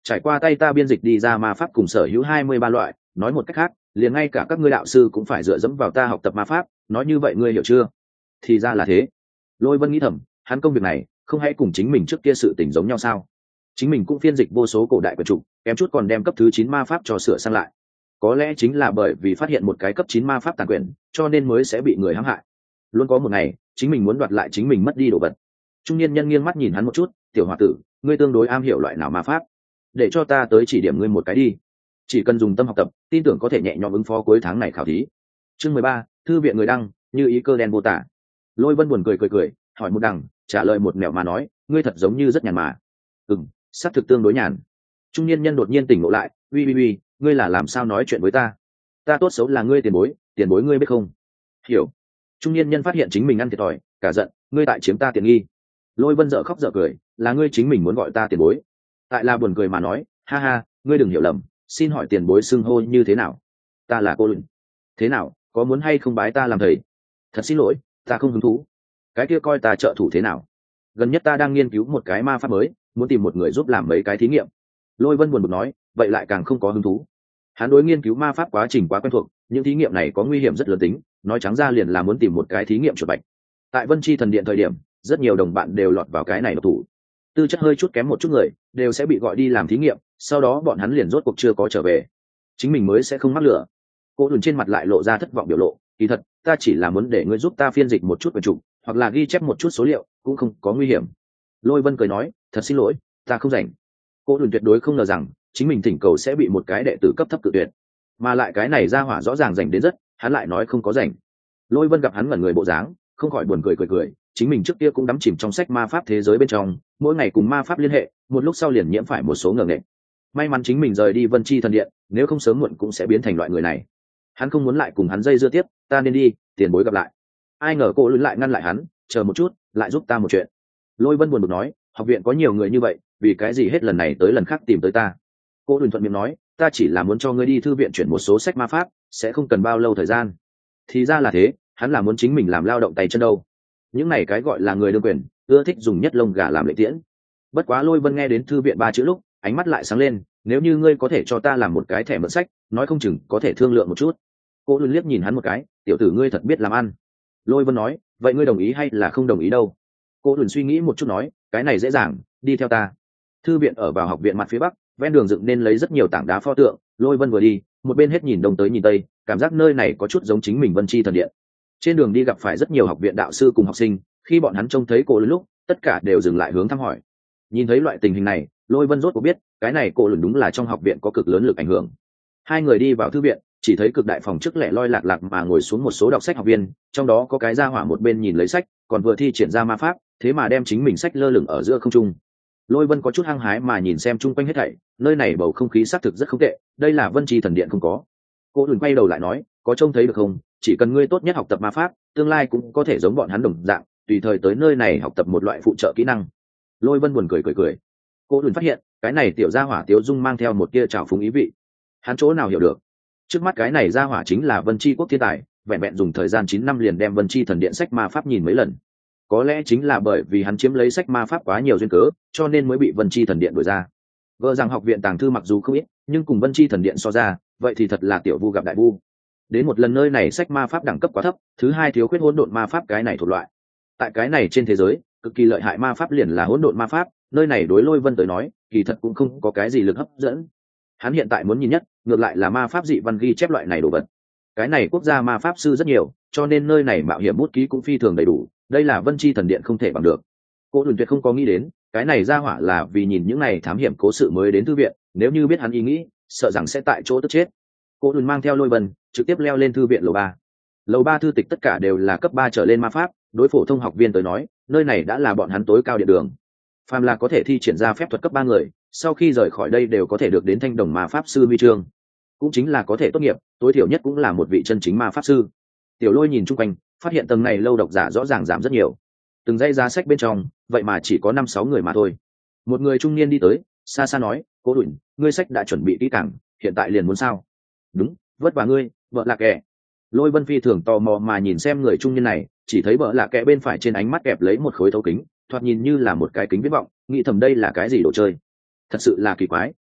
trải qua tay ta biên dịch đi ra ma pháp cùng sở hữu hai mươi ba loại, nói một cách khác liền ngay cả các ngươi đạo sư cũng phải dựa dẫm vào ta học tập ma pháp, nói như vậy ngươi hiểu chưa? Thì ra là thế. Lôi Vân nghĩ thầm, hắn công việc này không hay cùng chính mình trước kia sự tình giống nhau sao? Chính mình cũng phiên dịch vô số cổ đại quyển trục, kém chút còn đem cấp thứ chín ma pháp cho sửa sang lại. Có lẽ chính là bởi vì phát hiện một cái cấp chín ma pháp tàn quyển, cho nên mới sẽ bị người hãm hại. Luôn có một ngày, chính mình muốn đoạt lại chính mình mất đi đồ vật. Trung niên nhân nghiêng mắt nhìn hắn một chút, "Tiểu hòa tử, ngươi tương đối am hiểu loại nào ma pháp? Để cho ta tới chỉ điểm ngươi một cái đi. Chỉ cần dùng tâm học tập, tin tưởng có thể nhẹ nhõm ứng phó cuối tháng này khảo thí." Chương mười ba, thư viện người đăng, như ý cơ đen vô tả. Lôi Vân buồn cười cười cười, hỏi một đằng, trả lời một nẻo mà nói, "Ngươi thật giống như rất nhàn mà." "Ừm, xác thực tương đối nhàn." Trung niên nhân đột nhiên tỉnh ngộ lại, "Uy uy uy, ngươi là làm sao nói chuyện với ta? Ta tốt xấu là ngươi tiền bối, tiền bối ngươi biết không?" "Hiểu." Trung niên nhân phát hiện chính mình ăn thiệt thòi, cả giận, "Ngươi tại chiếm ta tiện nghi." Lôi Vân dở khóc dở cười, "Là ngươi chính mình muốn gọi ta tiền bối." Tại là buồn cười mà nói, "Ha ha, ngươi đừng hiểu lầm, xin hỏi tiền bối xưng hô như thế nào?" "Ta là cô Luyện." "Thế nào, có muốn hay không bái ta làm thầy?" "Thật xin lỗi, ta không hứng thú." "Cái kia coi ta trợ thủ thế nào? Gần nhất ta đang nghiên cứu một cái ma pháp mới, muốn tìm một người giúp làm mấy cái thí nghiệm." Lôi Vân buồn bực nói, vậy lại càng không có hứng thú. Hắn đối nghiên cứu ma pháp quá trình quá quen thuộc, những thí nghiệm này có nguy hiểm rất lớn tính, nói trắng ra liền là muốn tìm một cái thí nghiệm chuột bạch. Tại Vân Chi thần điện thời điểm, rất nhiều đồng bạn đều lọt vào cái này độc thủ. Tư chất hơi chút kém một chút người, đều sẽ bị gọi đi làm thí nghiệm, sau đó bọn hắn liền rốt cuộc chưa có trở về. Chính mình mới sẽ không mắc lửa. Cô Lùn trên mặt lại lộ ra thất vọng biểu lộ, "Kỳ thật, ta chỉ là muốn để ngươi giúp ta phiên dịch một chút quyển trục, hoặc là ghi chép một chút số liệu, cũng không có nguy hiểm." Lôi Vân cười nói, "Thật xin lỗi, ta không rảnh." Cô Lùn tuyệt đối không ngờ rằng chính mình thỉnh cầu sẽ bị một cái đệ tử cấp thấp cự tuyệt, mà lại cái này ra hỏa rõ ràng rảnh đến rất, hắn lại nói không có rảnh. Lôi Vân gặp hắn ngẩn người bộ dáng, không khỏi buồn cười cười cười, chính mình trước kia cũng đắm chìm trong sách ma pháp thế giới bên trong, mỗi ngày cùng ma pháp liên hệ, một lúc sau liền nhiễm phải một số ngờ nghệch. May mắn chính mình rời đi Vân Chi thần điện, nếu không sớm muộn cũng sẽ biến thành loại người này. Hắn không muốn lại cùng hắn dây dưa tiếp, "Ta nên đi, tiền bối gặp lại." Ai ngờ cô Lùn lại ngăn lại hắn, "Chờ một chút, lại giúp ta một chuyện." Lôi Vân buồn bực nói, "Học viện có nhiều người như vậy, vì cái gì hết lần này tới lần khác tìm tới ta?" Cô Lùn thuận miệng nói, "Ta chỉ là muốn cho ngươi đi thư viện chuyển một số sách ma pháp, sẽ không cần bao lâu thời gian." Thì ra là thế, hắn là muốn chính mình làm lao động tay chân đâu. Những này cái gọi là người đương quyền, ưa thích dùng nhất lông gà làm lệ tiễn. Bất quá Lôi Vân nghe đến thư viện ba chữ lúc, ánh mắt lại sáng lên, "Nếu như ngươi có thể cho ta làm một cái thẻ mượn sách, nói không chừng có thể thương lượng một chút." Cô Lùn liếc nhìn hắn một cái, "Tiểu tử ngươi thật biết làm ăn." Lôi Vân nói, "Vậy ngươi đồng ý hay là không đồng ý đâu?" Cô Lùn suy nghĩ một chút nói, "Cái này dễ dàng, đi theo ta." Thư viện ở vào học viện mặt phía bắc, ven đường dựng nên lấy rất nhiều tảng đá pho tượng. Lôi Vân vừa đi, một bên hết nhìn đông tới nhìn tây, cảm giác nơi này có chút giống chính mình Vân Chi thần điện. Trên đường đi gặp phải rất nhiều học viện đạo sư cùng học sinh, khi bọn hắn trông thấy cô Lùn lúc, tất cả đều dừng lại hướng thăm hỏi. Nhìn thấy loại tình hình này, Lôi Vân rốt cuộc biết, cái này cô Lùn đúng là trong học viện có cực lớn lực ảnh hưởng. Hai người đi vào thư viện, chỉ thấy cực đại phòng trước lẻ loi lạc lạc mà ngồi xuống một số đọc sách học viên, trong đó có cái gia hỏa một bên nhìn lấy sách, còn vừa thi triển ra ma pháp, thế mà đem chính mình sách lơ lửng ở giữa không trung. Lôi Vân có chút hăng hái mà nhìn xem chung quanh hết thảy, nơi này bầu không khí xác thực rất không tệ, đây là Vân Chi thần điện không có. Cô Lùn quay đầu lại nói, "Có trông thấy được không, chỉ cần ngươi tốt nhất học tập ma pháp, tương lai cũng có thể giống bọn hắn đồng dạng, tùy thời tới nơi này học tập một loại phụ trợ kỹ năng." Lôi Vân buồn cười cười cười. Cô Lùn phát hiện, cái này tiểu gia hỏa Tiếu Dung mang theo một tia trào phúng ý vị. Hắn chỗ nào hiểu được, trước mắt cái này gia hỏa chính là Vân Chi quốc thiên tài, vẹn vẹn dùng thời gian chín năm liền đem Vân Chi thần điện sách ma pháp nhìn mấy lần. Có lẽ chính là bởi vì hắn chiếm lấy sách ma pháp quá nhiều duyên cớ, cho nên mới bị Vân Chi thần điện đuổi ra. Vợ rằng học viện tàng thư mặc dù không ít, nhưng cùng Vân Chi thần điện so ra, vậy thì thật là tiểu vu gặp đại vu. Đến một lần nơi này sách ma pháp đẳng cấp quá thấp, thứ hai thiếu khuyết hỗn độn ma pháp cái này thuộc loại. Tại cái này trên thế giới, cực kỳ lợi hại ma pháp liền là hỗn độn ma pháp, nơi này đối Lôi Vân tới nói, kỳ thật cũng không có cái gì lực hấp dẫn. Hắn hiện tại muốn nhìn nhất, ngược lại là ma pháp dị văn ghi chép loại này đồ vật. Cái này quốc gia ma pháp sư rất nhiều, cho nên nơi này mạo hiểm bút ký cũng phi thường đầy đủ, đây là Vân Chi thần điện không thể bằng được. Cô Lùn tuyệt không có nghĩ đến, cái này ra hỏa là vì nhìn những này thám hiểm cố sự mới đến thư viện, nếu như biết hắn ý nghĩ, sợ rằng sẽ tại chỗ tức chết. Cô Lùn mang theo Lôi Vân, trực tiếp leo lên thư viện lầu ba. Lầu ba thư tịch tất cả đều là cấp ba trở lên ma pháp, đối phổ thông học viên tới nói, nơi này đã là bọn hắn tối cao địa đường. Phàm là có thể thi triển ra phép thuật cấp ba người, sau khi rời khỏi đây đều có thể được đến thanh đồng ma pháp sư huy chương, cũng chính là có thể tốt nghiệp, tối thiểu nhất cũng là một vị chân chính ma pháp sư. Tiểu Lôi nhìn chung quanh, phát hiện tầng này lâu độc giả rõ ràng giảm rất nhiều, từng dãy giá sách bên trong vậy mà chỉ có năm sáu người mà thôi. Một người trung niên đi tới, xa xa nói, "Cố Đuổi, ngươi sách đã chuẩn bị kỹ càng, hiện tại liền muốn sao?" "Đúng, vất vả ngươi, vợ lạc kẻ." Lôi Vân phi thường tò mò mà nhìn xem người trung niên này, chỉ thấy vợ lạc kẻ bên phải trên ánh mắt kẹp lấy một khối thấu kính, thoạt nhìn như là một cái kính viễn vọng, nghĩ thầm đây là cái gì đồ chơi, thật sự là kỳ quái.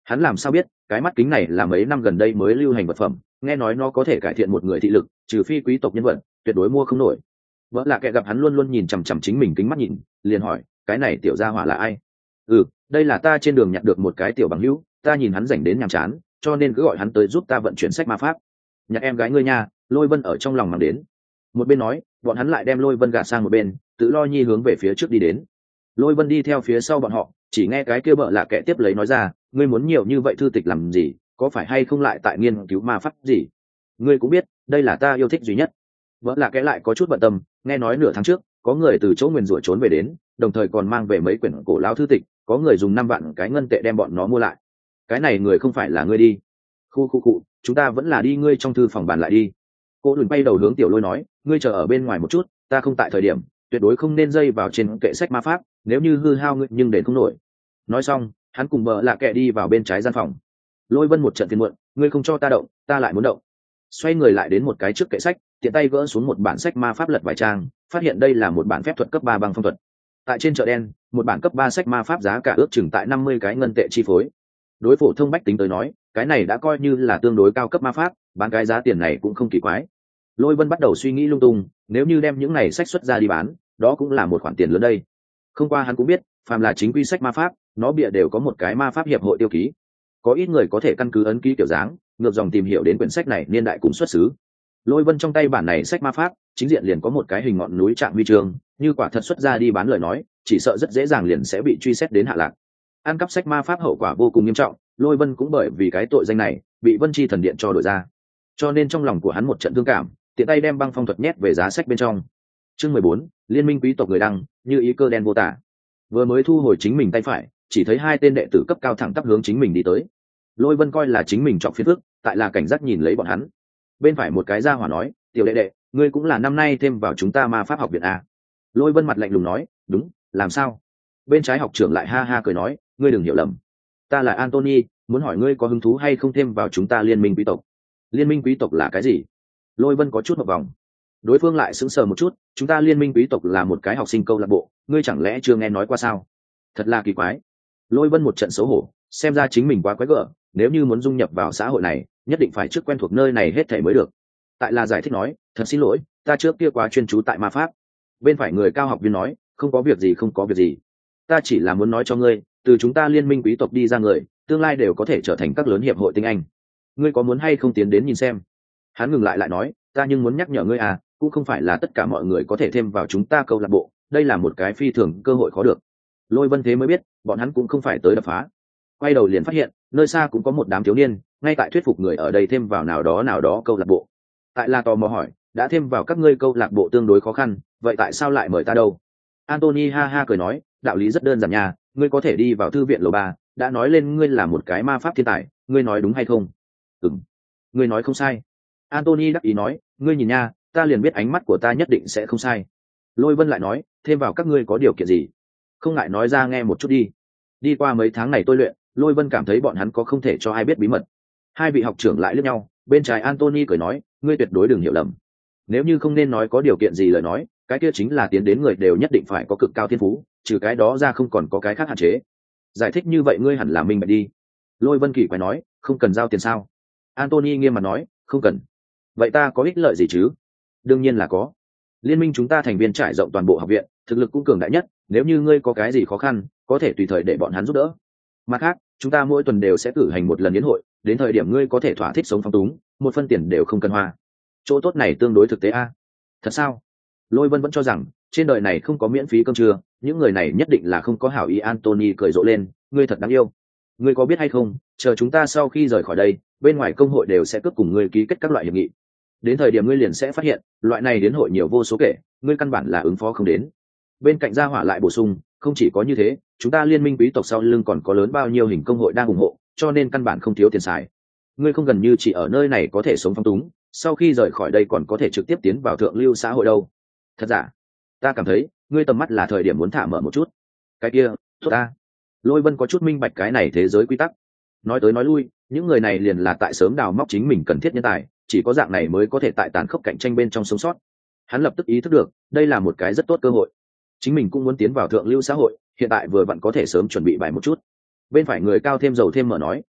Hắn làm sao biết cái mắt kính này là mấy năm gần đây mới lưu hành vật phẩm, nghe nói nó có thể cải thiện một người thị lực, trừ phi quý tộc nhân vật tuyệt đối mua không nổi. Vợ là kẻ gặp hắn luôn luôn nhìn chằm chằm chính mình kính mắt nhìn, liền hỏi, cái này tiểu gia hỏa là ai? Ừ, đây là ta trên đường nhặt được một cái tiểu bằng hữu, ta nhìn hắn rảnh đến nhàm chán, cho nên cứ gọi hắn tới giúp ta vận chuyển sách ma pháp. Nhặt em gái ngươi nha. Lôi Vân ở trong lòng mang đến. Một bên nói, bọn hắn lại đem Lôi Vân gạt sang một bên, tự lo nhi hướng về phía trước đi đến. Lôi Vân đi theo phía sau bọn họ, chỉ nghe cái kia bợ lạ kệ tiếp lấy nói ra, ngươi muốn nhiều như vậy thư tịch làm gì, có phải hay không lại tại nghiên cứu ma pháp gì? Ngươi cũng biết, đây là ta yêu thích duy nhất. Bợ lạ kệ lại có chút bận tâm, nghe nói nửa tháng trước có người từ chỗ nguyền rủa trốn về đến, đồng thời còn mang về mấy quyển cổ lão thư tịch, có người dùng năm vạn cái ngân tệ đem bọn nó mua lại. Cái này người không phải là ngươi đi? Khu khu cụ, chúng ta vẫn là đi ngươi trong thư phòng bàn lại đi. Cô đùn bay đầu hướng Tiểu Lôi nói, ngươi chờ ở bên ngoài một chút, ta không tại thời điểm tuyệt đối không nên dây vào trên kệ sách ma pháp, nếu như hư hao ngươi nhưng để không nổi. Nói xong, hắn cùng bợ lạ kệ đi vào bên trái gian phòng. Lôi Vân một trận phiền muộn, ngươi không cho ta động, ta lại muốn động. Xoay người lại đến một cái trước kệ sách, tiện tay gỡ xuống một bản sách ma pháp, lật vài trang, phát hiện đây là một bản phép thuật cấp ba băng phong thuật. Tại trên chợ đen, một bản cấp ba sách ma pháp giá cả ước chừng tại năm mươi cái ngân tệ chi phối. Đối phổ thông bách tính tới nói, cái này đã coi như là tương đối cao cấp ma pháp, bán cái giá tiền này cũng không kỳ quái. Lôi Vân bắt đầu suy nghĩ lung tung, nếu như đem những này sách xuất ra đi bán, đó cũng là một khoản tiền lớn đây. Không qua hắn cũng biết, phàm là chính quy sách ma pháp, nó bịa đều có một cái ma pháp hiệp hội tiêu ký. Có ít người có thể căn cứ ấn ký kiểu dáng, ngược dòng tìm hiểu đến quyển sách này niên đại cùng xuất xứ. Lôi Vân trong tay bản này sách ma pháp, chính diện liền có một cái hình ngọn núi trạng huy chương, như quả thật xuất ra đi bán lời nói, chỉ sợ rất dễ dàng liền sẽ bị truy xét đến hạ lạc. Ăn cắp sách ma pháp hậu quả vô cùng nghiêm trọng, Lôi Vân cũng bởi vì cái tội danh này bị Vân Chi thần điện cho đổi ra. Cho nên trong lòng của hắn một trận thương cảm, tiện tay đem băng phong thuật nhét về giá sách bên trong. Chương mười bốn, Liên minh quý tộc người đăng, như ý cơ đen vô tả. Vừa mới thu hồi chính mình tay phải, chỉ thấy hai tên đệ tử cấp cao thẳng tắp hướng chính mình đi tới. Lôi Vân coi là chính mình trọng phiền phức, tại là cảnh giác nhìn lấy bọn hắn. Bên phải một cái gia hỏa nói, tiểu đệ đệ, ngươi cũng là năm nay thêm vào chúng ta ma pháp học viện à? Lôi Vân mặt lạnh lùng nói, đúng, làm sao? Bên trái học trưởng lại ha ha cười nói, ngươi đừng hiểu lầm, ta là Anthony, muốn hỏi ngươi có hứng thú hay không thêm vào chúng ta liên minh quý tộc. Liên minh quý tộc là cái gì? Lôi Vân có chút một vòng. Đối phương lại sững sờ một chút, chúng ta liên minh quý tộc là một cái học sinh câu lạc bộ, ngươi chẳng lẽ chưa nghe nói qua sao? Thật là kỳ quái. Lôi Vân một trận xấu hổ, xem ra chính mình quá quái gở, nếu như muốn dung nhập vào xã hội này, nhất định phải trước quen thuộc nơi này hết thảy mới được. Tại là giải thích nói, thật xin lỗi, ta trước kia quá chuyên chú tại ma pháp. Bên phải người cao học viên nói, không có việc gì không có việc gì, ta chỉ là muốn nói cho ngươi, từ chúng ta liên minh quý tộc đi ra người, tương lai đều có thể trở thành các lớn hiệp hội tinh anh. Ngươi có muốn hay không tiến đến nhìn xem? Hắn ngừng lại lại nói, ta nhưng muốn nhắc nhở ngươi à, cũng không phải là tất cả mọi người có thể thêm vào chúng ta câu lạc bộ, đây là một cái phi thường cơ hội khó được. Lôi Vân thế mới biết, bọn hắn cũng không phải tới đập phá. Quay đầu liền phát hiện, nơi xa cũng có một đám thiếu niên, ngay tại thuyết phục người ở đây thêm vào nào đó nào đó câu lạc bộ. Tại là tò mò hỏi, đã thêm vào các ngươi câu lạc bộ tương đối khó khăn, vậy tại sao lại mời ta đâu? Anthony ha ha cười nói, đạo lý rất đơn giản nha, ngươi có thể đi vào thư viện lầu ba, đã nói lên ngươi là một cái ma pháp thiên tài, ngươi nói đúng hay không? Ừm, ngươi nói không sai. Anthony đắc ý nói, ngươi nhìn nha, ta liền biết ánh mắt của ta nhất định sẽ không sai. Lôi Vân lại nói, thêm vào các ngươi có điều kiện gì? Không ngại nói ra nghe một chút đi. Đi qua mấy tháng này tôi luyện, Lôi Vân cảm thấy bọn hắn có không thể cho ai biết bí mật. Hai vị học trưởng lại liếc nhau, bên trái Anthony cười nói, ngươi tuyệt đối đừng hiểu lầm. Nếu như không nên nói có điều kiện gì lời nói, cái kia chính là tiến đến người đều nhất định phải có cực cao thiên phú, trừ cái đó ra không còn có cái khác hạn chế. Giải thích như vậy ngươi hẳn là minh bạch đi. Lôi Vân kỳ quái nói, không cần giao tiền sao? Anthony nghiêm mặt nói, không cần. Vậy ta có ích lợi gì chứ? Đương nhiên là có. Liên minh chúng ta thành viên trải rộng toàn bộ học viện, thực lực cũng cường đại nhất, nếu như ngươi có cái gì khó khăn, có thể tùy thời để bọn hắn giúp đỡ. Mặt khác, chúng ta mỗi tuần đều sẽ cử hành một lần yến hội, đến thời điểm ngươi có thể thỏa thích sống phong túng, một phân tiền đều không cần hoa. Chỗ tốt này tương đối thực tế a. Thật sao? Lôi Vân vẫn cho rằng trên đời này không có miễn phí cơm trưa, những người này nhất định là không có hảo ý. Anthony cười rộ lên, ngươi thật đáng yêu. Ngươi có biết hay không, chờ chúng ta sau khi rời khỏi đây, bên ngoài công hội đều sẽ cướp cùng ngươi ký kết các loại hiệp nghị. Đến thời điểm ngươi liền sẽ phát hiện, loại này đến hội nhiều vô số kể, ngươi căn bản là ứng phó không đến. Bên cạnh gia hỏa lại bổ sung, không chỉ có như thế, chúng ta liên minh quý tộc sau lưng còn có lớn bao nhiêu hình công hội đang ủng hộ, cho nên căn bản không thiếu tiền xài. Ngươi không gần như chỉ ở nơi này có thể sống phong túng, sau khi rời khỏi đây còn có thể trực tiếp tiến vào thượng lưu xã hội đâu. Thật giả? Ta cảm thấy ngươi tầm mắt là thời điểm muốn thả mở một chút. Cái kia tốt ta. Lôi Vân có chút minh bạch cái này thế giới quy tắc. Nói tới nói lui, những người này liền là tại sớm đào móc chính mình cần thiết nhân tài, chỉ có dạng này mới có thể tại tàn khốc cạnh tranh bên trong sống sót. Hắn lập tức ý thức được đây là một cái rất tốt cơ hội, chính mình cũng muốn tiến vào thượng lưu xã hội, hiện tại vừa vặn có thể sớm chuẩn bị bài một chút. Bên phải người cao thêm dầu thêm mở nói,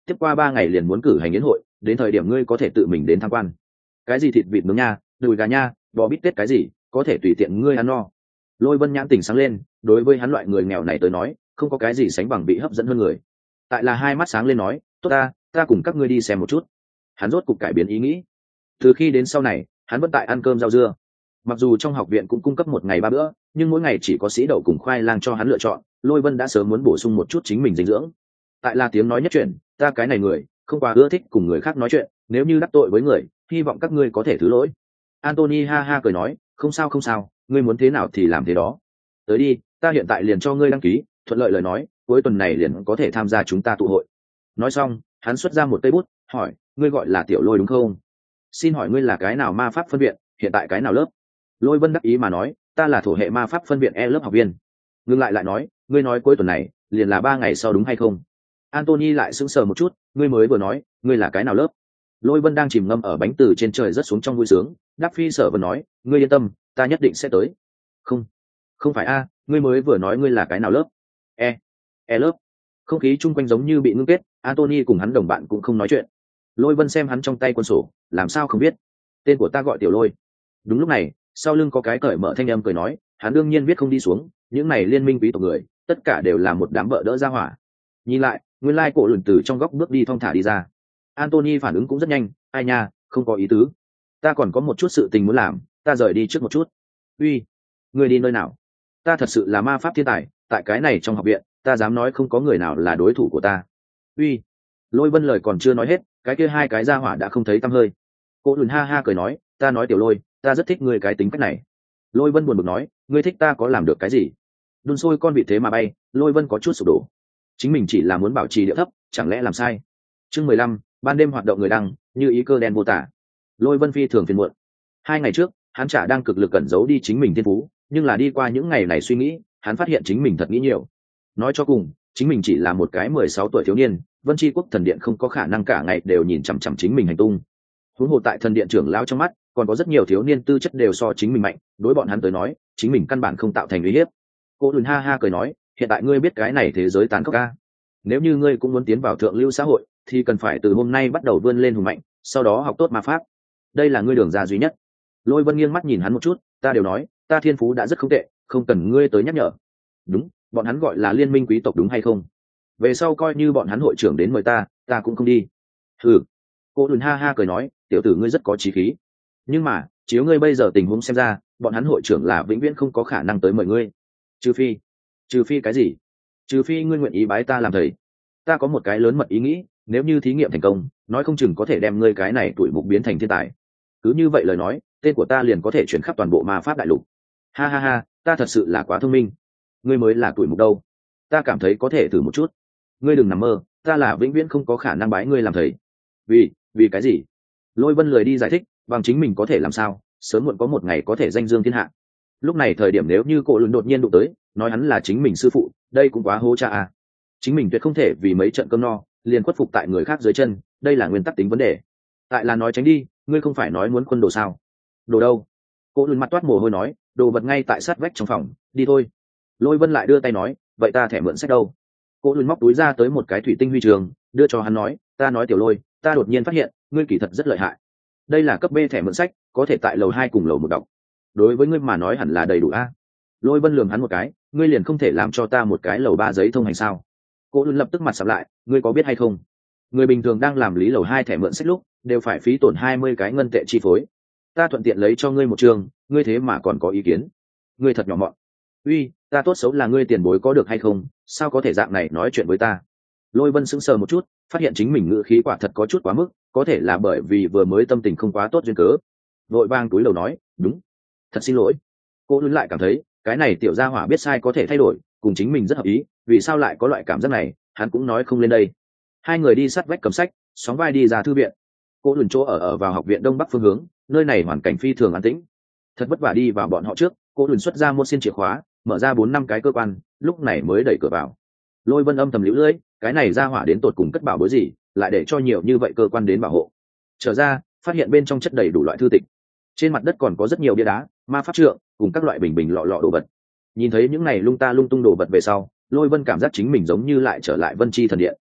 tiếp qua ba ngày liền muốn cử hành yến hội, đến thời điểm ngươi có thể tự mình đến tham quan. Cái gì thịt vịt nướng nha, đùi gà nha, bò bít tết cái gì, có thể tùy tiện ngươi ăn no. Lôi Vân nhãn tỉnh sáng lên, đối với hắn loại người nghèo này tới nói, không có cái gì sánh bằng bị hấp dẫn hơn người. Tại là hai mắt sáng lên nói, tốt ta, ta cùng các ngươi đi xem một chút. Hắn rốt cục cải biến ý nghĩ. Từ khi đến sau này, hắn vẫn tại ăn cơm rau dưa. Mặc dù trong học viện cũng cung cấp một ngày ba bữa, nhưng mỗi ngày chỉ có sỉ đậu cùng khoai lang cho hắn lựa chọn. Lôi Vân đã sớm muốn bổ sung một chút chính mình dinh dưỡng. Tại là tiếng nói nhất chuyện, ta cái này người không quá ưa thích cùng người khác nói chuyện, nếu như đắc tội với người, hy vọng các ngươi có thể thứ lỗi. Anthony ha ha cười nói, không sao không sao, ngươi muốn thế nào thì làm thế đó. Tới đi, ta hiện tại liền cho ngươi đăng ký, thuận lợi lời nói, cuối tuần này liền có thể tham gia chúng ta tụ hội. Nói xong, hắn xuất ra một cây bút, hỏi, ngươi gọi là Tiểu Lôi đúng không? Xin hỏi ngươi là cái nào ma pháp phân viện, hiện tại cái nào lớp? Lôi Vân đắc ý mà nói, ta là thổ hệ ma pháp phân viện E lớp học viên. Ngưng lại lại nói, ngươi nói cuối tuần này liền là ba ngày sau đúng hay không? Anthony lại sững sờ một chút, ngươi mới vừa nói, ngươi là cái nào lớp? Lôi Vân đang chìm ngâm ở bánh từ trên trời rất xuống trong vui sướng, Đắc Phi sở vừa nói, ngươi yên tâm, ta nhất định sẽ tới. Không, không phải a, ngươi mới vừa nói ngươi là cái nào lớp? E, E lớp. Không khí chung quanh giống như bị ngưng kết, Anthony cùng hắn đồng bạn cũng không nói chuyện. Lôi Vân xem hắn trong tay quân sổ, làm sao không biết? Tên của ta gọi Tiểu Lôi. Đúng lúc này, sau lưng có cái cởi mở thanh âm cười nói, hắn đương nhiên biết không đi xuống, những này liên minh quý tộc người, tất cả đều là một đám vợ đỡ ra hỏa. Nhìn lại, nguyên lai cổ lùn từ trong góc bước đi thong thả đi ra. Anthony phản ứng cũng rất nhanh, ai nha, không có ý tứ. Ta còn có một chút sự tình muốn làm, ta rời đi trước một chút. Uy, ngươi đi nơi nào? Ta thật sự là ma pháp thiên tài, tại cái này trong học viện, ta dám nói không có người nào là đối thủ của ta. Uy, Lôi Vân lời còn chưa nói hết, cái kia hai cái ra hỏa đã không thấy tăm hơi. Cổ lùn ha ha cười nói, ta nói Tiểu Lôi, ta rất thích ngươi cái tính cách này. Lôi Vân buồn bực nói, ngươi thích ta có làm được cái gì? Đun sôi con vịt thế mà bay. Lôi Vân có chút sụp đổ. Chính mình chỉ là muốn bảo trì điệu thấp, chẳng lẽ làm sai? Chương mười lăm, ban đêm hoạt động người đăng, như ý cơ đen vô tả. Lôi Vân phi thường phiền muộn. Hai ngày trước, hắn chả đang cực lực cẩn giấu đi chính mình thiên phú, nhưng là đi qua những ngày này suy nghĩ, hắn phát hiện chính mình thật nghĩ nhiều. Nói cho cùng, chính mình chỉ là một cái mười sáu tuổi thiếu niên, Vân Chi Quốc thần điện không có khả năng cả ngày đều nhìn chằm chằm chính mình hành tung. Huống hồ tại thần điện trưởng lão trong mắt, còn có rất nhiều thiếu niên tư chất đều so chính mình mạnh, đối bọn hắn tới nói, chính mình căn bản không tạo thành uy hiếp. Cô Lùn ha ha cười nói, hiện tại ngươi biết cái này thế giới tàn khốc a. Nếu như ngươi cũng muốn tiến vào thượng lưu xã hội, thì cần phải từ hôm nay bắt đầu vươn lên hùng mạnh, sau đó học tốt ma pháp. Đây là ngươi đường ra duy nhất. Lôi Vân nghiêng mắt nhìn hắn một chút, ta đều nói, ta thiên phú đã rất không tệ, không cần ngươi tới nhắc nhở. Đúng, bọn hắn gọi là liên minh quý tộc đúng hay không? Về sau coi như bọn hắn hội trưởng đến mời ta, ta cũng không đi. Ừ. Cô Lùn ha ha cười nói, tiểu tử ngươi rất có chí khí. Nhưng mà, chiếu ngươi bây giờ tình huống xem ra, bọn hắn hội trưởng là vĩnh viễn không có khả năng tới mời ngươi. Trừ phi, trừ phi cái gì? Trừ phi ngươi nguyện ý bái ta làm thầy. Ta có một cái lớn mật ý nghĩ, nếu như thí nghiệm thành công, nói không chừng có thể đem ngươi cái này tuổi mục biến thành thiên tài. Cứ như vậy lời nói, tên của ta liền có thể chuyển khắp toàn bộ ma pháp đại lục. Ha ha ha, ta thật sự là quá thông minh. Ngươi mới là tuổi mục đâu? Ta cảm thấy có thể thử một chút. Ngươi đừng nằm mơ, ta là vĩnh viễn không có khả năng bái ngươi làm thầy. Vì, vì cái gì? Lôi Vân lười đi giải thích, bằng chính mình có thể làm sao, sớm muộn có một ngày có thể danh dương thiên hạ. Lúc này thời điểm nếu như cổ lùn đột nhiên đụng tới, nói hắn là chính mình sư phụ, đây cũng quá hố cha à. Chính mình tuyệt không thể vì mấy trận cơm no liền khuất phục tại người khác dưới chân, đây là nguyên tắc tính vấn đề. Tại là nói tránh đi, ngươi không phải nói muốn quân đồ sao? Đồ đâu? Cổ lùn mặt toát mồ hôi nói, đồ vật ngay tại sát vách trong phòng, đi thôi. Lôi Vân lại đưa tay nói, vậy ta thẻ mượn sách đâu? Cổ lùn móc túi ra tới một cái thủy tinh huy trường, đưa cho hắn nói, ta nói Tiểu Lôi, ta đột nhiên phát hiện, ngươi kỳ thật rất lợi hại. Đây là cấp B thẻ mượn sách, có thể tại lầu hai cùng lầu một đọc. Đối với ngươi mà nói hẳn là đầy đủ a. Lôi Vân lườm hắn một cái, ngươi liền không thể làm cho ta một cái lầu ba giấy thông hành sao? Cô luôn lập tức mặt sầm lại, ngươi có biết hay không? Người bình thường đang làm lý lầu hai thẻ mượn sách lúc, đều phải phí tổn hai mươi cái ngân tệ chi phối. Ta thuận tiện lấy cho ngươi một trường, ngươi thế mà còn có ý kiến? Ngươi thật nhỏ mọn. Uy, ta tốt xấu là ngươi tiền bối có được hay không? Sao có thể dạng này nói chuyện với ta? Lôi Vân sững sờ một chút, phát hiện chính mình ngữ khí quả thật có chút quá mức, có thể là bởi vì vừa mới tâm tình không quá tốt duyên cớ. Vội vang túi lầu nói, đúng, thật xin lỗi. Cô luôn lại cảm thấy cái này tiểu gia hỏa biết sai có thể thay đổi, cùng chính mình rất hợp ý, vì sao lại có loại cảm giác này, hắn cũng nói không lên đây. Hai người đi sát vách cầm sách, sóng vai đi ra thư viện. Cô luôn chỗ ở ở vào học viện đông bắc phương hướng, nơi này hoàn cảnh phi thường an tĩnh. Thật vất vả đi vào bọn họ trước, cô luôn xuất ra một xiên chìa khóa, mở ra bốn năm cái cơ quan, lúc này mới đẩy cửa vào. Lôi Vân âm thầm liễu lưỡi, cái này gia hỏa đến tột cùng cất bảo bối gì, lại để cho nhiều như vậy cơ quan đến bảo hộ. Trở ra, phát hiện bên trong chất đầy đủ loại thư tịch. Trên mặt đất còn có rất nhiều bia đá, ma pháp trượng, cùng các loại bình bình lọ lọ đồ vật. Nhìn thấy những này lung ta lung tung đồ vật về sau, Lôi Vân cảm giác chính mình giống như lại trở lại Vân Chi thần điện.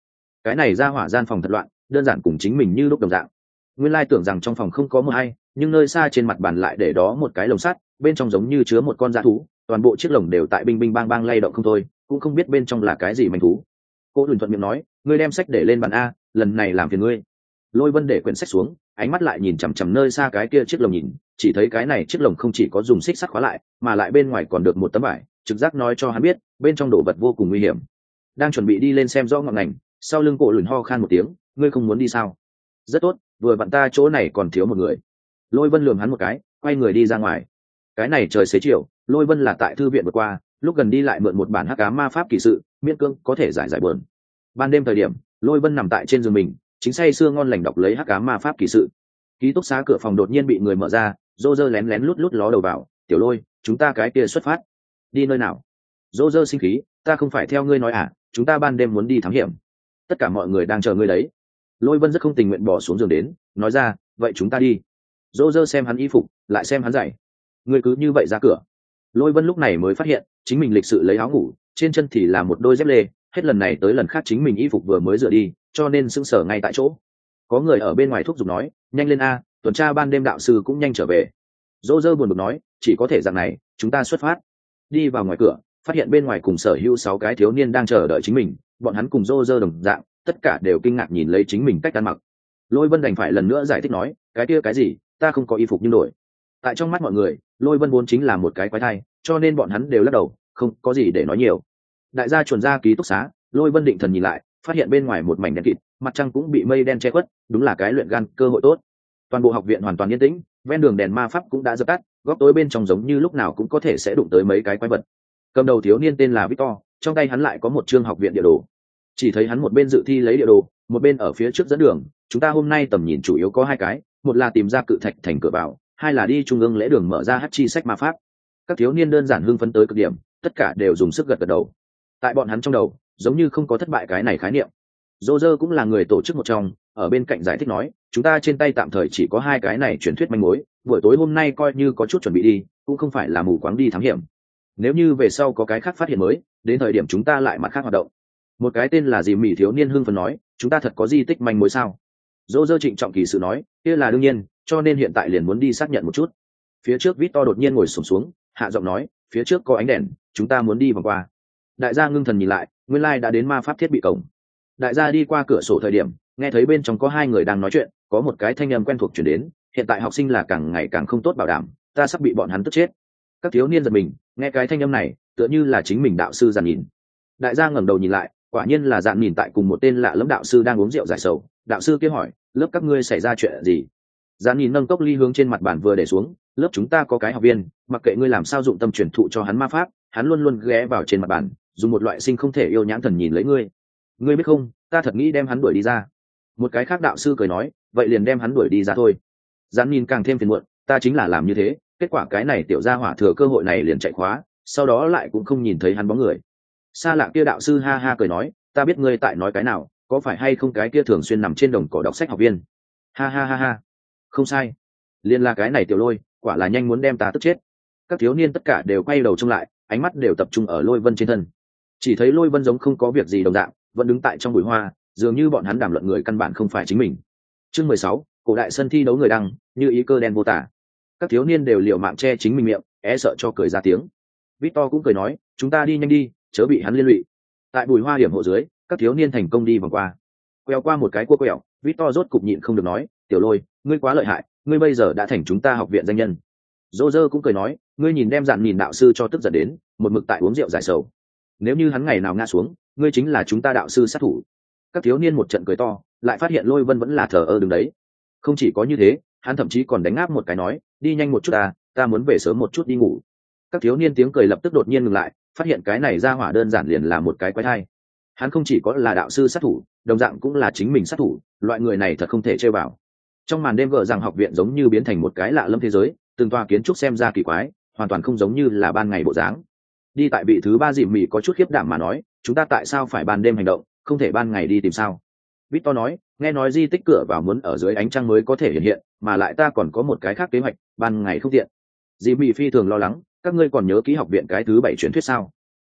cái này ra hỏa gian phòng thật loạn, đơn giản cùng chính mình như lúc đồng dạng. Nguyên lai tưởng rằng trong phòng không có mờ hay, nhưng nơi xa trên mặt bàn lại để đó một cái lồng sắt, bên trong giống như chứa một con dã thú, toàn bộ chiếc lồng đều tại binh binh bang bang lay động không thôi, cũng không biết bên trong là cái gì manh thú. Cô Lùn thuận miệng nói, ngươi đem sách để lên bàn a, lần này làm phiền ngươi. Lôi Vân để quyển sách xuống, ánh mắt lại nhìn chằm chằm nơi xa cái kia chiếc lồng nhìn, chỉ thấy cái này chiếc lồng không chỉ có dùng xích sắt khóa lại, mà lại bên ngoài còn được một tấm vải, trực giác nói cho hắn biết, bên trong đồ vật vô cùng nguy hiểm. Đang chuẩn bị đi lên xem rõ ngọn ngành, sau lưng Cổ Lùn ho khan một tiếng, ngươi không muốn đi sao? Rất tốt, vừa vặn ta chỗ này còn thiếu một người. Lôi Vân lườm hắn một cái, quay người đi ra ngoài. Cái này trời xế chiều, Lôi Vân là tại thư viện vừa qua, lúc gần đi lại mượn một bản hắc ám ma pháp kỳ sự, miễn cưỡng có thể giải giải buồn. Ban đêm thời điểm, Lôi Vân nằm tại trên giường mình, chính say sưa ngon lành đọc lấy hắc ám ma pháp kỳ sự. Ký túc xá cửa phòng đột nhiên bị người mở ra, Dô Dơ lén lén lút lút ló đầu vào, "Tiểu Lôi, chúng ta cái kia xuất phát." "Đi nơi nào?" Dô Dơ sinh khí, "Ta không phải theo ngươi nói à, chúng ta ban đêm muốn đi thám hiểm. Tất cả mọi người đang chờ ngươi đấy." Lôi Vân rất không tình nguyện bỏ xuống giường đến, nói ra, "Vậy chúng ta đi." Dô Dơ xem hắn y phục, lại xem hắn giày. "Ngươi cứ như vậy ra cửa." Lôi Vân lúc này mới phát hiện, chính mình lịch sự lấy áo ngủ, trên chân thì là một đôi dép lê, hết lần này tới lần khác chính mình y phục vừa mới rửa đi, cho nên sững sờ ngay tại chỗ. Có người ở bên ngoài thúc giục nói, "Nhanh lên a, tuần tra ban đêm đạo sư cũng nhanh trở về." Dô Dơ buồn bực nói, "Chỉ có thể dạng này, chúng ta xuất phát." Đi vào ngoài cửa, phát hiện bên ngoài cùng sở hữu sáu cái thiếu niên đang chờ đợi chính mình, bọn hắn cùng Dô Dơ đồng dạng, tất cả đều kinh ngạc nhìn lấy chính mình cách ăn mặc. Lôi Vân đành phải lần nữa giải thích nói, "Cái kia cái gì, ta không có y phục nhưng đổi." Tại trong mắt mọi người, Lôi Vân vốn chính là một cái quái thai, cho nên bọn hắn đều lắc đầu, không có gì để nói nhiều. Đại gia chuẩn ra ký túc xá, Lôi Vân định thần nhìn lại, phát hiện bên ngoài một mảnh đen kịt, mặt trăng cũng bị mây đen che khuất, đúng là cái luyện gan cơ hội tốt. Toàn bộ học viện hoàn toàn yên tĩnh, ven đường đèn ma pháp cũng đã dập tắt, góc tối bên trong giống như lúc nào cũng có thể sẽ đụng tới mấy cái quái vật. Cầm đầu thiếu niên tên là Victor, trong tay hắn lại có một chương học viện địa đồ. Chỉ thấy hắn một bên dự thi lấy địa đồ, một bên ở phía trước dẫn đường. "Chúng ta hôm nay tầm nhìn chủ yếu có hai cái, một là tìm ra cự thạch thành cửa vào, hai là đi trung ương lễ đường mở ra hắc chi sách ma pháp." Các thiếu niên đơn giản hưng phấn tới cực điểm, tất cả đều dùng sức gật gật đầu. Tại bọn hắn trong đầu, giống như không có thất bại cái này khái niệm. Dô Dơ cũng là người tổ chức một trong, ở bên cạnh giải thích nói, "Chúng ta trên tay tạm thời chỉ có hai cái này truyền thuyết manh mối, buổi tối hôm nay coi như có chút chuẩn bị đi, cũng không phải là mù quáng đi thám hiểm. Nếu như về sau có cái khác phát hiện mới, đến thời điểm chúng ta lại mặt khác hoạt động." Một cái tên là Dì Mỉ thiếu niên hưng phấn nói, "Chúng ta thật có di tích manh mối sao?" Dô Dơ trịnh trọng kỳ sự nói, "Kia là đương nhiên, cho nên hiện tại liền muốn đi xác nhận một chút." Phía trước Victor đột nhiên ngồi xổm xuống, hạ giọng nói, "Phía trước có ánh đèn, chúng ta muốn đi vòng qua." Đại gia ngưng thần nhìn lại, nguyên lai đã đến ma pháp thiết bị cổng. Đại gia đi qua cửa sổ thời điểm, nghe thấy bên trong có hai người đang nói chuyện, có một cái thanh âm quen thuộc truyền đến, "Hiện tại học sinh là càng ngày càng không tốt bảo đảm, ta sắp bị bọn hắn tức chết." Các thiếu niên giật mình, nghe cái thanh âm này, tựa như là chính mình đạo sư Dạn Nhìn. Đại gia ngẩng đầu nhìn lại, quả nhiên là Dạn Nhìn tại cùng một tên lạ lẫm đạo sư đang uống rượu giải sầu. Đạo sư kia hỏi, "Lớp các ngươi xảy ra chuyện gì?" Dạn Nhìn nâng cốc ly hướng trên mặt bàn vừa để xuống, "Lớp chúng ta có cái học viên, mặc kệ ngươi làm sao dụng tâm truyền thụ cho hắn ma pháp, hắn luôn luôn ghé vào trên mặt bàn, dùng một loại sinh không thể yêu nhãn thần nhìn lấy ngươi. Ngươi biết không, ta thật nghĩ đem hắn đuổi đi ra." Một cái khác đạo sư cười nói, "Vậy liền đem hắn đuổi đi ra thôi." Dạn Nhìn càng thêm phiền muộn, "Ta chính là làm như thế, kết quả cái này tiểu gia hỏa thừa cơ hội này liền chạy khóa, sau đó lại cũng không nhìn thấy hắn bóng người." Xa lạ kia đạo sư ha ha cười nói, "Ta biết ngươi tại nói cái nào, có phải hay không cái kia thường xuyên nằm trên đồng cỏ đọc sách học viên?" Ha ha ha ha, "Không sai, liền là cái này Tiểu Lôi, quả là nhanh muốn đem ta tức chết." Các thiếu niên tất cả đều quay đầu trông lại, ánh mắt đều tập trung ở Lôi Vân trên thân. Chỉ thấy Lôi Vân giống không có việc gì đồng dạng, vẫn đứng tại trong bụi hoa, dường như bọn hắn đàm luận người căn bản không phải chính mình. Chương mười sáu, cổ đại sân thi đấu người đăng, như ý cơ đen vô tả. Các thiếu niên đều liều mạng che chính mình miệng, é sợ cho cười ra tiếng. Victor cũng cười nói, "Chúng ta đi nhanh đi, chớ bị hắn liên lụy." Tại bụi hoa điểm hộ dưới, các thiếu niên thành công đi vòng qua. Quẹo qua một cái cua quẹo, Victor rốt cục nhịn không được nói, "Tiểu Lôi, ngươi quá lợi hại, ngươi bây giờ đã thành chúng ta học viện danh nhân." Roger cũng cười nói, "Ngươi nhìn đem Dạn Nhìn đạo sư cho tức giận đến, một mực tại uống rượu giải sầu. Nếu như hắn ngày nào ngã xuống, ngươi chính là chúng ta đạo sư sát thủ." Các thiếu niên một trận cười to, lại phát hiện Lôi Vân vẫn là thờ ơ đứng đấy. Không chỉ có như thế, hắn thậm chí còn đánh áp một cái nói, "Đi nhanh một chút ta, ta muốn về sớm một chút đi ngủ." Các thiếu niên tiếng cười lập tức đột nhiên ngừng lại, phát hiện cái này ra hỏa đơn giản liền là một cái quái thai. Hắn không chỉ có là đạo sư sát thủ, đồng dạng cũng là chính mình sát thủ, loại người này thật không thể chơi vào. Trong màn đêm gờ rằng học viện giống như biến thành một cái lạ lâm thế giới, từng tòa kiến trúc xem ra kỳ quái, hoàn toàn không giống như là ban ngày bộ dáng. Đi tại vị thứ ba Dìm Mị có chút khiếp đảm mà nói, "Chúng ta tại sao phải ban đêm hành động, không thể ban ngày đi tìm sao?" Victor nói, "Nghe nói di tích cửa vào muốn ở dưới ánh trăng mới có thể hiện hiện, mà lại ta còn có một cái khác kế hoạch, ban ngày không tiện." Dìm Mị phi thường lo lắng, "Các ngươi còn nhớ kỹ học viện cái thứ bảy truyền thuyết sao?"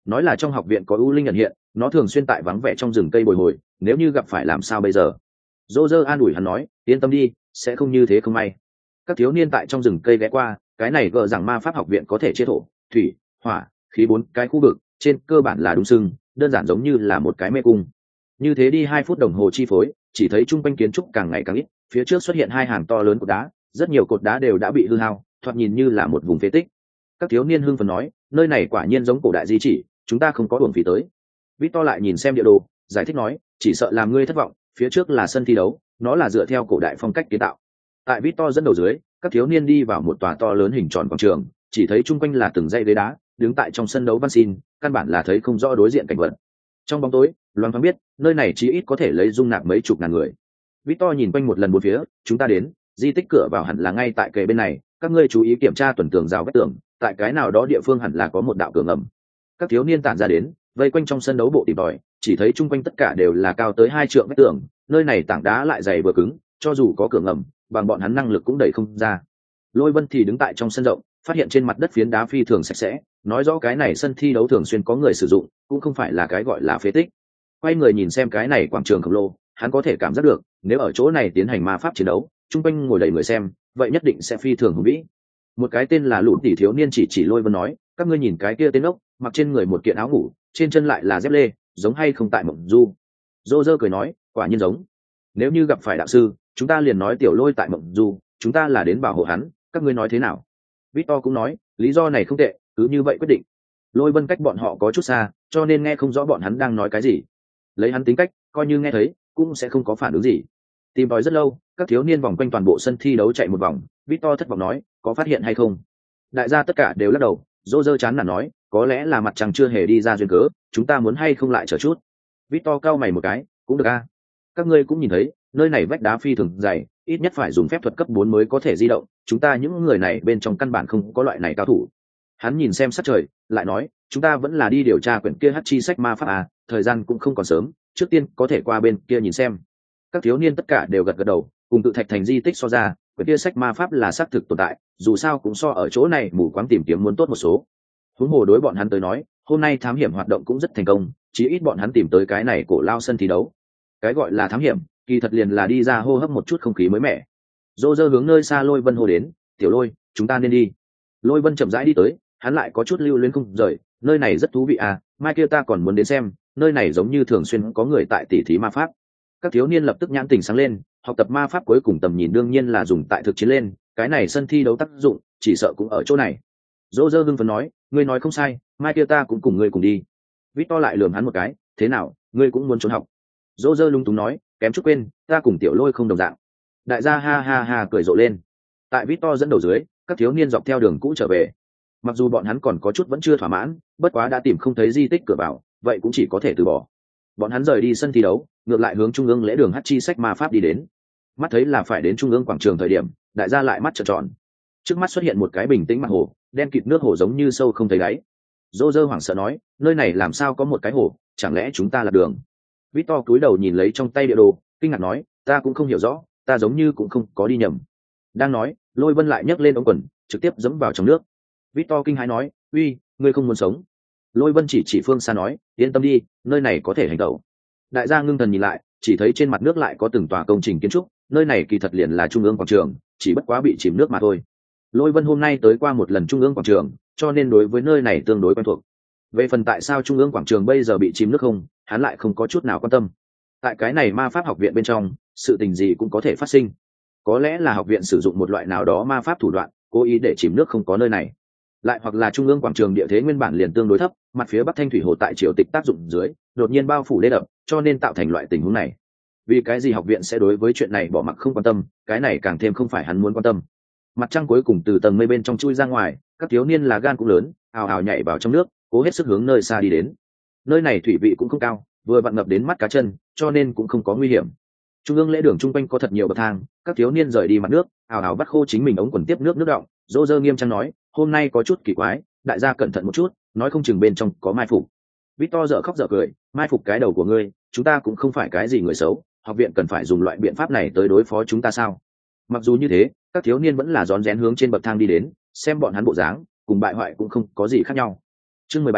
nói là trong học viện có ưu linh ẩn hiện, nó thường xuyên tại vắng vẻ trong rừng cây bồi hồi, nếu như gặp phải làm sao bây giờ. Dô dơ an ủi hắn nói, yên tâm đi, sẽ không như thế không may. Các thiếu niên tại trong rừng cây ghé qua, cái này gờ rằng ma pháp học viện có thể chia thổ, thủy, hỏa, khí bốn cái khu vực, trên cơ bản là đúng sưng, đơn giản giống như là một cái mê cung. Như thế đi hai phút đồng hồ chi phối, chỉ thấy trung quanh kiến trúc càng ngày càng ít, phía trước xuất hiện hai hàng to lớn cột đá, rất nhiều cột đá đều đã bị hư hao, thoạt nhìn như là một vùng phế tích. Các thiếu niên hưng phấn nói, nơi này quả nhiên giống cổ đại di chỉ, chúng ta không có uổng phí tới. Victor lại nhìn xem địa đồ, giải thích nói, chỉ sợ làm ngươi thất vọng, phía trước là sân thi đấu, nó là dựa theo cổ đại phong cách kiến tạo. Tại Victor dẫn đầu dưới, các thiếu niên đi vào một tòa to lớn hình tròn quảng trường, chỉ thấy chung quanh là từng dãy ghế đá, đứng tại trong sân đấu văn xin, căn bản là thấy không rõ đối diện cảnh vật. Trong bóng tối, loáng thoáng biết, nơi này chí ít có thể lấy dung nạp mấy chục ngàn người. Victor nhìn quanh một lần bốn phía, chúng ta đến, di tích cửa vào hẳn là ngay tại kề bên này, các ngươi chú ý kiểm tra tuần tường rào vách tường, tại cái nào đó địa phương hẳn là có một đạo cửa ngầm. Các thiếu niên tản ra đến, vây quanh trong sân đấu bộ tìm tòi, chỉ thấy chung quanh tất cả đều là cao tới hai trượng vách tường, nơi này tảng đá lại dày vừa cứng, cho dù có cửa ngầm, bằng bọn hắn năng lực cũng đẩy không ra. Lôi Vân thì đứng tại trong sân rộng, phát hiện trên mặt đất phiến đá phi thường sạch sẽ, nói rõ cái này sân thi đấu thường xuyên có người sử dụng, cũng không phải là cái gọi là phế tích. Quay người nhìn xem cái này quảng trường khổng lồ, hắn có thể cảm giác được, nếu ở chỗ này tiến hành ma pháp chiến đấu, chung quanh ngồi đầy người xem, vậy nhất định sẽ phi thường hùng vĩ. Một cái tên là Lũ Tỷ thiếu niên chỉ chỉ Lôi Vân nói, các ngươi nhìn cái kia tên ốc, mặc trên người một kiện áo ngủ, trên chân lại là dép lê, giống hay không tại Mộng Du. Dô dơ cười nói, quả nhiên giống. Nếu như gặp phải đạo sư, chúng ta liền nói Tiểu Lôi tại Mộng Du, chúng ta là đến bảo hộ hắn, các ngươi nói thế nào? Victor cũng nói, lý do này không tệ, cứ như vậy quyết định. Lôi Vân cách bọn họ có chút xa, cho nên nghe không rõ bọn hắn đang nói cái gì. Lấy hắn tính cách, coi như nghe thấy, cũng sẽ không có phản ứng gì. Tìm tòi rất lâu, các thiếu niên vòng quanh toàn bộ sân thi đấu chạy một vòng, Victor thất vọng nói, có phát hiện hay không? Đại gia tất cả đều lắc đầu, Dô dơ chán nản nói, có lẽ là mặt trăng chưa hề đi ra duyên cớ, chúng ta muốn hay không lại chờ chút. Victor cau mày một cái, cũng được a. Các ngươi cũng nhìn thấy, nơi này vách đá phi thường dày, ít nhất phải dùng phép thuật cấp bốn mới có thể di động, chúng ta những người này bên trong căn bản không có loại này cao thủ. Hắn nhìn xem sát trời, lại nói, chúng ta vẫn là đi điều tra quyển kia hắc chi sách ma pháp à, thời gian cũng không còn sớm, trước tiên có thể qua bên kia nhìn xem. Các thiếu niên tất cả đều gật gật đầu, cùng tự thạch thành di tích so ra, quyển kia sách ma pháp là xác thực tồn tại, dù sao cũng so ở chỗ này mù quáng tìm kiếm muốn tốt một số. Huống hồ đối bọn hắn tới nói, hôm nay thám hiểm hoạt động cũng rất thành công, chí ít bọn hắn tìm tới cái này cổ lao sân thi đấu. Cái gọi là thám hiểm, kỳ thật liền là đi ra hô hấp một chút không khí mới mẻ. Dô dơ hướng nơi xa Lôi Vân hô đến, tiểu Lôi, chúng ta nên đi. Lôi Vân chậm rãi đi tới, hắn lại có chút lưu luyến không rời, nơi này rất thú vị à, mai kia ta còn muốn đến xem, nơi này giống như thường xuyên có người tại tỉ thí ma pháp. Các thiếu niên lập tức nhãn tình sáng lên, học tập ma pháp cuối cùng tầm nhìn đương nhiên là dùng tại thực chiến lên, cái này sân thi đấu tác dụng, chỉ sợ cũng ở chỗ này. Dô dơ hưng phấn nói, ngươi nói không sai, mai kia ta cũng cùng ngươi cùng đi. Victor lại lườm hắn một cái, thế nào, ngươi cũng muốn trốn học? Dô dơ lung túng nói, kém chút quên, ta cùng tiểu Lôi không đồng dạng. Đại gia ha ha ha cười rộ lên. Tại Victor dẫn đầu dưới, các thiếu niên dọc theo đường cũ trở về. Mặc dù bọn hắn còn có chút vẫn chưa thỏa mãn, bất quá đã tìm không thấy di tích cửa vào, vậy cũng chỉ có thể từ bỏ. Bọn hắn rời đi sân thi đấu, ngược lại hướng trung ương lễ đường hắc chi sách ma pháp đi đến. Mắt thấy là phải đến trung ương quảng trường thời điểm, đại gia lại mắt trợn tròn. Trước mắt xuất hiện một cái bình tĩnh mặt hồ, đen kịt nước hồ giống như sâu không thấy đáy. Dô dơ hoảng sợ nói, nơi này làm sao có một cái hồ, chẳng lẽ chúng ta là đường? Victor cúi đầu nhìn lấy trong tay địa đồ, kinh ngạc nói, ta cũng không hiểu rõ, ta giống như cũng không có đi nhầm. Đang nói, Lôi Vân lại nhấc lên ống quần, trực tiếp dẫm vào trong nước. Victor kinh hãi nói, uy, ngươi không muốn sống? Lôi Vân chỉ chỉ phương xa nói, yên tâm đi, nơi này có thể hành động. Đại gia ngưng thần nhìn lại, chỉ thấy trên mặt nước lại có từng tòa công trình kiến trúc, nơi này kỳ thật liền là trung ương quảng trường, chỉ bất quá bị chìm nước mà thôi. Lôi Vân hôm nay tới qua một lần trung ương quảng trường, cho nên đối với nơi này tương đối quen thuộc. Về phần tại sao trung ương quảng trường bây giờ bị chìm nước không, hắn lại không có chút nào quan tâm. Tại cái này ma pháp học viện bên trong, sự tình gì cũng có thể phát sinh. Có lẽ là học viện sử dụng một loại nào đó ma pháp thủ đoạn, cố ý để chìm nước không có nơi này. Lại hoặc là trung ương quảng trường địa thế nguyên bản liền tương đối thấp, mặt phía bắc thanh thủy hồ tại triều tịch tác dụng dưới, đột nhiên bao phủ đê đập, cho nên tạo thành loại tình huống này. Vì cái gì học viện sẽ đối với chuyện này bỏ mặc không quan tâm, cái này càng thêm không phải hắn muốn quan tâm. Mặt trăng cuối cùng từ tầng mây bên trong chui ra ngoài, các thiếu niên là gan cũng lớn, ào ào nhảy vào trong nước, cố hết sức hướng nơi xa đi đến. Nơi này thủy vị cũng không cao, vừa vặn ngập đến mắt cá chân, cho nên cũng không có nguy hiểm. Trung ương lễ đường trung quanh có thật nhiều bậc thang, các thiếu niên rời đi mặt nước, ào ào bắt khô chính mình ống quần tiếp nước nước đọng. Dô dơ nghiêm trang nói, hôm nay có chút kỳ quái, đại gia cẩn thận một chút, nói không chừng bên trong có mai phục. Victor dở khóc dở cười, mai phục cái đầu của ngươi, chúng ta cũng không phải cái gì người xấu, học viện cần phải dùng loại biện pháp này tới đối phó chúng ta sao? Mặc dù như thế, các thiếu niên vẫn là rón rén hướng trên bậc thang đi đến, xem bọn hắn bộ dáng, cùng bại hoại cũng không có gì khác nhau. Chương mười bảy,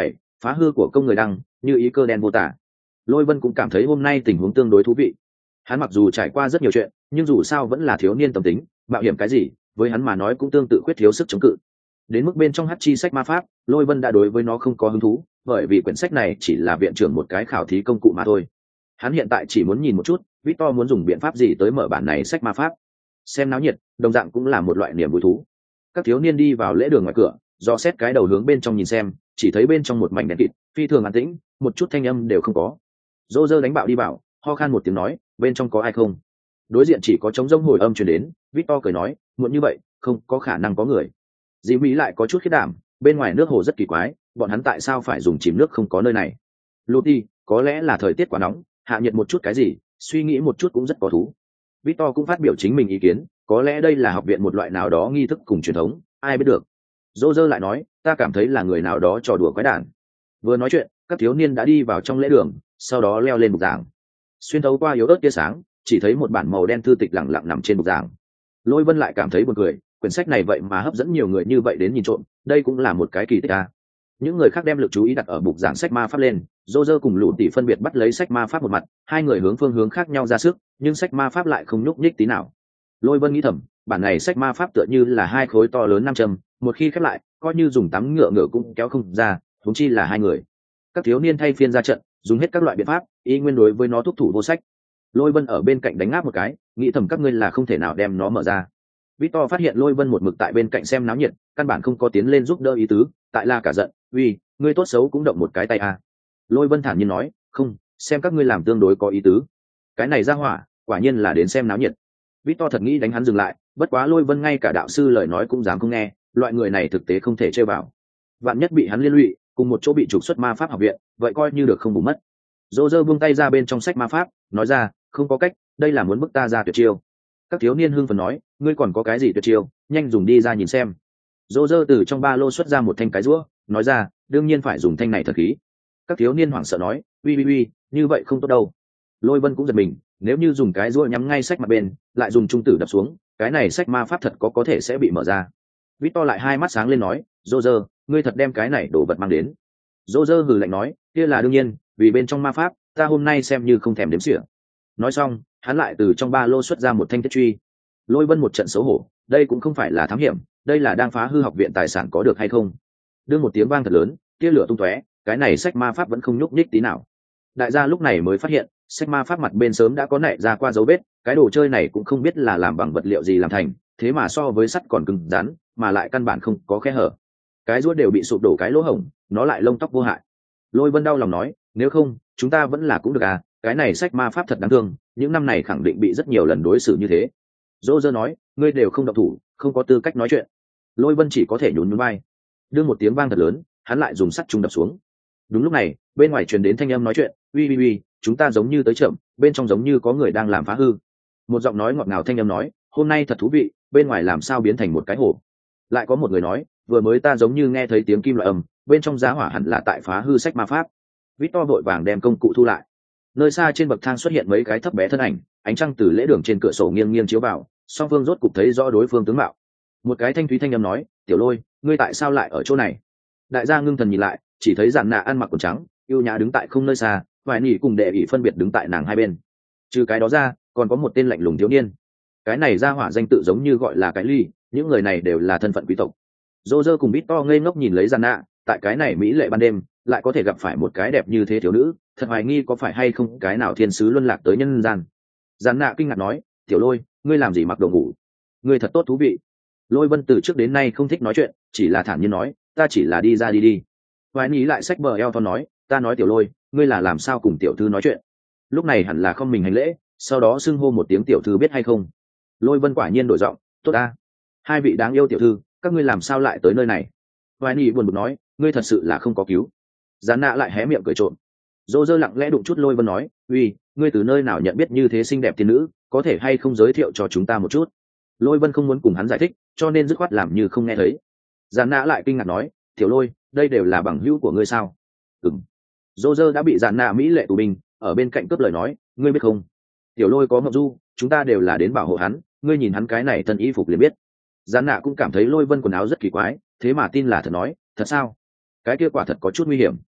phá hư của công người đăng như ý cơ đen vô tả. Lôi Vân cũng cảm thấy hôm nay tình huống tương đối thú vị. Hắn mặc dù trải qua rất nhiều chuyện, nhưng dù sao vẫn là thiếu niên tâm tính, mạo hiểm cái gì với hắn mà nói cũng tương tự khuyết thiếu sức chống cự. Đến mức bên trong hắc chi sách ma pháp, Lôi Vân đã đối với nó không có hứng thú, bởi vì quyển sách này chỉ là viện trưởng một cái khảo thí công cụ mà thôi. Hắn hiện tại chỉ muốn nhìn một chút Victor muốn dùng biện pháp gì tới mở bản này sách ma pháp. Xem náo nhiệt đồng dạng cũng là một loại niềm vui thú. Các thiếu niên đi vào lễ đường ngoài cửa, dò xét cái đầu hướng bên trong nhìn xem, chỉ thấy bên trong một mảnh đen kịt, phi thường an tĩnh, một chút thanh âm đều không có. Dô dơ đánh bạo đi vào, ho khan một tiếng nói, bên trong có ai không? Đối diện chỉ có trống rỗng hồi âm truyền đến. Victor cười nói, muộn như vậy không có khả năng có người. Dì Mỹ lại có chút khiết đảm, bên ngoài nước hồ rất kỳ quái, bọn hắn tại sao phải dùng chìm nước không có nơi này? Luti, có lẽ là thời tiết quá nóng, hạ nhiệt một chút cái gì, suy nghĩ một chút cũng rất có thú. Victor cũng phát biểu chính mình ý kiến, có lẽ đây là học viện một loại nào đó nghi thức cùng truyền thống, ai biết được. Dô dơ lại nói, ta cảm thấy là người nào đó trò đùa quái đản. Vừa nói chuyện, các thiếu niên đã đi vào trong lễ đường, sau đó leo lên bục giảng. Xuyên thấu qua yếu ớt tia sáng, chỉ thấy một bản màu đen thư tịch lẳng lặng nằm trên bục giảng. Lôi Vân lại cảm thấy buồn cười, quyển sách này vậy mà hấp dẫn nhiều người như vậy đến nhìn trộm, đây cũng là một cái kỳ tích à. Những người khác đem lực chú ý đặt ở bục giảng sách ma pháp lên, Dô dơ cùng Lũ Tỷ phân biệt bắt lấy sách ma pháp một mặt, hai người hướng phương hướng khác nhau ra sức, nhưng sách ma pháp lại không nhúc nhích tí nào. Lôi Vân nghĩ thầm, bản này sách ma pháp tựa như là hai khối to lớn nam châm, một khi khép lại, coi như dùng tắm ngựa ngựa cũng kéo không ra, huống chi là hai người. Các thiếu niên thay phiên ra trận, dùng hết các loại biện pháp, y nguyên đối với nó thúc thủ vô sách. Lôi Vân ở bên cạnh đánh ngáp một cái, nghĩ thầm các ngươi là không thể nào đem nó mở ra. Victor phát hiện Lôi Vân một mực tại bên cạnh xem náo nhiệt, căn bản không có tiến lên giúp đỡ ý tứ, tại là cả giận, uy, ngươi tốt xấu cũng động một cái tay à. Lôi Vân thản nhiên nói, không, xem các ngươi làm tương đối có ý tứ. Cái này ra hỏa, quả nhiên là đến xem náo nhiệt. Victor thật nghĩ đánh hắn dừng lại, bất quá Lôi Vân ngay cả đạo sư lời nói cũng dám không nghe, loại người này thực tế không thể chơi vào. Vạn nhất bị hắn liên lụy, cùng một chỗ bị trục xuất ma pháp học viện, vậy coi như được không bù mất. Dô dơ buông tay ra bên trong sách ma pháp, nói ra, không có cách, đây là muốn bức ta ra tuyệt chiêu. Các thiếu niên hưng phấn nói, ngươi còn có cái gì tuyệt chiêu, nhanh dùng đi ra nhìn xem. Dô dơ từ trong ba lô xuất ra một thanh cái rũa, nói ra, đương nhiên phải dùng thanh này thật khí. Các thiếu niên hoảng sợ nói, uy uy uy, như vậy không tốt đâu. Lôi Vân cũng giật mình, nếu như dùng cái rũa nhắm ngay sách mặt bên, lại dùng trung tử đập xuống, cái này sách ma pháp thật có có thể sẽ bị mở ra. Victor lại hai mắt sáng lên nói, dô dơ, ngươi thật đem cái này đổ vật mang đến. Dô dơ hừ lạnh nói, kia là đương nhiên, vì bên trong ma pháp, ta hôm nay xem như không thèm đếm xỉa. Nói xong, hắn lại từ trong ba lô xuất ra một thanh thiết truy. Lôi Vân một trận xấu hổ, đây cũng không phải là thám hiểm, đây là đang phá hư học viện tài sản có được hay không. Đưa một tiếng vang thật lớn, tia lửa tung tóe, cái này sách ma pháp vẫn không nhúc nhích tí nào. Đại gia lúc này mới phát hiện, sách ma pháp mặt bên sớm đã có nảy ra qua dấu vết, cái đồ chơi này cũng không biết là làm bằng vật liệu gì làm thành, thế mà so với sắt còn cứng rắn, mà lại căn bản không có khe hở. Cái ruột đều bị sụp đổ cái lỗ hổng, nó lại lông tóc vô hại. Lôi Vân đau lòng nói, nếu không, chúng ta vẫn là cũng được à, cái này sách ma pháp thật đáng thương, những năm này khẳng định bị rất nhiều lần đối xử như thế. Dô dơ nói, ngươi đều không động thủ, không có tư cách nói chuyện. Lôi Vân chỉ có thể nhún nhún vai. Đưa một tiếng vang thật lớn, hắn lại dùng sắt trung đập xuống. Đúng lúc này, bên ngoài truyền đến thanh âm nói chuyện, uy uy uy, chúng ta giống như tới chậm, bên trong giống như có người đang làm phá hư. Một giọng nói ngọt ngào thanh âm nói, hôm nay thật thú vị, bên ngoài làm sao biến thành một cái hồ. Lại có một người nói, vừa mới ta giống như nghe thấy tiếng kim loại âm, bên trong giá hỏa hẳn là tại phá hư sách ma pháp. Victor vội vàng đem công cụ thu lại. Nơi xa trên bậc thang xuất hiện mấy cái thấp bé thân ảnh, ánh trăng từ lễ đường trên cửa sổ nghiêng nghiêng chiếu vào, song phương rốt cục thấy rõ đối phương tướng mạo. Một cái thanh thúy thanh âm nói, tiểu Lôi, ngươi tại sao lại ở chỗ này? Đại gia ngưng thần nhìn lại, chỉ thấy Giản Nạ ăn mặc quần trắng, yêu nhã đứng tại không nơi xa, vài nỉ cùng đệ ỷ phân biệt đứng tại nàng hai bên. Trừ cái đó ra, còn có một tên lạnh lùng thiếu niên. Cái này ra hỏa danh tự giống như gọi là cái ly, những người này đều là thân phận quý tộc. Dô dơ cùng Victor ngây ngốc nhìn lấy Giản Nạ, tại cái này mỹ lệ ban đêm, lại có thể gặp phải một cái đẹp như thế thiếu nữ, thật hoài nghi có phải hay không cái nào thiên sứ luân lạc tới nhân gian. Giản Nạ kinh ngạc nói, tiểu Lôi, ngươi làm gì mặc đồ ngủ? Ngươi thật tốt thú vị. Lôi Vân từ trước đến nay không thích nói chuyện, chỉ là thản nhiên nói, ta chỉ là đi ra đi đi. Hoài Ní lại xách bờ eo thon nói, ta nói tiểu Lôi, ngươi là làm sao cùng tiểu thư nói chuyện? Lúc này hẳn là không mình hành lễ, sau đó xưng hô một tiếng tiểu thư biết hay không? Lôi Vân quả nhiên đổi giọng, tốt ta. Hai vị đáng yêu tiểu thư, các ngươi làm sao lại tới nơi này? Hoài Ní buồn bực nói, ngươi thật sự là không có cứu. Giản Nạ lại hé miệng cười trộm. Dô dơ lặng lẽ đụng chút Lôi Vân nói, uy, ngươi từ nơi nào nhận biết như thế xinh đẹp tiên nữ, có thể hay không giới thiệu cho chúng ta một chút? Lôi Vân không muốn cùng hắn giải thích, cho nên dứt khoát làm như không nghe thấy. Giản Nạ lại kinh ngạc nói, tiểu Lôi, đây đều là bằng hữu của ngươi sao? Ừm. Dô dơ đã bị Giản Nạ mỹ lệ tù binh, ở bên cạnh cướp lời nói, ngươi biết không? Tiểu Lôi có ngọc du, chúng ta đều là đến bảo hộ hắn, ngươi nhìn hắn cái này thân y phục liền biết. Giản Nạ cũng cảm thấy Lôi Vân quần áo rất kỳ quái, thế mà tin là thật nói, thật sao? Cái kia quả thật có chút nguy hiểm.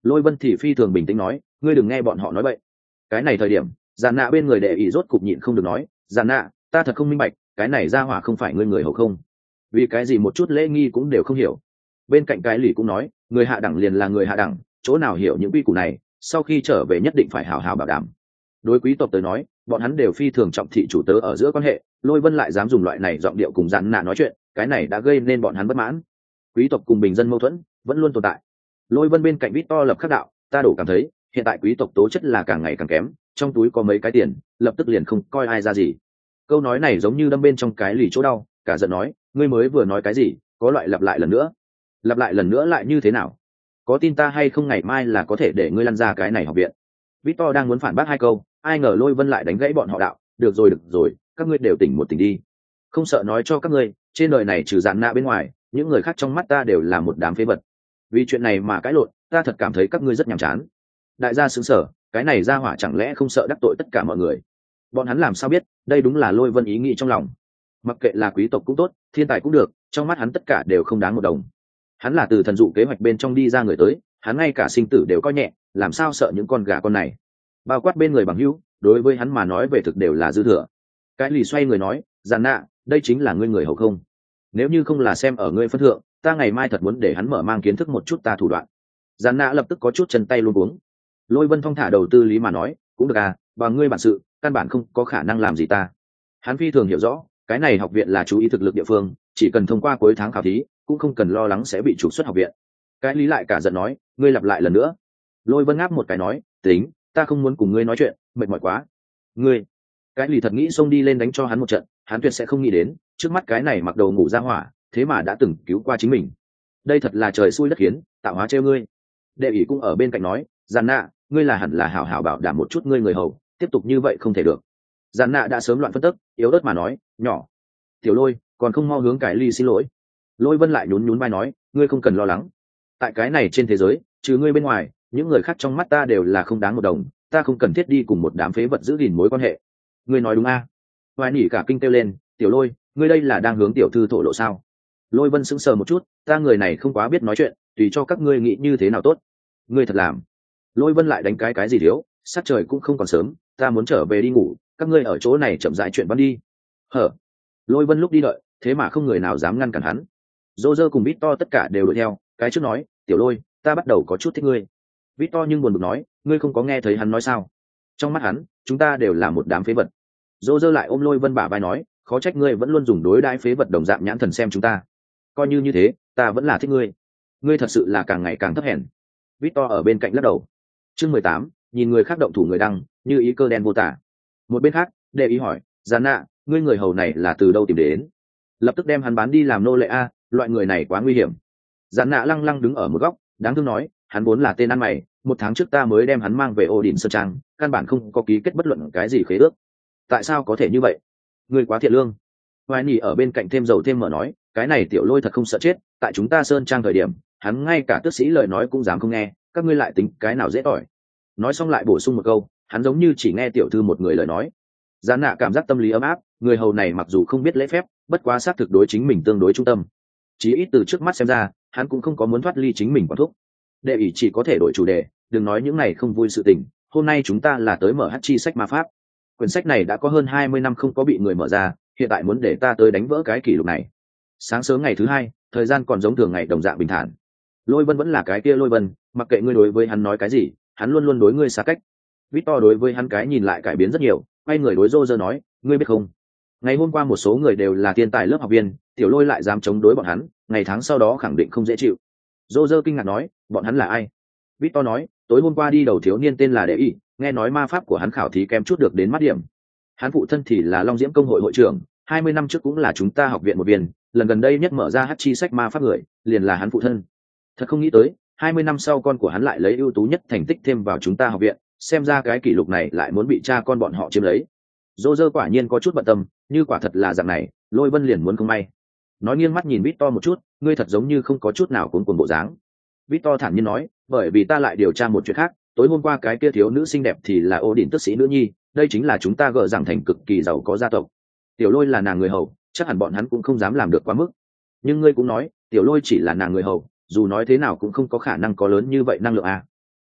Lôi Vân thì phi thường bình tĩnh nói, ngươi đừng nghe bọn họ nói vậy. Cái này thời điểm, Giản Nạ bên người đệ ý rốt cục nhịn không được nói, Giản Nạ, ta thật không minh bạch, cái này ra hỏa không phải ngươi người hầu không? Vì cái gì một chút lễ nghi cũng đều không hiểu. Bên cạnh cái lì cũng nói, người hạ đẳng liền là người hạ đẳng, chỗ nào hiểu những quy củ này, sau khi trở về nhất định phải hào hào bảo đảm. Đối quý tộc tới nói, bọn hắn đều phi thường trọng thị chủ tớ ở giữa quan hệ, Lôi Vân lại dám dùng loại này giọng điệu cùng Giản Nạ nói chuyện, cái này đã gây nên bọn hắn bất mãn. Quý tộc cùng bình dân mâu thuẫn vẫn luôn tồn tại. Lôi Vân bên cạnh Victor lập khắc đạo, ta đổ cảm thấy hiện tại quý tộc tố chất là càng ngày càng kém, trong túi có mấy cái tiền lập tức liền không coi ai ra gì. Câu nói này giống như đâm bên trong cái lì chỗ đau, cả giận nói, ngươi mới vừa nói cái gì, có loại lặp lại lần nữa. Lặp lại lần nữa lại như thế nào? Có tin ta hay không ngày mai là có thể để ngươi lăn ra cái này học viện. Victor đang muốn phản bác hai câu, ai ngờ Lôi Vân lại đánh gãy bọn họ đạo, được rồi được rồi, các ngươi đều tỉnh một tỉnh đi. Không sợ nói cho các ngươi, trên đời này trừ Giản Nạ bên ngoài, những người khác trong mắt ta đều là một đám phế vật. Vì chuyện này mà cãi lộn, ta thật cảm thấy các ngươi rất nhàm chán. Đại gia xứng sở, cái này ra hỏa chẳng lẽ không sợ đắc tội tất cả mọi người? Bọn hắn làm sao biết, đây đúng là Lôi Vân ý nghĩ trong lòng. Mặc kệ là quý tộc cũng tốt, thiên tài cũng được, trong mắt hắn tất cả đều không đáng một đồng. Hắn là từ thần dụ kế hoạch bên trong đi ra người tới, hắn ngay cả sinh tử đều coi nhẹ, làm sao sợ những con gà con này? Bao quát bên người bằng hữu, đối với hắn mà nói về thực đều là dư thừa. Cái lì xoay người nói, Giản Nạ, đây chính là ngươi người hầu không? Nếu như không là xem ở ngươi phân thượng, ta ngày mai thật muốn để hắn mở mang kiến thức một chút ta thủ đoạn. Giản Nạ lập tức có chút chân tay luống cuống. Lôi Vân thong thả đầu tư lý mà nói, cũng được à, bằng ngươi bản sự, căn bản không có khả năng làm gì ta. Hắn phi thường hiểu rõ, cái này học viện là chú ý thực lực địa phương, chỉ cần thông qua cuối tháng khảo thí, cũng không cần lo lắng sẽ bị trục xuất học viện. Cái lý lại cả giận nói, ngươi lặp lại lần nữa. Lôi Vân ngáp một cái nói, tính, ta không muốn cùng ngươi nói chuyện, mệt mỏi quá. Ngươi, cái lý thật nghĩ xông đi lên đánh cho hắn một trận, hắn tuyệt sẽ không nghĩ đến, trước mắt cái này mặc đầu ngủ ra hỏa, thế mà đã từng cứu qua chính mình. Đây thật là trời xui đất khiến, tạo hóa trêu ngươi. Đệ ủy cũng ở bên cạnh nói, Giản Nạ, ngươi là hẳn là hảo hảo bảo đảm một chút ngươi người hầu, tiếp tục như vậy không thể được. Giản Nạ đã sớm loạn phân tức, yếu ớt mà nói, nhỏ. Tiểu Lôi, còn không mau hướng cái ly xin lỗi. Lôi Vân lại nhún nhún vai nói, ngươi không cần lo lắng. Tại cái này trên thế giới, trừ ngươi bên ngoài, những người khác trong mắt ta đều là không đáng một đồng, ta không cần thiết đi cùng một đám phế vật giữ gìn mối quan hệ. Ngươi nói đúng a? À? Hoài nỉ cả kinh kêu lên, Tiểu Lôi, ngươi đây là đang hướng tiểu thư thổ lộ sao? Lôi Vân sững sờ một chút, ta người này không quá biết nói chuyện, tùy cho các ngươi nghĩ như thế nào tốt. Ngươi thật làm. Lôi Vân lại đánh cái cái gì thiếu, sát trời cũng không còn sớm, ta muốn trở về đi ngủ, các ngươi ở chỗ này chậm rãi chuyện văn đi. Hở? Lôi Vân lúc đi đợi, thế mà không người nào dám ngăn cản hắn. Roger cùng Victor tất cả đều đuổi theo, cái trước nói, Tiểu Lôi, ta bắt đầu có chút thích ngươi. Victor nhưng buồn bực nói, ngươi không có nghe thấy hắn nói sao? Trong mắt hắn, chúng ta đều là một đám phế vật. Roger lại ôm Lôi Vân bả vai nói, khó trách ngươi vẫn luôn dùng đối đãi phế vật đồng dạng nhãn thần xem chúng ta. Coi như như thế, ta vẫn là thích ngươi. Ngươi thật sự là càng ngày càng thấp hèn. Victor ở bên cạnh lắc đầu. Chương mười tám, nhìn người khác động thủ người đăng, như ý cơ đen vô tả. Một bên khác, Đệ ý hỏi, Giản Nạ, ngươi người hầu này là từ đâu tìm đến? Lập tức đem hắn bán đi làm nô lệ a, loại người này quá nguy hiểm. Giản Nạ lăng lăng đứng ở một góc, đáng thương nói, hắn vốn là tên ăn mày, một tháng trước ta mới đem hắn mang về Odin Sơn Trang, căn bản không có ký kết bất luận cái gì khế ước. Tại sao có thể như vậy? Ngươi quá thiện lương. Hoài Nỉ ở bên cạnh thêm dầu thêm mỡ nói, cái này Tiểu Lôi thật không sợ chết, tại chúng ta Sơn Trang thời điểm, hắn ngay cả tước sĩ lời nói cũng dám không nghe, các ngươi lại tính cái nào dễ tỏi. Nói xong lại bổ sung một câu, hắn giống như chỉ nghe tiểu thư một người lời nói. Giản Nạ cảm giác tâm lý ấm áp, người hầu này mặc dù không biết lễ phép, bất quá xác thực đối chính mình tương đối trung tâm. Chí ít từ trước mắt xem ra, hắn cũng không có muốn thoát ly chính mình quản thúc. Đệ ý chỉ có thể đổi chủ đề, đừng nói những này không vui sự tình, hôm nay chúng ta là tới mở hát chi sách ma pháp. Quyển sách này đã có hơn hai mươi năm không có bị người mở ra, hiện tại muốn để ta tới đánh vỡ cái kỷ lục này. Sáng sớm ngày thứ hai, thời gian còn giống thường ngày đồng dạng bình thản. Lôi Vân vẫn là cái kia Lôi Vân, mặc kệ ngươi đối với hắn nói cái gì, hắn luôn luôn đối ngươi xa cách. Victor đối với hắn cái nhìn lại cải biến rất nhiều, quay người đối Roger nói, ngươi biết không? Ngày hôm qua một số người đều là thiên tài lớp học viên, Tiểu Lôi lại dám chống đối bọn hắn, ngày tháng sau đó khẳng định không dễ chịu. Roger kinh ngạc nói, bọn hắn là ai? Victor nói, tối hôm qua đi đầu thiếu niên tên là Đệ ý, nghe nói ma pháp của hắn khảo thí kém chút được đến mắt điểm. Hắn phụ thân thì là Long Diễm công hội hội trưởng, hai mươi năm trước cũng là chúng ta học viện một viên, lần gần đây nhất mở ra hát chi sách ma pháp người, liền là hắn phụ thân. Thật không nghĩ tới, hai mươi năm sau con của hắn lại lấy ưu tú nhất thành tích thêm vào chúng ta học viện, xem ra cái kỷ lục này lại muốn bị cha con bọn họ chiếm lấy. Roger quả nhiên có chút bận tâm, như quả thật là dạng này, Lôi Vân liền muốn không may. Nói nghiêng mắt nhìn Victor một chút, ngươi thật giống như không có chút nào cuốn cuồng bộ dáng. Victor thản nhiên nói, bởi vì ta lại điều tra một chuyện khác, tối hôm qua cái kia thiếu nữ xinh đẹp thì là Odin tước sĩ nữ nhi, đây chính là chúng ta gỡ rằng thành cực kỳ giàu có gia tộc. Tiểu Lôi là nàng người hầu, chắc hẳn bọn hắn cũng không dám làm được quá mức. Nhưng ngươi cũng nói, Tiểu Lôi chỉ là nàng người hầu, dù nói thế nào cũng không có khả năng có lớn như vậy năng lượng à.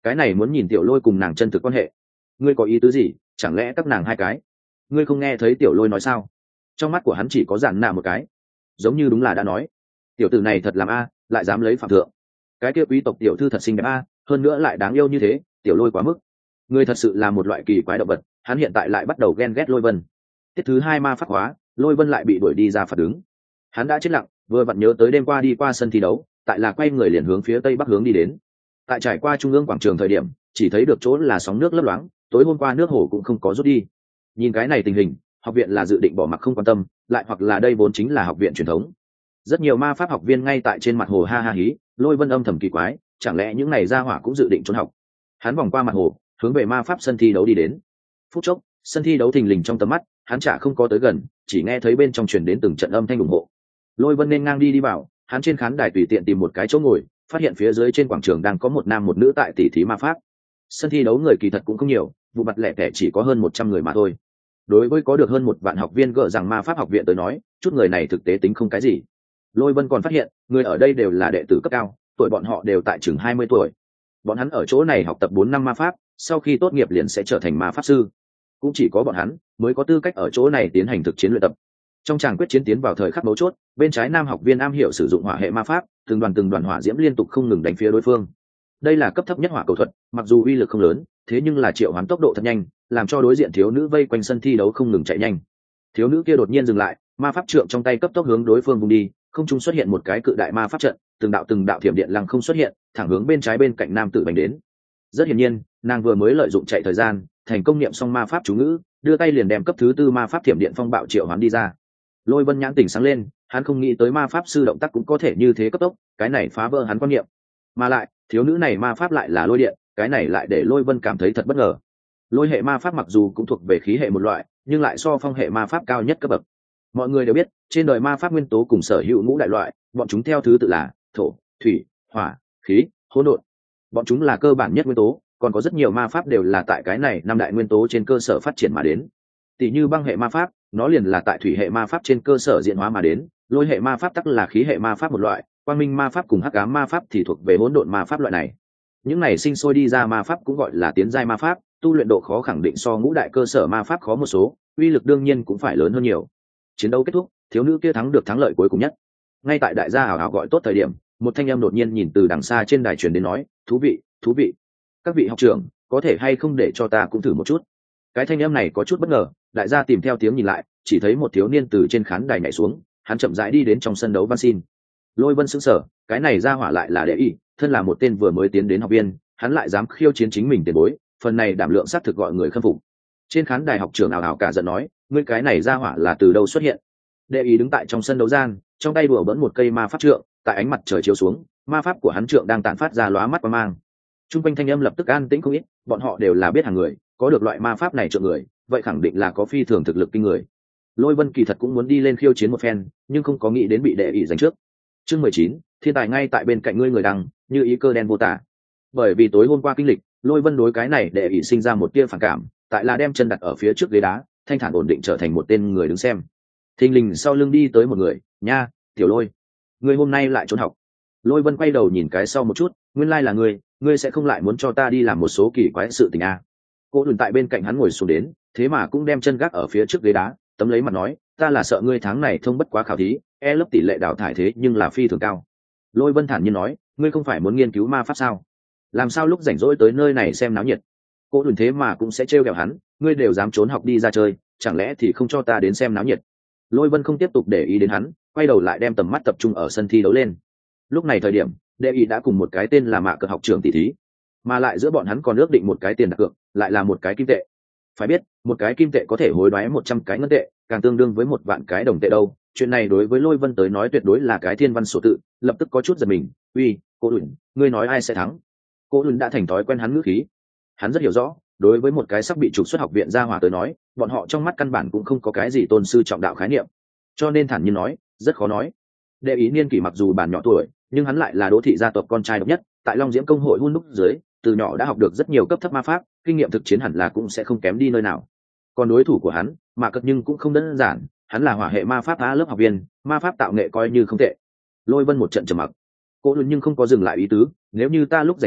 cái này muốn nhìn tiểu lôi cùng nàng chân thực quan hệ. Ngươi có ý tứ gì? Chẳng lẽ các nàng hai cái? Ngươi không nghe thấy tiểu lôi nói sao? Trong mắt của hắn chỉ có giản nạ một cái, giống như đúng là đã nói. Tiểu tử này thật làm a, lại dám lấy phạm thượng. Cái kia quý tộc tiểu thư thật xinh đẹp a, hơn nữa lại đáng yêu như thế, tiểu lôi quá mức. Ngươi thật sự là một loại kỳ quái động vật. Hắn hiện tại lại bắt đầu ghen ghét Lôi Vân. Tiết thứ hai ma pháp hóa, Lôi Vân lại bị đuổi đi ra phạt đứng. Hắn đã chết lặng, vừa vặn nhớ tới đêm qua đi qua sân thi đấu, tại là quay người liền hướng phía tây bắc hướng đi đến. Tại trải qua trung ương quảng trường thời điểm, chỉ thấy được chỗ là sóng nước lấp loáng, tối hôm qua nước hồ cũng không có rút đi. Nhìn cái này tình hình, học viện là dự định bỏ mặc không quan tâm, lại hoặc là đây vốn chính là học viện truyền thống. Rất nhiều ma pháp học viên ngay tại trên mặt hồ ha ha hí, Lôi Vân âm thầm kỳ quái, chẳng lẽ những này ra hỏa cũng dự định trốn học. Hắn vòng qua mặt hồ, hướng về ma pháp sân thi đấu đi đến. Phút chốc, sân thi đấu thình lình trong tầm mắt, hắn chả không có tới gần, chỉ nghe thấy bên trong truyền đến từng trận âm thanh ủng hộ. Lôi Vân nên ngang đi đi vào, hắn trên khán đài tùy tiện tìm một cái chỗ ngồi, phát hiện phía dưới trên quảng trường đang có một nam một nữ tại tỉ thí ma pháp. Sân thi đấu người kỳ thật cũng không nhiều, vụ mặt lẻ tẻ chỉ có hơn một trăm người mà thôi. Đối với có được hơn một vạn học viên gỡ rằng ma pháp học viện tới nói, chút người này thực tế tính không cái gì. Lôi Vân còn phát hiện, người ở đây đều là đệ tử cấp cao, tuổi bọn họ đều tại chừng hai mươi tuổi. Bọn hắn ở chỗ này học tập bốn năm ma pháp, sau khi tốt nghiệp liền sẽ trở thành ma pháp sư. Cũng chỉ có bọn hắn mới có tư cách ở chỗ này tiến hành thực chiến luyện tập. Trong tràng quyết chiến tiến vào thời khắc mấu chốt, bên trái nam học viên am hiểu sử dụng hỏa hệ ma pháp, từng đoàn từng đoàn hỏa diễm liên tục không ngừng đánh phía đối phương. Đây là cấp thấp nhất hỏa cầu thuật, mặc dù uy lực không lớn, thế nhưng là triệu hoán tốc độ thật nhanh, làm cho đối diện thiếu nữ vây quanh sân thi đấu không ngừng chạy nhanh. Thiếu nữ kia đột nhiên dừng lại, ma pháp trượng trong tay cấp tốc hướng đối phương vung đi, không trung xuất hiện một cái cự đại ma pháp trận, từng đạo từng đạo thiểm điện lăng không xuất hiện, thẳng hướng bên trái bên cạnh nam tử bành đến. Rất hiển nhiên, nàng vừa mới lợi dụng chạy thời gian, thành công niệm xong ma pháp chú ngữ, đưa tay liền đem cấp thứ tư ma pháp thiểm điện phong bạo triệu hoán đi ra. Lôi Vân nhãn tỉnh sáng lên, hắn không nghĩ tới ma pháp sư động tác cũng có thể như thế cấp tốc, cái này phá vỡ hắn quan niệm. Mà lại, thiếu nữ này ma pháp lại là lôi điện, cái này lại để Lôi Vân cảm thấy thật bất ngờ. Lôi hệ ma pháp mặc dù cũng thuộc về khí hệ một loại, nhưng lại so phong hệ ma pháp cao nhất cấp bậc. Mọi người đều biết, trên đời ma pháp nguyên tố cùng sở hữu ngũ đại loại, bọn chúng theo thứ tự là thổ, thủy, hỏa, khí, hỗn độn. Bọn chúng là cơ bản nhất nguyên tố, còn có rất nhiều ma pháp đều là tại cái này năm đại nguyên tố trên cơ sở phát triển mà đến. Tỷ như băng hệ ma pháp, nó liền là tại thủy hệ ma pháp trên cơ sở diễn hóa mà đến, lôi hệ ma pháp tắc là khí hệ ma pháp một loại, quang minh ma pháp cùng hắc ám ma pháp thì thuộc về hỗn độn ma pháp loại này. Những này sinh sôi đi ra ma pháp cũng gọi là tiến giai ma pháp, tu luyện độ khó khẳng định so ngũ đại cơ sở ma pháp khó một số, uy lực đương nhiên cũng phải lớn hơn nhiều. Chiến đấu kết thúc, thiếu nữ kia thắng được thắng lợi cuối cùng nhất. Ngay tại đại gia hào hào gọi tốt thời điểm, một thanh âm đột nhiên nhìn từ đằng xa trên đài truyền đến nói, thú vị, thú vị. Các vị học trưởng, có thể hay không để cho ta cũng thử một chút. Cái thanh âm này có chút bất ngờ, đại gia tìm theo tiếng nhìn lại, chỉ thấy một thiếu niên từ trên khán đài nhảy xuống, hắn chậm rãi đi đến trong sân đấu văn xin. Lôi Vân sững sờ, cái này ra hỏa lại là đệ ý, thân là một tên vừa mới tiến đến học viên, hắn lại dám khiêu chiến chính mình tiền bối, phần này đảm lượng xác thực gọi người khâm phục. Trên khán đài học trưởng ảo ảo cả giận nói, ngươi cái này ra hỏa là từ đâu xuất hiện? Đệ ý đứng tại trong sân đấu gian, trong tay đùa bỡn một cây ma pháp trượng, tại ánh mặt trời chiếu xuống, ma pháp của hắn trượng đang tản phát ra lóa mắt quang mang. Trung quanh thanh âm lập tức an tĩnh không ít, bọn họ đều là biết hàng người, có được loại ma pháp này trượng người, vậy khẳng định là có phi thường thực lực kinh người. Lôi Vân kỳ thật cũng muốn đi lên khiêu chiến một phen, nhưng không có nghĩ đến bị đệ ý giành trước. Chương mười chín, thiên tài ngay tại bên cạnh ngươi người đăng, như ý cơ đen vô tả. Bởi vì tối hôm qua kinh lịch, Lôi Vân đối cái này đệ ý sinh ra một tia phản cảm, tại là đem chân đặt ở phía trước ghế đá, thanh thản ổn định trở thành một tên người đứng xem. Thình lình sau lưng đi tới một người, nha, tiểu Lôi, ngươi hôm nay lại trốn học. Lôi Vân quay đầu nhìn cái sau một chút, nguyên lai là ngươi, ngươi sẽ không lại muốn cho ta đi làm một số kỳ quái sự tình à? Cô đùn tại bên cạnh hắn ngồi xuống đến, thế mà cũng đem chân gác ở phía trước ghế đá, tấm lấy mặt nói, ta là sợ ngươi tháng này thông bất quá khảo thí, e lớp tỷ lệ đào thải thế nhưng là phi thường cao. Lôi Vân thản nhiên nói, ngươi không phải muốn nghiên cứu ma pháp sao? Làm sao lúc rảnh rỗi tới nơi này xem náo nhiệt? Cô đùn thế mà cũng sẽ trêu ghẹo hắn, ngươi đều dám trốn học đi ra chơi, chẳng lẽ thì không cho ta đến xem náo nhiệt? Lôi Vân không tiếp tục để ý đến hắn, quay đầu lại đem tầm mắt tập trung ở sân thi đấu lên. Lúc này thời điểm, đệ ý đã cùng một cái tên là mạ cờ học trưởng tỷ thí, mà lại giữa bọn hắn còn ước định một cái tiền đặt cược, lại là một cái kim tệ. Phải biết, một cái kim tệ có thể hối đoái một trăm cái ngân tệ, càng tương đương với một vạn cái đồng tệ đâu. Chuyện này đối với Lôi Vân tới nói tuyệt đối là cái thiên văn sổ tự, lập tức có chút giật mình. Uy, cô đùn, ngươi nói ai sẽ thắng? Cô đùn đã thành thói quen hắn ngữ khí, hắn rất hiểu rõ, đối với một cái sắp bị trục xuất học viện gia hỏa tới nói, bọn họ trong mắt căn bản cũng không có cái gì tôn sư trọng đạo khái niệm, cho nên thản nhiên nói, rất khó nói. Đệ ý niên kỷ mặc dù bản nhỏ tuổi, nhưng hắn lại là đỗ thị gia tộc con trai độc nhất, tại Long Diễm công hội hun đúc dưới, từ nhỏ đã học được rất nhiều cấp thấp ma pháp, kinh nghiệm thực chiến hẳn là cũng sẽ không kém đi nơi nào. Còn đối thủ của hắn, mà cật nhưng cũng không đơn giản, hắn là hỏa hệ ma pháp á lớp học viên, ma pháp tạo nghệ coi như không tệ. Lôi Vân một trận trầm mặc, cô luôn nhưng không có dừng lại ý tứ, nếu như ta lúc rảnh rỗi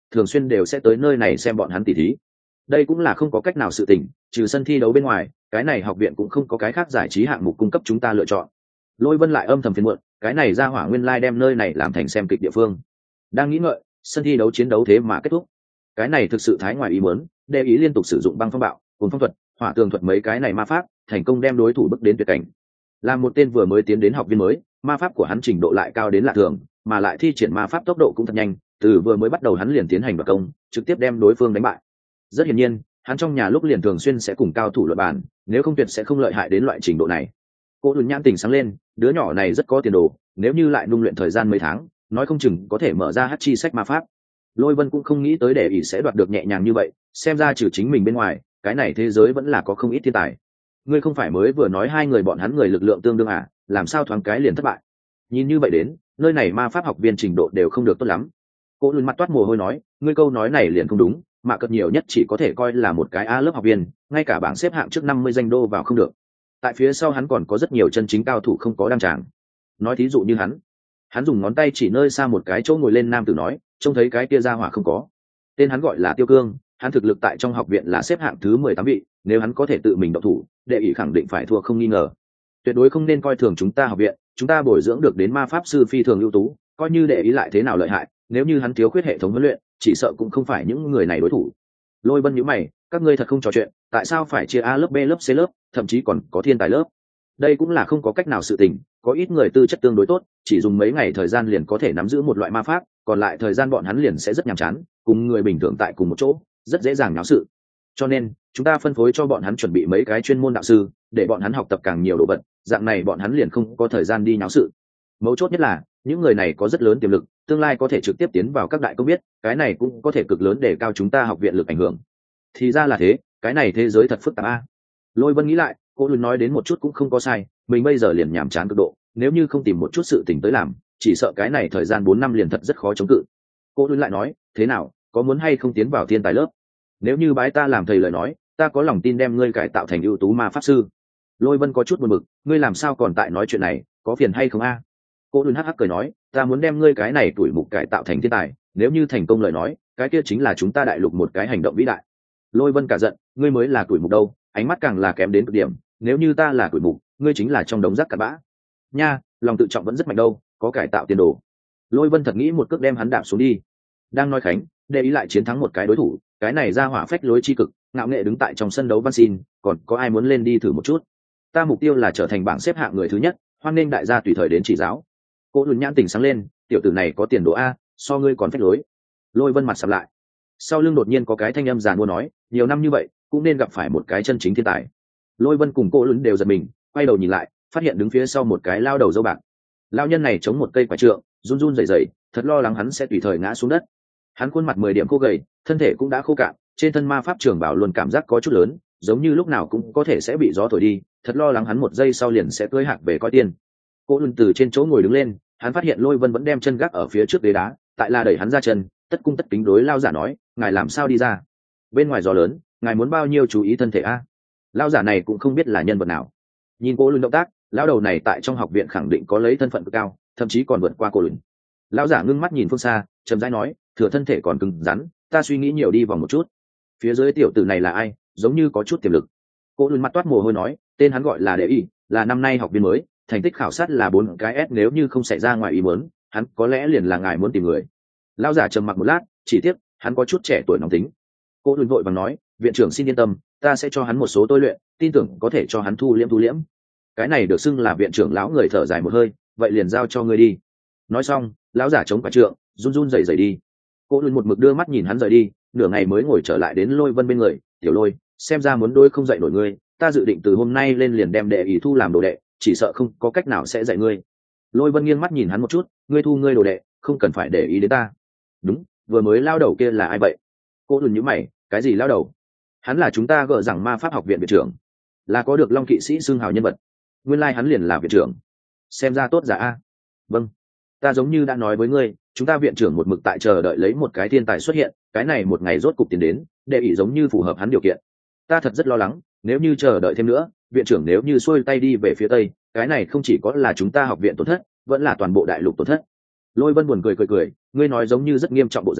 thường xuyên đều sẽ tới nơi này xem bọn hắn tỉ thí. Đây cũng là không có cách nào sự tình, trừ sân thi đấu bên ngoài, cái này học viện cũng không có cái khác giải trí hạng mục cung cấp chúng ta lựa chọn. Lôi Vân lại âm thầm phiền muộn, cái này ra hỏa nguyên lai đem nơi này làm thành xem kịch địa phương. Đang nghĩ ngợi, sân thi đấu chiến đấu thế mà kết thúc. Cái này thực sự thái ngoài ý muốn, Đệ ý liên tục sử dụng băng phong bạo, cuồng phong thuật, hỏa tường thuật mấy cái này ma pháp, thành công đem đối thủ bước đến tuyệt cảnh. Là một tên vừa mới tiến đến học viên mới, ma pháp của hắn trình độ lại cao đến lạ thường, mà lại thi triển ma pháp tốc độ cũng thật nhanh, từ vừa mới bắt đầu hắn liền tiến hành đoạt công, trực tiếp đem đối phương đánh bại. Rất hiển nhiên, hắn trong nhà lúc liền thường xuyên sẽ cùng cao thủ luận bàn, nếu không tuyệt sẽ không lợi hại đến loại trình độ này. Cô Lùn nhãn tỉnh sáng lên, đứa nhỏ này rất có tiền đồ, nếu như lại nung luyện thời gian mấy tháng, nói không chừng có thể mở ra hắc chi sách ma pháp. Lôi Vân cũng không nghĩ tới Đệ ý sẽ đoạt được nhẹ nhàng như vậy, xem ra trừ chính mình bên ngoài, cái này thế giới vẫn là có không ít thiên tài. Ngươi không phải mới vừa nói hai người bọn hắn người lực lượng tương đương à, làm sao thoáng cái liền thất bại? Nhìn như vậy đến, nơi này ma pháp học viên trình độ đều không được tốt lắm. Cô Lùn mặt toát mồ hôi nói, ngươi câu nói này liền không đúng, mà cật nhiều nhất chỉ có thể coi là một cái A lớp học viên, ngay cả bảng xếp hạng trước năm mươi danh đô vào không được. Tại phía sau hắn còn có rất nhiều chân chính cao thủ không có đăng tràng. Nói thí dụ như hắn, hắn dùng ngón tay chỉ nơi xa một cái chỗ ngồi lên nam tử nói, trông thấy cái kia ra hỏa không có. Tên hắn gọi là Tiêu Cương, hắn thực lực tại trong học viện là xếp hạng thứ mười tám vị, nếu hắn có thể tự mình động thủ, Đệ ý khẳng định phải thua không nghi ngờ. Tuyệt đối không nên coi thường chúng ta học viện, chúng ta bồi dưỡng được đến ma pháp sư phi thường ưu tú, coi như Đệ ý lại thế nào lợi hại, nếu như hắn thiếu khuyết hệ thống huấn luyện, chỉ sợ cũng không phải những người này đối thủ. Lôi Vân nhíu mày, các ngươi thật không trò chuyện, tại sao phải chia A lớp, B lớp, C lớp, thậm chí còn có thiên tài lớp? Đây cũng là không có cách nào sự tình, có ít người tư chất tương đối tốt, chỉ dùng mấy ngày thời gian liền có thể nắm giữ một loại ma pháp, còn lại thời gian bọn hắn liền sẽ rất nhàm chán, cùng người bình thường tại cùng một chỗ, rất dễ dàng náo sự. Cho nên, chúng ta phân phối cho bọn hắn chuẩn bị mấy cái chuyên môn đạo sư, để bọn hắn học tập càng nhiều đồ vật, dạng này bọn hắn liền không có thời gian đi náo sự. Mấu chốt nhất là, những người này có rất lớn tiềm lực, tương lai có thể trực tiếp tiến vào các đại công biết, cái này cũng có thể cực lớn để cao chúng ta học viện lực ảnh hưởng. Thì ra là thế, cái này thế giới thật phức tạp a. Lôi Vân nghĩ lại, cô luôn nói đến một chút cũng không có sai, mình bây giờ liền nhàm chán cực độ, nếu như không tìm một chút sự tình tới làm, chỉ sợ cái này thời gian bốn năm liền thật rất khó chống cự. Cô luôn lại nói, thế nào, có muốn hay không tiến vào thiên tài lớp? Nếu như bái ta làm thầy lời nói, ta có lòng tin đem ngươi cải tạo thành ưu tú ma pháp sư. Lôi Vân có chút buồn bực, ngươi làm sao còn tại nói chuyện này, có phiền hay không a? Cô luôn hắc hắc cười nói, ta muốn đem ngươi cái này tuổi mục cải tạo thành thiên tài, nếu như thành công lời nói, cái kia chính là chúng ta đại lục một cái hành động vĩ đại. Lôi Vân cả giận, ngươi mới là tuổi mục đâu, ánh mắt càng là kém đến cực điểm, nếu như ta là tuổi mục, ngươi chính là trong đống rác cặn bã. Nha, lòng tự trọng vẫn rất mạnh đâu, có cải tạo tiền đồ. Lôi Vân thật nghĩ một cước đem hắn đạp xuống đi. Đang nói khánh, Đệ ý lại chiến thắng một cái đối thủ, cái này ra hỏa phách lối chi cực, ngạo nghệ đứng tại trong sân đấu văn xin, còn có ai muốn lên đi thử một chút? Ta mục tiêu là trở thành bảng xếp hạng người thứ nhất, hoan nên đại gia tùy thời đến chỉ giáo. Cô Lùn nhãn tỉnh sáng lên, tiểu tử này có tiền đồ a, so ngươi còn phách lối. Lôi Vân mặt sầm lại. Sau lưng đột nhiên có cái thanh âm giàn mua nói, nhiều năm như vậy, cũng nên gặp phải một cái chân chính thiên tài. Lôi Vân cùng cô Lùn đều giật mình, quay đầu nhìn lại, phát hiện đứng phía sau một cái lao đầu dâu bạc. Lao nhân này chống một cây quả trượng, run run rẩy rẩy, thật lo lắng hắn sẽ tùy thời ngã xuống đất. Hắn khuôn mặt mười điểm khô gầy, thân thể cũng đã khô cạn, trên thân ma pháp trường bảo luôn cảm giác có chút lớn, giống như lúc nào cũng có thể sẽ bị gió thổi đi, thật lo lắng hắn một giây sau liền sẽ cưỡi hạc về coi tiền. Cô Lùn từ trên chỗ ngồi đứng lên, hắn phát hiện Lôi Vân vẫn đem chân gác ở phía trước ghế đá, tại là đẩy hắn ra chân, tất cung tất kính đối lao giả nói, ngài làm sao đi ra? Bên ngoài gió lớn, ngài muốn bao nhiêu chú ý thân thể a? Lao giả này cũng không biết là nhân vật nào. Nhìn Cô Lùn động tác, lão đầu này tại trong học viện khẳng định có lấy thân phận cực cao, thậm chí còn vượt qua Cô Lùn. Lão giả ngưng mắt nhìn phương xa, chậm rãi nói, thừa thân thể còn cứng rắn, ta suy nghĩ nhiều đi vòng một chút. Phía dưới tiểu tử này là ai, giống như có chút tiềm lực. Cô Lùn mặt toát mồ hôi nói, tên hắn gọi là Đệ ý, là năm nay học viên mới, thành tích khảo sát là bốn cái S, nếu như không xảy ra ngoài ý muốn, hắn có lẽ liền là ngài muốn tìm người. Lão giả trầm mặc một lát, chỉ tiếc hắn có chút trẻ tuổi nóng tính. Cô Lùn vội vàng nói, viện trưởng xin yên tâm, ta sẽ cho hắn một số tôi luyện, tin tưởng có thể cho hắn thu liễm thu liễm. Cái này được xưng là viện trưởng lão người thở dài một hơi, vậy liền giao cho ngươi đi. Nói xong, lão giả chống quả trượng, run run rẩy rẩy đi. Cô Lùn một mực đưa mắt nhìn hắn rời đi, nửa ngày mới ngồi trở lại đến Lôi Vân bên người, tiểu Lôi, xem ra muốn đôi không dạy nổi ngươi, ta dự định từ hôm nay lên liền đem Đệ ý thu làm đồ đệ, chỉ sợ không có cách nào sẽ dạy ngươi. Lôi Vân nghiêng mắt nhìn hắn một chút, ngươi thu ngươi đồ đệ, không cần phải để ý đến ta. Đúng, vừa mới lao đầu kia là ai vậy? Cô Lùn nhíu mày, cái gì lao đầu? Hắn là chúng ta gỡ rằng ma pháp học viện viện trưởng, là có được Long kỵ sĩ xưng hào nhân vật. Nguyên lai like hắn liền là viện trưởng. Xem ra tốt giả a. Vâng, ta giống như đã nói với ngươi, chúng ta viện trưởng một mực tại chờ đợi lấy một cái thiên tài xuất hiện, cái này một ngày rốt cục tiến đến, Đệ ý giống như phù hợp hắn điều kiện. Ta thật rất lo lắng, nếu như chờ đợi thêm nữa, viện trưởng nếu như xuôi tay đi về phía tây, cái này không chỉ có là chúng ta học viện tổn thất, vẫn là toàn bộ đại lục tổn thất. Lôi Vân buồn cười cười cười, ngươi nói giống như rất nghiêm trọng bộ dáng,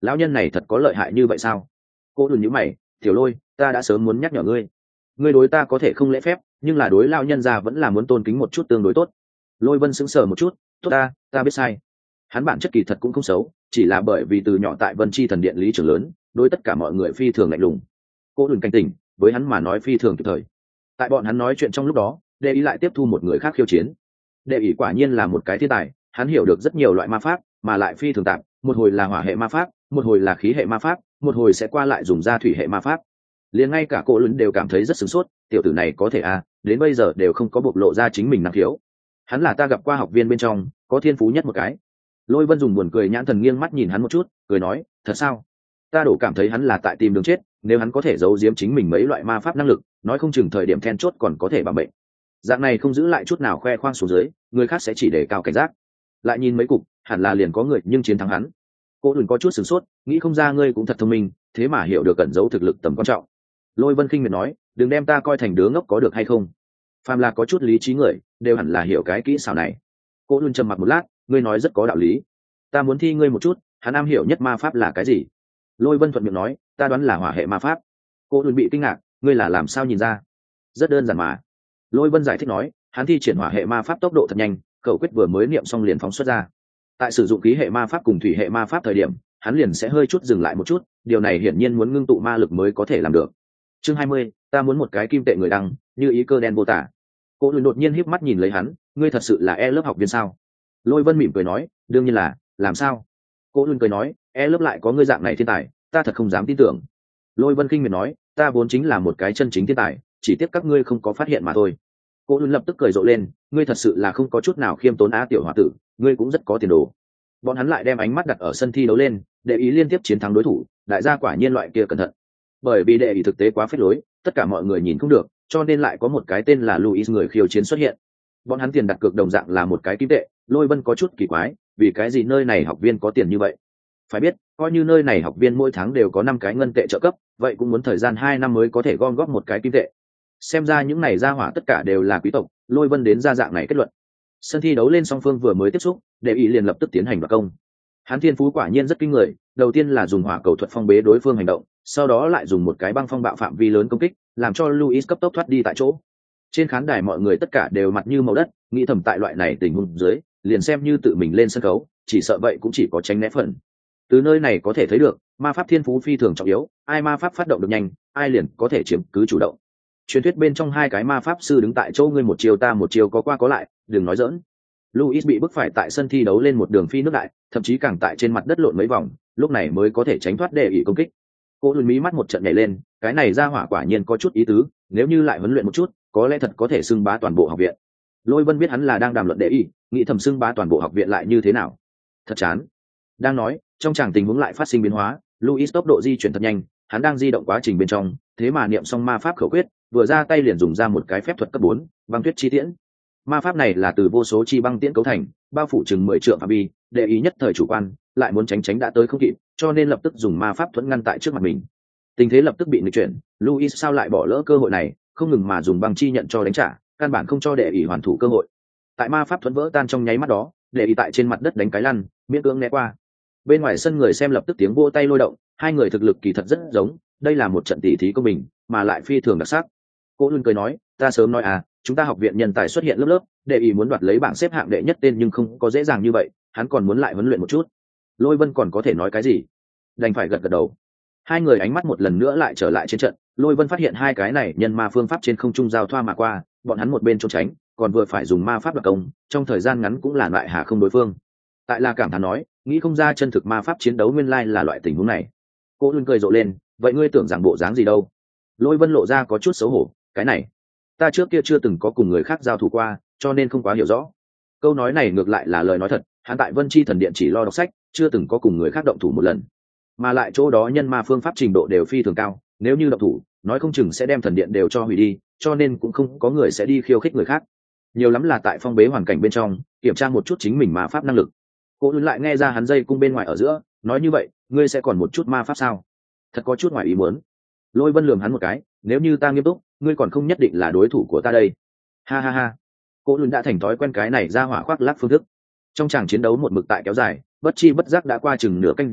lão nhân này thật có lợi hại như vậy sao? Cô đùn nhíu mày, tiểu lôi, ta đã sớm muốn nhắc nhở ngươi, ngươi đối ta có thể không lễ phép, nhưng là đối lão nhân gia vẫn là muốn tôn kính một chút tương đối tốt. Lôi vân sững sờ một chút, tốt ta, ta biết sai. Hắn bản chất kỳ thật cũng không xấu, chỉ là bởi vì từ nhỏ tại Vân Chi thần điện lý trưởng lớn, đối tất cả mọi người phi thường lạnh lùng. Cô đùn cảnh tỉnh, với hắn mà nói phi thường kịp thời. Tại bọn hắn nói chuyện trong lúc đó, đệ ý lại tiếp thu một người khác khiêu chiến. Đệ ý quả nhiên là một cái thiên tài, hắn hiểu được rất nhiều loại ma pháp, mà lại phi thường tạp, một hồi là hỏa hệ ma pháp, một hồi là khí hệ ma pháp, một hồi sẽ qua lại dùng ra thủy hệ ma pháp. Liền ngay cả cô lớn đều cảm thấy rất sửng sốt, tiểu tử này có thể à, đến bây giờ đều không có bộc lộ ra chính mình năng khiếu. Hắn là ta gặp qua học viên bên trong có thiên phú nhất một cái. Lôi Vân dùng buồn cười nhãn thần nghiêng mắt nhìn hắn một chút, cười nói, thật sao? Ta đổ cảm thấy hắn là tại tìm đường chết, nếu hắn có thể giấu giếm chính mình mấy loại ma pháp năng lực, nói không chừng thời điểm then chốt còn có thể bằng bệnh. Dạng này không giữ lại chút nào khoe khoang xuống dưới, người khác sẽ chỉ để cao cảnh giác. Lại nhìn mấy cục, hẳn là liền có người nhưng chiến thắng hắn. Cô đừng có chút sửng sốt, nghĩ không ra ngươi cũng thật thông minh, thế mà hiểu được cẩn giấu thực lực tầm quan trọng. Lôi Vân khinh miệt nói, đừng đem ta coi thành đứa ngốc có được hay không? Phàm là có chút lý trí người, đều hẳn là hiểu cái kỹ xảo này. Cô luôn trầm mặc một lát, ngươi nói rất có đạo lý. Ta muốn thi ngươi một chút, hắn am hiểu nhất ma pháp là cái gì? Lôi Vân thuận miệng nói, ta đoán là hỏa hệ ma pháp. Cô luôn bị kinh ngạc, ngươi là làm sao nhìn ra? Rất đơn giản mà. Lôi Vân giải thích nói, hắn thi triển hỏa hệ ma pháp tốc độ thật nhanh, khẩu quyết vừa mới niệm xong liền phóng xuất ra. Tại sử dụng khí hệ ma pháp cùng thủy hệ ma pháp thời điểm, hắn liền sẽ hơi chút dừng lại một chút, điều này hiển nhiên muốn ngưng tụ ma lực mới có thể làm được. Chương hai mươi, ta muốn một cái kim tệ người đăng, như ý cơ đen vô tả. Cô luôn đột nhiên híp mắt nhìn lấy hắn, ngươi thật sự là e lớp học viên sao? Lôi Vân mỉm cười nói, đương nhiên là, làm sao? Cô luôn cười nói, e lớp lại có ngươi dạng này thiên tài, ta thật không dám tin tưởng. Lôi Vân kinh miệt nói, ta vốn chính là một cái chân chính thiên tài, chỉ tiếc các ngươi không có phát hiện mà thôi. Cô luôn lập tức cười rộ lên, ngươi thật sự là không có chút nào khiêm tốn á tiểu hòa tử, ngươi cũng rất có tiền đồ. Bọn hắn lại đem ánh mắt đặt ở sân thi đấu lên, để ý liên tiếp chiến thắng đối thủ, đại gia quả nhiên loại kia cẩn thận. Bởi vì đệ ý thực tế quá phết lối, tất cả mọi người nhìn không được, cho nên lại có một cái tên là Louis người khiêu chiến xuất hiện. Bọn hắn tiền đặt cược đồng dạng là một cái kim tệ, Lôi Vân có chút kỳ quái, vì cái gì nơi này học viên có tiền như vậy? Phải biết, coi như nơi này học viên mỗi tháng đều có năm cái ngân tệ trợ cấp, vậy cũng muốn thời gian hai năm mới có thể gom góp một cái kim tệ. Xem ra những này gia hỏa tất cả đều là quý tộc, Lôi Vân đến ra dạng này kết luận. Sân thi đấu lên song phương vừa mới tiếp xúc, đệ ý liền lập tức tiến hành đoạt công. Hắn thiên phú quả nhiên rất kinh người, đầu tiên là dùng hỏa cầu thuật phong bế đối phương hành động, sau đó lại dùng một cái băng phong bạo phạm vi lớn công kích, làm cho Louis cấp tốc thoát đi tại chỗ. Trên khán đài mọi người tất cả đều mặt như màu đất, nghĩ thầm tại loại này tình huống dưới, liền xem như tự mình lên sân khấu, chỉ sợ vậy cũng chỉ có tránh né phần. Từ nơi này có thể thấy được, ma pháp thiên phú phi thường trọng yếu, ai ma pháp phát động được nhanh, ai liền có thể chiếm cứ chủ động. Truyền thuyết bên trong hai cái ma pháp sư đứng tại chỗ, ngươi một chiều ta một chiều có qua có lại, đừng nói giỡn. Louis bị bức phải tại sân thi đấu lên một đường phi nước đại, thậm chí càng tại trên mặt đất lộn mấy vòng, lúc này mới có thể tránh thoát đệ ý công kích. Cô luôn mí mắt một trận nhảy lên, cái này ra hỏa quả nhiên có chút ý tứ, nếu như lại huấn luyện một chút, có lẽ thật có thể xưng bá toàn bộ học viện. Lôi Vân biết hắn là đang đàm luận đệ ý, nghĩ thầm xưng bá toàn bộ học viện lại như thế nào. Thật chán. Đang nói, trong tràng tình huống lại phát sinh biến hóa, Louis tốc độ di chuyển thật nhanh, hắn đang di động quá trình bên trong, thế mà niệm xong ma pháp khẩu quyết, vừa ra tay liền dùng ra một cái phép thuật cấp bốn, băng tuyết chi tiễn. Ma pháp này là từ vô số chi băng tiễn cấu thành, bao phủ chừng mười trượng phạm vi, đệ ý nhất thời chủ quan, lại muốn tránh tránh đã tới không kịp, cho nên lập tức dùng ma pháp thuẫn ngăn tại trước mặt mình. Tình thế lập tức bị nghịch chuyển, Louis sao lại bỏ lỡ cơ hội này, không ngừng mà dùng băng chi nhận cho đánh trả, căn bản không cho đệ ý hoàn thủ cơ hội. Tại ma pháp thuẫn vỡ tan trong nháy mắt đó, đệ ý tại trên mặt đất đánh cái lăn, miễn cưỡng né qua. Bên ngoài sân người xem lập tức tiếng vỗ tay lôi động, hai người thực lực kỳ thật rất giống, đây là một trận tỉ thí công bình, mà lại phi thường đặc sắc. Cô luôn cười nói, ta sớm nói à, chúng ta học viện nhân tài xuất hiện lớp lớp, đệ ý muốn đoạt lấy bảng xếp hạng đệ nhất tên nhưng không có dễ dàng như vậy, hắn còn muốn lại huấn luyện một chút. Lôi Vân còn có thể nói cái gì? Đành phải gật gật đầu. Hai người ánh mắt một lần nữa lại trở lại trên trận, Lôi Vân phát hiện hai cái này nhân ma phương pháp trên không trung giao thoa mà qua, bọn hắn một bên trốn tránh, còn vừa phải dùng ma pháp đặc công, trong thời gian ngắn cũng là loại hạ không đối phương. Tại là cảm thán nói, nghĩ không ra chân thực ma pháp chiến đấu nguyên lai là loại tình huống này. Cô luôn cười rộ lên, vậy ngươi tưởng rằng bộ dáng gì đâu? Lôi Vân lộ ra có chút xấu hổ, cái này, ta trước kia chưa từng có cùng người khác giao thủ qua, cho nên không quá hiểu rõ. Câu nói này ngược lại là lời nói thật, hắn tại Vân Chi thần điện chỉ lo đọc sách, chưa từng có cùng người khác động thủ một lần, mà lại chỗ đó nhân ma phương pháp trình độ đều phi thường cao, nếu như động thủ, nói không chừng sẽ đem thần điện đều cho hủy đi, cho nên cũng không có người sẽ đi khiêu khích người khác. Nhiều lắm là tại phong bế hoàn cảnh bên trong, kiểm tra một chút chính mình ma pháp năng lực. Cô luôn lại nghe ra hắn dây cung bên ngoài ở giữa, nói như vậy, ngươi sẽ còn một chút ma pháp sao? Thật có chút ngoài ý muốn. Lôi Vân lườm hắn một cái, nếu như ta nghiêm túc, ngươi còn không nhất định là đối thủ của ta đây. Ha ha ha. Cô luôn đã thành thói quen cái này ra hỏa khoác lác phương thức. Trong tràng chiến đấu một mực tại kéo dài, bất chi bất giác đã qua chừng nửa canh giờ,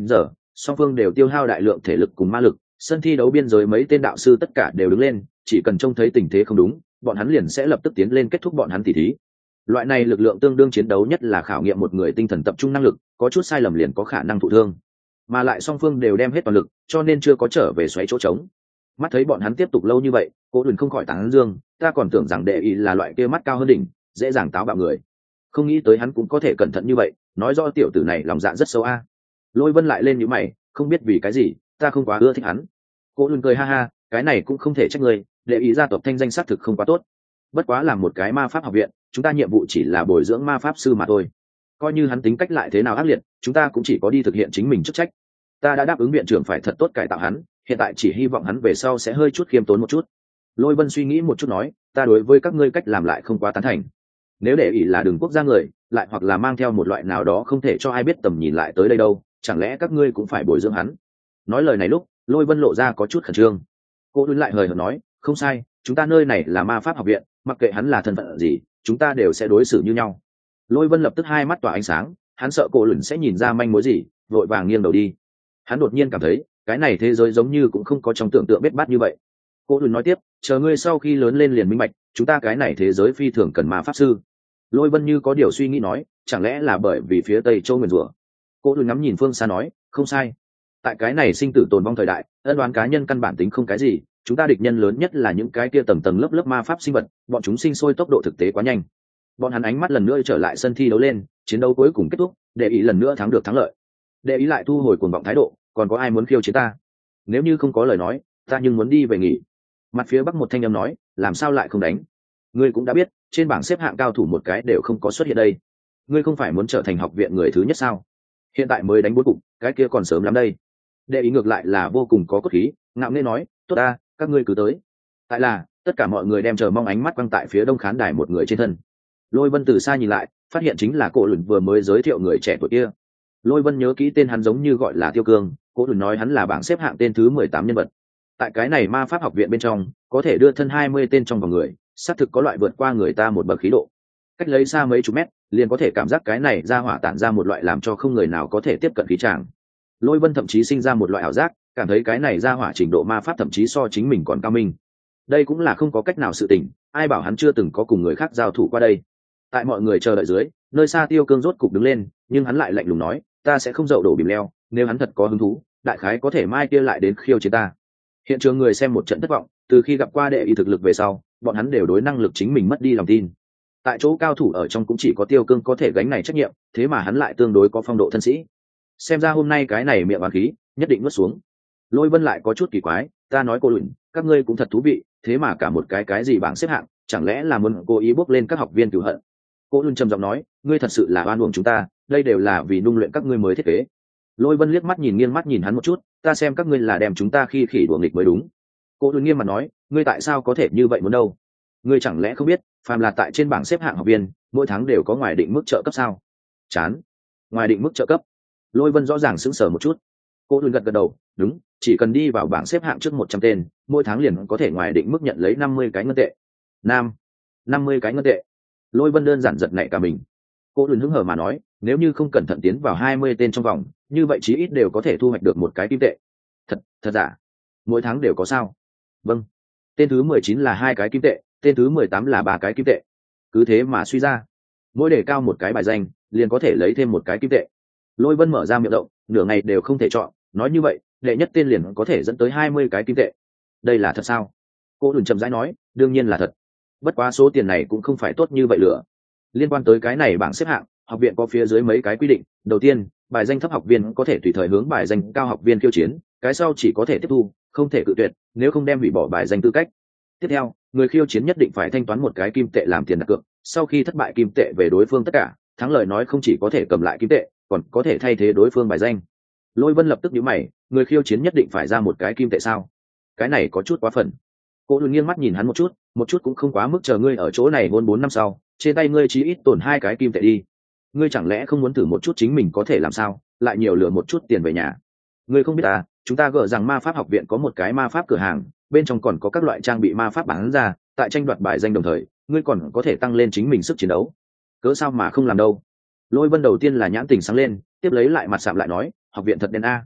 song phương đều tiêu hao đại lượng thể lực cùng ma lực. Sân thi đấu biên giới mấy tên đạo sư tất cả đều đứng lên, chỉ cần trông thấy tình thế không đúng, bọn hắn liền sẽ lập tức tiến lên kết thúc bọn hắn tỉ thí. Loại này lực lượng tương đương chiến đấu nhất là khảo nghiệm một người tinh thần tập trung năng lực, có chút sai lầm liền có khả năng thụ thương. Mà lại song phương đều đem hết toàn lực, cho nên chưa có trở về xoáy chỗ trống. Mắt thấy bọn hắn tiếp tục lâu như vậy, Cố Huyền không khỏi tán dương, ta còn tưởng rằng đệ ý là loại kia mắt cao hơn đỉnh, dễ dàng táo bạo người. Không nghĩ tới hắn cũng có thể cẩn thận như vậy, nói rõ tiểu tử này lòng dạ rất sâu a. Lôi Vân lại lên nhíu mày, không biết vì cái gì, ta không quá ưa thích hắn. Cố Huyền cười ha ha, cái này cũng không thể trách người, đệ ý gia tộc thanh danh xác thực không quá tốt. Bất quá làm một cái ma pháp học viện, chúng ta nhiệm vụ chỉ là bồi dưỡng ma pháp sư mà thôi. Coi như hắn tính cách lại thế nào ác liệt, chúng ta cũng chỉ có đi thực hiện chính mình chức trách. Ta đã đáp ứng viện trưởng phải thật tốt cải tạo hắn, hiện tại chỉ hy vọng hắn về sau sẽ hơi chút khiêm tốn một chút. Lôi Vân suy nghĩ một chút nói, ta đối với các ngươi cách làm lại không quá tán thành. Nếu để ý là đường quốc gia người, lại hoặc là mang theo một loại nào đó không thể cho ai biết tầm nhìn lại tới đây đâu, chẳng lẽ các ngươi cũng phải bồi dưỡng hắn? Nói lời này lúc, Lôi Vân lộ ra có chút khẩn trương. Cô Đun lại hời hợt nói, không sai, chúng ta nơi này là ma pháp học viện, mặc kệ hắn là thân phận gì, chúng ta đều sẽ đối xử như nhau. Lôi Vân lập tức hai mắt tỏa ánh sáng, hắn sợ cô Lửng sẽ nhìn ra manh mối gì, vội vàng nghiêng đầu đi. Hắn đột nhiên cảm thấy, cái này thế giới giống như cũng không có trong tưởng tượng biết bát như vậy. Cô Lửng nói tiếp, chờ ngươi sau khi lớn lên liền minh bạch, chúng ta cái này thế giới phi thường cần ma pháp sư. Lôi Vân như có điều suy nghĩ nói, chẳng lẽ là bởi vì phía Tây Châu nguyền rủa? Cô Lửng ngắm nhìn phương xa nói, không sai. Tại cái này sinh tử tồn vong thời đại, ân oán cá nhân căn bản tính không cái gì, chúng ta địch nhân lớn nhất là những cái kia tầng tầng lớp lớp ma pháp sinh vật, bọn chúng sinh sôi tốc độ thực tế quá nhanh. Bọn hắn ánh mắt lần nữa trở lại sân thi đấu lên, chiến đấu cuối cùng kết thúc, để ý lần nữa thắng được thắng lợi. Để ý lại thu hồi cuồng vọng thái độ, còn có ai muốn khiêu chiến ta? Nếu như không có lời nói, ta nhưng muốn đi về nghỉ. Mặt phía bắc một thanh âm nói, làm sao lại không đánh? Ngươi cũng đã biết, trên bảng xếp hạng cao thủ một cái đều không có xuất hiện đây. Ngươi không phải muốn trở thành học viện người thứ nhất sao? Hiện tại mới đánh bốn cục, cái kia còn sớm lắm đây. Để ý ngược lại là vô cùng có cốt khí, ngạo nghễ nói, tốt ta, các ngươi cứ tới. Tại là, tất cả mọi người đem chờ mong ánh mắt quăng tại phía đông khán đài một người trên thân. Lôi Vân từ xa nhìn lại, phát hiện chính là Cổ Lửng vừa mới giới thiệu người trẻ tuổi kia. Lôi Vân nhớ kỹ tên hắn giống như gọi là Tiêu Cương, Cổ Lửng nói hắn là bảng xếp hạng tên thứ mười tám nhân vật. Tại cái này ma pháp học viện bên trong, có thể đưa thân hai mươi tên trong vòng người, xác thực có loại vượt qua người ta một bậc khí độ. Cách lấy xa mấy chục mét, liền có thể cảm giác cái này ra hỏa tản ra một loại làm cho không người nào có thể tiếp cận khí tràng. Lôi Vân thậm chí sinh ra một loại ảo giác, cảm thấy cái này ra hỏa trình độ ma pháp thậm chí so chính mình còn cao minh. Đây cũng là không có cách nào sự tình, ai bảo hắn chưa từng có cùng người khác giao thủ qua đây. Tại mọi người chờ đợi dưới, nơi xa Tiêu Cương rốt cục đứng lên, nhưng hắn lại lạnh lùng nói, ta sẽ không dậu đổ bìm leo, nếu hắn thật có hứng thú, đại khái có thể mai kia lại đến khiêu chiến ta. Hiện trường người xem một trận thất vọng, từ khi gặp qua đệ ý thực lực về sau, bọn hắn đều đối năng lực chính mình mất đi lòng tin. Tại chỗ cao thủ ở trong cũng chỉ có Tiêu Cương có thể gánh này trách nhiệm, thế mà hắn lại tương đối có phong độ thân sĩ. Xem ra hôm nay cái này miệng oán khí, nhất định nuốt xuống. Lôi Vân lại có chút kỳ quái, ta nói cô Lửng, các ngươi cũng thật thú vị, thế mà cả một cái cái gì bảng xếp hạng, chẳng lẽ là muốn cố ý bốc lên các học viên cửu hận? Cô Lửng trầm giọng nói, ngươi thật sự là oan uổng chúng ta, đây đều là vì nung luyện các ngươi mới thiết kế. Lôi Vân liếc mắt nhìn nghiêng mắt nhìn hắn một chút, ta xem các ngươi là đem chúng ta khi khỉ đùa nghịch mới đúng. Cô Lửng nghiêm mặt nói, ngươi tại sao có thể như vậy muốn đâu? Ngươi chẳng lẽ không biết, phàm là tại trên bảng xếp hạng học viên, mỗi tháng đều có ngoài định mức trợ cấp sao? Chán. Ngoài định mức trợ cấp. Lôi Vân rõ ràng sững sờ một chút. Cô Lửng gật gật đầu, đúng, chỉ cần đi vào bảng xếp hạng trước một trăm tên, mỗi tháng liền có thể ngoài định mức nhận lấy năm mươi cái ngân tệ. Nam, năm mươi cái ngân tệ. Lôi Vân đơn giản giật nảy cả mình. Cô Lửng hứng hở mà nói, nếu như không cẩn thận tiến vào hai mươi tên trong vòng, như vậy chí ít đều có thể thu hoạch được một cái kim tệ. Thật, thật giả? Mỗi tháng đều có sao? Vâng. Tên thứ mười chín là hai cái kim tệ, tên thứ mười tám là ba cái kim tệ. Cứ thế mà suy ra, mỗi đề cao một cái bài danh, liền có thể lấy thêm một cái kim tệ. Lôi Vân mở ra miệng rộng, nửa ngày đều không thể chọn, nói như vậy, đệ nhất tên liền có thể dẫn tới hai mươi cái kim tệ. Đây là thật sao? Cô Lửng chậm rãi nói, đương nhiên là thật. Bất quá số tiền này cũng không phải tốt như vậy lửa. Liên quan tới cái này bảng xếp hạng, học viện có phía dưới mấy cái quy định. Đầu tiên, bài danh thấp học viên có thể tùy thời hướng bài danh cao học viên khiêu chiến, cái sau chỉ có thể tiếp thu, không thể cự tuyệt, nếu không đem hủy bỏ bài danh tư cách. Tiếp theo, người khiêu chiến nhất định phải thanh toán một cái kim tệ làm tiền đặt cược, sau khi thất bại kim tệ về đối phương tất cả, thắng lời nói không chỉ có thể cầm lại kim tệ, còn có thể thay thế đối phương bài danh. Lôi Vân lập tức nhíu mày, người khiêu chiến nhất định phải ra một cái kim tệ sao? Cái này có chút quá phần. Cô Lửng nghiêng mắt nhìn hắn một chút, một chút cũng không quá mức, chờ ngươi ở chỗ này hôn bốn năm sau, trên tay ngươi chí ít tổn hai cái kim tệ đi. Ngươi chẳng lẽ không muốn thử một chút chính mình có thể làm sao, lại nhiều lừa một chút tiền về nhà? Ngươi không biết à, chúng ta gỡ rằng ma pháp học viện có một cái ma pháp cửa hàng, bên trong còn có các loại trang bị ma pháp bán ra, tại tranh đoạt bài danh đồng thời, ngươi còn có thể tăng lên chính mình sức chiến đấu. Cớ sao mà không làm đâu? Lôi Vân đầu tiên là nhãn tình sáng lên, tiếp lấy lại mặt sạm lại nói, học viện thật đen a.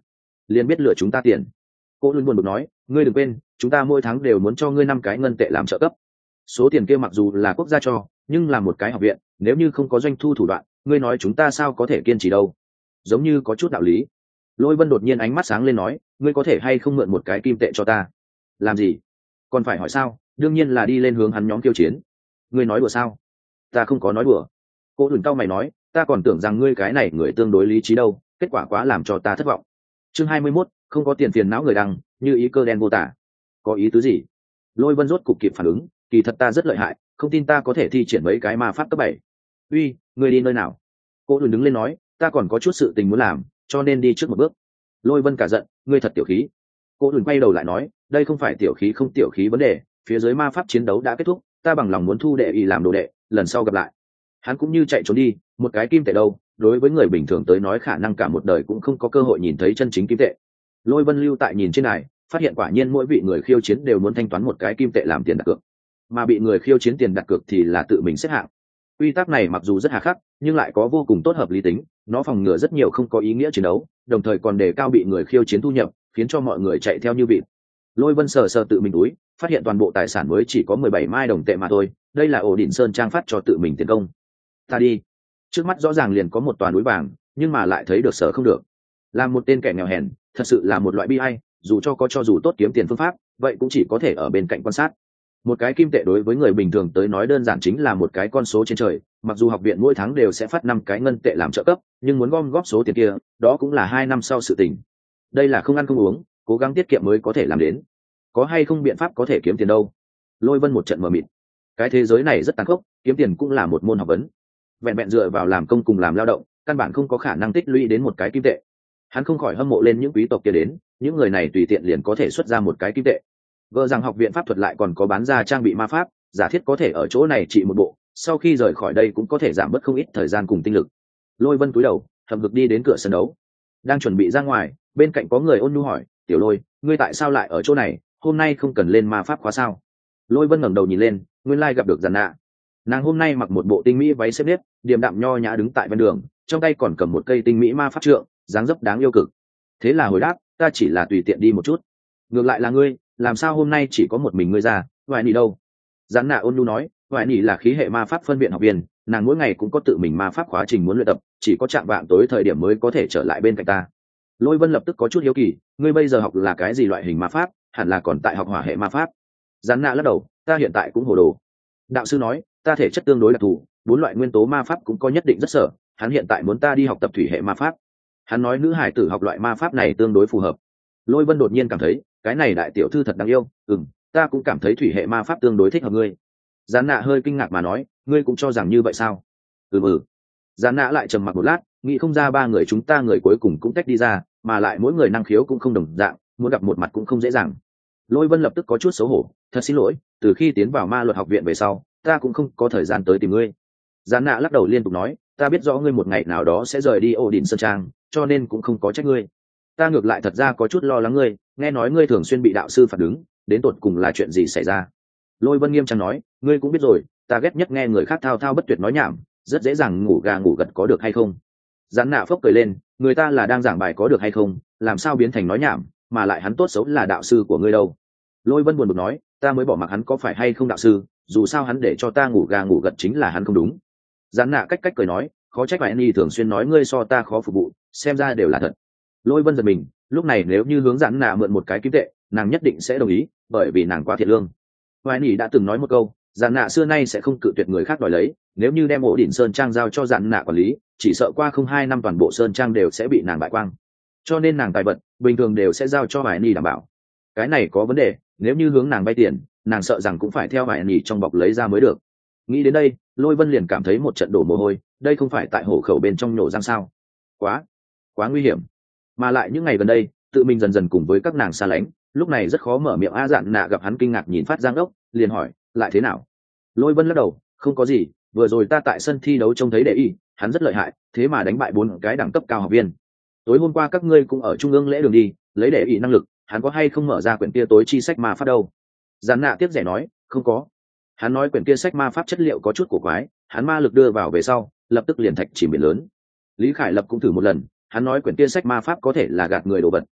liền biết lừa chúng ta tiền. Cô luôn buồn bực nói, ngươi đừng quên chúng ta mỗi tháng đều muốn cho ngươi năm cái ngân tệ làm trợ cấp. Số tiền kia mặc dù là quốc gia cho, nhưng là một cái học viện, nếu như không có doanh thu thủ đoạn, ngươi nói chúng ta sao có thể kiên trì đâu. Giống như có chút đạo lý. Lôi Vân đột nhiên ánh mắt sáng lên nói, ngươi có thể hay không mượn một cái kim tệ cho ta? Làm gì? Còn phải hỏi sao? Đương nhiên là đi lên hướng hắn nhóm tiêu chiến. Ngươi nói đùa sao? Ta không có nói đùa. Cô Huyền cao mày nói, ta còn tưởng rằng ngươi cái này người tương đối lý trí đâu, kết quả quá làm cho ta thất vọng. Chương hai mươi mốt, không có tiền phiền não người đăng, như ý cơ đen vô tả. Có ý tứ gì? Lôi Vân rốt cục kịp phản ứng, kỳ thật ta rất lợi hại, không tin ta có thể thi triển mấy cái ma pháp cấp bảy. Uy, ngươi đi nơi nào? Cô Huyền đứng lên nói, ta còn có chút sự tình muốn làm, cho nên đi trước một bước. Lôi Vân cả giận, ngươi thật tiểu khí. Cô Huyền quay đầu lại nói, đây không phải tiểu khí không tiểu khí vấn đề, phía dưới ma pháp chiến đấu đã kết thúc, ta bằng lòng muốn thu đệ ý làm đồ đệ, lần sau gặp lại. Hắn cũng như chạy trốn đi, một cái kim tệ đâu, đối với người bình thường tới nói khả năng cả một đời cũng không có cơ hội nhìn thấy chân chính kim tệ. Lôi Vân lưu tại nhìn trên này, phát hiện quả nhiên mỗi vị người khiêu chiến đều muốn thanh toán một cái kim tệ làm tiền đặt cược, mà bị người khiêu chiến tiền đặt cược thì là tự mình xếp hạng. Quy tắc này mặc dù rất hà khắc, nhưng lại có vô cùng tốt hợp lý tính, nó phòng ngừa rất nhiều không có ý nghĩa chiến đấu, đồng thời còn đề cao bị người khiêu chiến thu nhập, khiến cho mọi người chạy theo như vịt. Lôi Vân sờ sờ tự mình túi, phát hiện toàn bộ tài sản mới chỉ có mười bảy mai đồng tệ mà thôi, đây là ổ đỉnh sơn trang phát cho tự mình tiền công. Ta đi. Trước mắt rõ ràng liền có một toàn núi vàng, nhưng mà lại thấy được sở không được. Làm một tên kẻ nghèo hèn, thật sự là một loại bi ai, dù cho có cho dù tốt kiếm tiền phương pháp, vậy cũng chỉ có thể ở bên cạnh quan sát. Một cái kim tệ đối với người bình thường tới nói đơn giản chính là một cái con số trên trời, mặc dù học viện mỗi tháng đều sẽ phát năm cái ngân tệ làm trợ cấp, nhưng muốn gom góp số tiền kia, đó cũng là hai năm sau sự tình. Đây là không ăn không uống, cố gắng tiết kiệm mới có thể làm đến. Có hay không biện pháp có thể kiếm tiền đâu? Lôi Vân một trận mờ mịt. Cái thế giới này rất tàn khốc, kiếm tiền cũng là một môn học vấn. Vẹn vẹn dựa vào làm công cùng làm lao động, căn bản không có khả năng tích lũy đến một cái kim tệ. Hắn không khỏi hâm mộ lên những quý tộc kia đến, những người này tùy tiện liền có thể xuất ra một cái kim tệ. Vợ rằng học viện pháp thuật lại còn có bán ra trang bị ma pháp, giả thiết có thể ở chỗ này trị một bộ, sau khi rời khỏi đây cũng có thể giảm bớt không ít thời gian cùng tinh lực. Lôi Vân cúi đầu, hậm hực đi đến cửa sân đấu. Đang chuẩn bị ra ngoài, bên cạnh có người ôn nhu hỏi, "Tiểu Lôi, ngươi tại sao lại ở chỗ này, hôm nay không cần lên ma pháp khóa sao?" Lôi Vân ngẩng đầu nhìn lên, nguyên lai gặp được Giản Nạ. Nàng hôm nay mặc một bộ tinh mỹ váy xếp nếp, điềm đạm nho nhã đứng tại ven đường, trong tay còn cầm một cây tinh mỹ ma pháp trượng, dáng dấp đáng yêu cực. Thế là hồi đáp, "Ta chỉ là tùy tiện đi một chút." "Ngược lại là ngươi, làm sao hôm nay chỉ có một mình ngươi ra, Hoài Nị đâu?" Giản Nạ ôn nhu nói, Hoài Nị là khí hệ ma pháp phân viện học viên, nàng mỗi ngày cũng có tự mình ma pháp khóa trình muốn luyện tập, chỉ có chạm vạng tối thời điểm mới có thể trở lại bên cạnh ta. Lôi Vân lập tức có chút hiếu kỳ, ngươi bây giờ học là cái gì loại hình ma pháp, hẳn là còn tại học hỏa hệ ma pháp. Giản Nạ lắc đầu, ta hiện tại cũng hồ đồ. Đạo sư nói, ta thể chất tương đối đặc thù, bốn loại nguyên tố ma pháp cũng có nhất định rất sở, hắn hiện tại muốn ta đi học tập thủy hệ ma pháp. Hắn nói nữ hải tử học loại ma pháp này tương đối phù hợp. Lôi Vân đột nhiên cảm thấy, cái này đại tiểu thư thật đáng yêu, ừm, ta cũng cảm thấy thủy hệ ma pháp tương đối thích hợp ngươi. Giản Nạ hơi kinh ngạc mà nói, ngươi cũng cho rằng như vậy sao? Ừ ừ. Giản Nạ lại trầm mặc một lát, nghĩ không ra ba người chúng ta người cuối cùng cũng tách đi ra, mà lại mỗi người năng khiếu cũng không đồng dạng, muốn gặp một mặt cũng không dễ dàng. Lôi Vân lập tức có chút xấu hổ, thật xin lỗi, từ khi tiến vào ma luật học viện về sau, ta cũng không có thời gian tới tìm ngươi. Giản Nạ lắc đầu liên tục nói, ta biết rõ ngươi một ngày nào đó sẽ rời đi ổ đỉnh sơn trang, cho nên cũng không có trách ngươi. Ta ngược lại thật ra có chút lo lắng ngươi, nghe nói ngươi thường xuyên bị đạo sư phạt đứng, đến tột cùng là chuyện gì xảy ra? Lôi Vân nghiêm trang nói, ngươi cũng biết rồi, ta ghét nhất nghe người khác thao thao bất tuyệt nói nhảm, rất dễ dàng ngủ gà ngủ gật có được hay không? Giản Nạ phốc cười lên, người ta là đang giảng bài có được hay không, làm sao biến thành nói nhảm, mà lại hắn tốt xấu là đạo sư của ngươi đâu. Lôi Vân buồn bực nói, ta mới bỏ mặc hắn có phải hay không đạo sư, dù sao hắn để cho ta ngủ gà ngủ gật chính là hắn không đúng. Giản Nạ cách cách cười nói, khó trách Annie thường xuyên nói ngươi so ta khó phục vụ, xem ra đều là thật. Lôi Vân giật mình, lúc này nếu như hướng Giản Nạ mượn một cái kim tệ, nàng nhất định sẽ đồng ý, bởi vì nàng quá thiện lương. Annie đã từng nói một câu, Giản Nạ xưa nay sẽ không cự tuyệt người khác đòi lấy, nếu như đem ổ đỉnh sơn trang giao cho Giản Nạ quản lý, chỉ sợ qua không hai năm toàn bộ sơn trang đều sẽ bị nàng bại quang. Cho nên nàng tài vận bình thường đều sẽ giao cho Annie đảm bảo. Cái này có vấn đề, nếu như hướng nàng vay tiền, nàng sợ rằng cũng phải theo Annie trong bọc lấy ra mới được. Nghĩ đến đây, Lôi Vân liền cảm thấy một trận đổ mồ hôi, đây không phải tại hổ khẩu bên trong nhổ răng sao? Quá, quá nguy hiểm. Mà lại những ngày gần đây, tự mình dần dần cùng với các nàng xa lánh, lúc này rất khó mở miệng. A Dạn Nạ gặp hắn kinh ngạc nhìn phát giang ốc, liền hỏi, lại thế nào? Lôi Vân lắc đầu, không có gì, vừa rồi ta tại sân thi đấu trông thấy đệ y, hắn rất lợi hại, thế mà đánh bại bốn cái đẳng cấp cao học viên. Tối hôm qua các ngươi cũng ở trung ương lễ đường đi, lấy đệ y năng lực, hắn có hay không mở ra quyển kia tối chi sách ma pháp đâu? Dạn Nạ tiếp rẻ nói, không có. Hắn nói quyển kia sách ma pháp chất liệu có chút cổ quái, hắn ma lực đưa vào về sau, lập tức liền thạch chìm biển lớn. Lý Khải Lập cũng thử một lần, hắn nói quyển kia sách ma pháp có thể là gạt người đồ vật,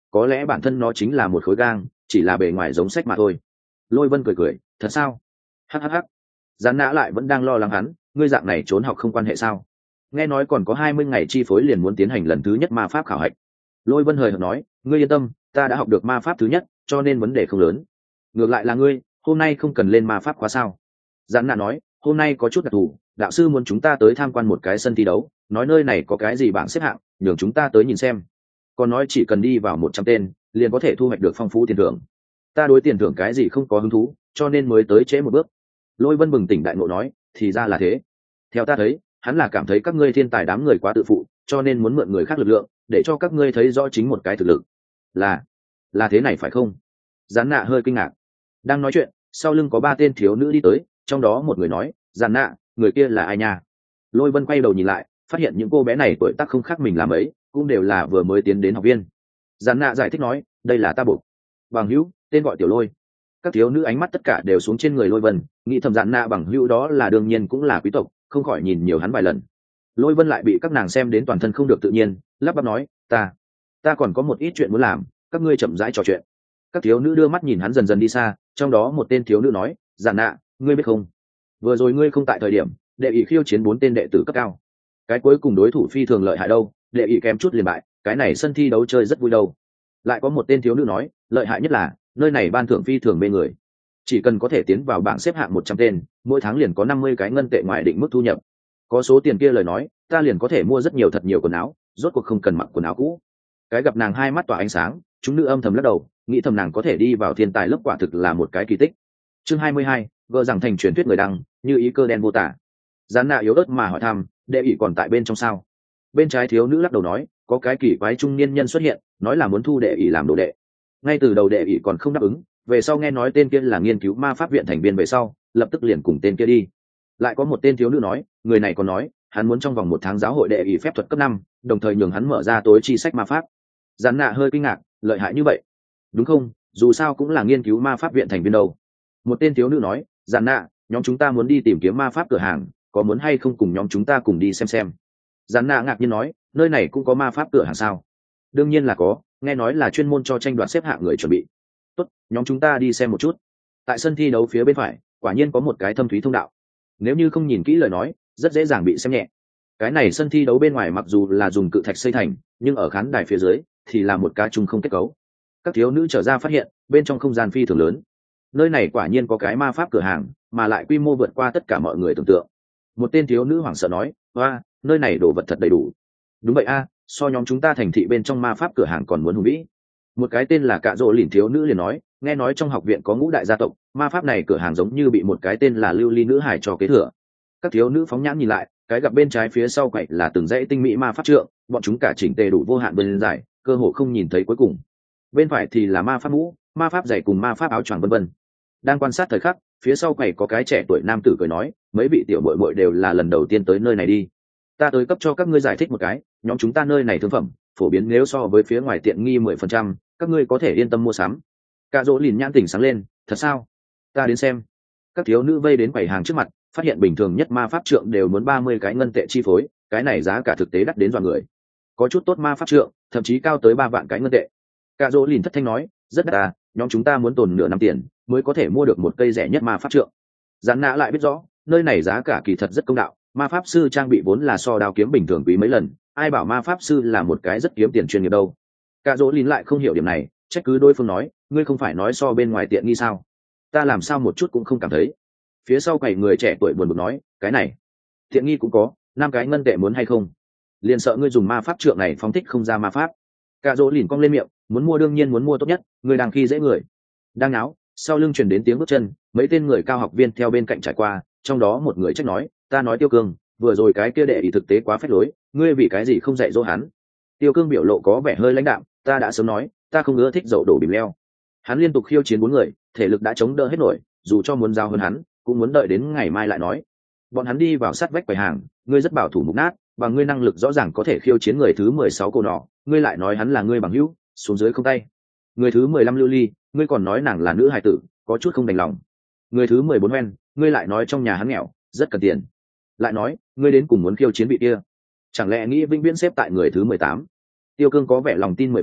có lẽ bản thân nó chính là một khối gang, chỉ là bề ngoài giống sách mà thôi. Lôi Vân cười cười, thật sao? Hắc hắc hắc. Gián Nã lại vẫn đang lo lắng hắn, ngươi dạng này trốn học không quan hệ sao? Nghe nói còn có hai mươi ngày chi phối liền muốn tiến hành lần thứ nhất ma pháp khảo hạch. Lôi Vân hời hợt nói, ngươi yên tâm, ta đã học được ma pháp thứ nhất, cho nên vấn đề không lớn. Ngược lại là ngươi, hôm nay không cần lên ma pháp khóa sao? Gián Nã nói, hôm nay có chút đặc thù, đạo sư muốn chúng ta tới tham quan một cái sân thi đấu, nói nơi này có cái gì bảng xếp hạng, nhường chúng ta tới nhìn xem. Còn nói chỉ cần đi vào một trăm tên, liền có thể thu hoạch được phong phú tiền thưởng. Ta đối tiền thưởng cái gì không có hứng thú, cho nên mới tới trễ một bước. Lôi Vân bừng tỉnh đại ngộ nói, thì ra là thế. Theo ta thấy, hắn là cảm thấy các ngươi thiên tài đám người quá tự phụ, cho nên muốn mượn người khác lực lượng, để cho các ngươi thấy rõ chính một cái thực lực. Là, là thế này phải không? Gián Nạ hơi kinh ngạc. Đang nói chuyện, sau lưng có ba tên thiếu nữ đi tới, trong đó một người nói, Gián Nạ, người kia là ai nha? Lôi Vân quay đầu nhìn lại, phát hiện những cô bé này tuổi tác không khác mình làm ấy, cũng đều là vừa mới tiến đến học viên. Gián Nạ giải thích nói, đây là ta bộ bằng hữu, tên gọi Tiểu Lôi. Các thiếu nữ ánh mắt tất cả đều xuống trên người Lôi Vân, nghĩ thầm Gián Nạ bằng hữu đó là đương nhiên cũng là quý tộc, không khỏi nhìn nhiều hắn vài lần. Lôi Vân lại bị các nàng xem đến toàn thân không được tự nhiên, lắp bắp nói, ta ta còn có một ít chuyện muốn làm, các ngươi chậm rãi trò chuyện. Các thiếu nữ đưa mắt nhìn hắn dần dần đi xa, trong đó một tên thiếu nữ nói, Giản Nạ, ngươi biết không, vừa rồi ngươi không tại thời điểm đệ ỷ khiêu chiến bốn tên đệ tử cấp cao, cái cuối cùng đối thủ phi thường lợi hại đâu, đệ ỷ kém chút liền bại, cái này sân thi đấu chơi rất vui đâu. Lại có một tên thiếu nữ nói, lợi hại nhất là nơi này ban thưởng phi thường mê người, chỉ cần có thể tiến vào bảng xếp hạng một trăm tên, mỗi tháng liền có năm mươi cái ngân tệ ngoài định mức thu nhập. Có số tiền kia lời nói, ta liền có thể mua rất nhiều thật nhiều quần áo, rốt cuộc không cần mặc quần áo cũ. Cái gặp nàng hai mắt tỏa ánh sáng, chúng nữ âm thầm lắc đầu, nghĩ thầm nàng có thể đi vào thiên tài lớp quả thực là một cái kỳ tích. Chương hai mươi hai, gỡ rằng thành truyền thuyết người đăng, như ý cơ đen vô tả. Gián Nạ yếu ớt mà hỏi thăm, đệ ỷ còn tại bên trong sao? Bên trái thiếu nữ lắc đầu nói, có cái kỳ quái trung niên nhân xuất hiện, nói là muốn thu đệ ỷ làm đồ đệ. Ngay từ đầu đệ ỷ còn không đáp ứng, về sau nghe nói tên kia là nghiên cứu ma pháp viện thành viên về sau, lập tức liền cùng tên kia đi. Lại có một tên thiếu nữ nói, người này còn nói, hắn muốn trong vòng một tháng giáo hội đệ ỷ phép thuật cấp năm, đồng thời nhường hắn mở ra tối chi sách ma pháp. Gián Nạ hơi kinh ngạc, lợi hại như vậy? Đúng không, dù sao cũng là nghiên cứu ma pháp viện thành viên đâu. Một tên thiếu nữ nói, Gián Nạ, nhóm chúng ta muốn đi tìm kiếm ma pháp cửa hàng, có muốn hay không cùng nhóm chúng ta cùng đi xem xem? Gián Nạ ngạc nhiên nói, nơi này cũng có ma pháp cửa hàng sao? Đương nhiên là có, nghe nói là chuyên môn cho tranh đoạt xếp hạng người chuẩn bị. Tốt, nhóm chúng ta đi xem một chút. Tại sân thi đấu phía bên phải, quả nhiên có một cái thâm thúy thông đạo. Nếu như không nhìn kỹ lời nói, rất dễ dàng bị xem nhẹ. Cái này sân thi đấu bên ngoài mặc dù là dùng cự thạch xây thành, nhưng ở khán đài phía dưới thì là một cá trung không kết cấu. Các thiếu nữ trở ra phát hiện, bên trong không gian phi thường lớn. Nơi này quả nhiên có cái ma pháp cửa hàng, mà lại quy mô vượt qua tất cả mọi người tưởng tượng. Một tên thiếu nữ hoảng sợ nói, "Oa, nơi này đồ vật thật đầy đủ." Đúng vậy a, so nhóm chúng ta thành thị bên trong ma pháp cửa hàng còn muốn hùng vĩ. Một cái tên là Cạ Dỗ Lìn thiếu nữ liền nói, nghe nói trong học viện có ngũ đại gia tộc, ma pháp này cửa hàng giống như bị một cái tên là Lưu Ly nữ hải cho kế thừa. Các thiếu nữ phóng nhãn nhìn lại, cái gặp bên trái phía sau quậy là từng dãy tinh mỹ ma pháp trượng, bọn chúng cả chỉnh tề đủ vô hạn bên dài, cơ hồ không nhìn thấy cuối cùng. Bên phải thì là ma pháp mũ, ma pháp giày cùng ma pháp áo choàng vân vân. Đang quan sát thời khắc, phía sau quầy có cái trẻ tuổi nam tử cười nói, mấy vị tiểu muội muội đều là lần đầu tiên tới nơi này đi. Ta tới cấp cho các ngươi giải thích một cái, nhóm chúng ta nơi này thương phẩm phổ biến, nếu so với phía ngoài tiện nghi mười phần trăm, các ngươi có thể yên tâm mua sắm. Cạ Dỗ Lìn nhãn tỉnh sáng lên, thật sao? Ta đến xem. Các thiếu nữ vây đến quầy hàng trước mặt, phát hiện bình thường nhất ma pháp trượng đều muốn ba mươi cái ngân tệ chi phối, cái này giá cả thực tế đắt đến dọa người. Có chút tốt ma pháp trượng, thậm chí cao tới ba vạn cái ngân tệ. Cạ Dỗ Lìn thất thanh nói, rất đắt à, nhóm chúng ta muốn tồn nửa năm tiền mới có thể mua được một cây rẻ nhất ma pháp trượng. Gián Nã lại biết rõ, nơi này giá cả kỳ thật rất công đạo, ma pháp sư trang bị vốn là so đao kiếm bình thường quý mấy lần, ai bảo ma pháp sư là một cái rất kiếm tiền chuyên nghiệp đâu. Cạ Dỗ Lìn lại không hiểu điểm này, trách cứ đối phương nói, ngươi không phải nói so bên ngoài tiện nghi sao? Ta làm sao một chút cũng không cảm thấy. Phía sau quầy người trẻ tuổi buồn bực nói, cái này tiện nghi cũng có, năm cái ngân tệ muốn hay không? Liền sợ ngươi dùng ma pháp trượng này phóng thích không ra ma pháp. Cạ Dỗ Lìn cong lên miệng, muốn mua đương nhiên muốn mua tốt nhất, người đang khi dễ người. Đang náo, sau lưng truyền đến tiếng bước chân, mấy tên người cao học viên theo bên cạnh trải qua, trong đó một người trách nói, ta nói Tiêu Cương, vừa rồi cái kia đệ ý thực tế quá phách lối, ngươi vì cái gì không dạy dỗ hắn? Tiêu Cương biểu lộ có vẻ hơi lãnh đạm, ta đã sớm nói, ta không ưa thích dậu đổ bìm leo. Hắn liên tục khiêu chiến bốn người, thể lực đã chống đỡ hết nổi, dù cho muốn giao hơn hắn, cũng muốn đợi đến ngày mai lại nói. Bọn hắn đi vào sát vách quầy hàng, ngươi rất bảo thủ mục nát, bằng ngươi năng lực rõ ràng có thể khiêu chiến người thứ mười sáu cô nọ, ngươi lại nói hắn là ngươi bằng hữu, xuống dưới không tay. Người thứ mười lăm Lưu Ly, ngươi còn nói nàng là nữ hài tử, có chút không đành lòng. Người thứ mười bốn Hoen, ngươi lại nói trong nhà hắn nghèo, rất cần tiền. Lại nói, ngươi đến cùng muốn khiêu chiến vị kia, chẳng lẽ nghĩ vĩnh viễn xếp tại người thứ mười tám? Tiêu Cương có vẻ lòng tin mười phần,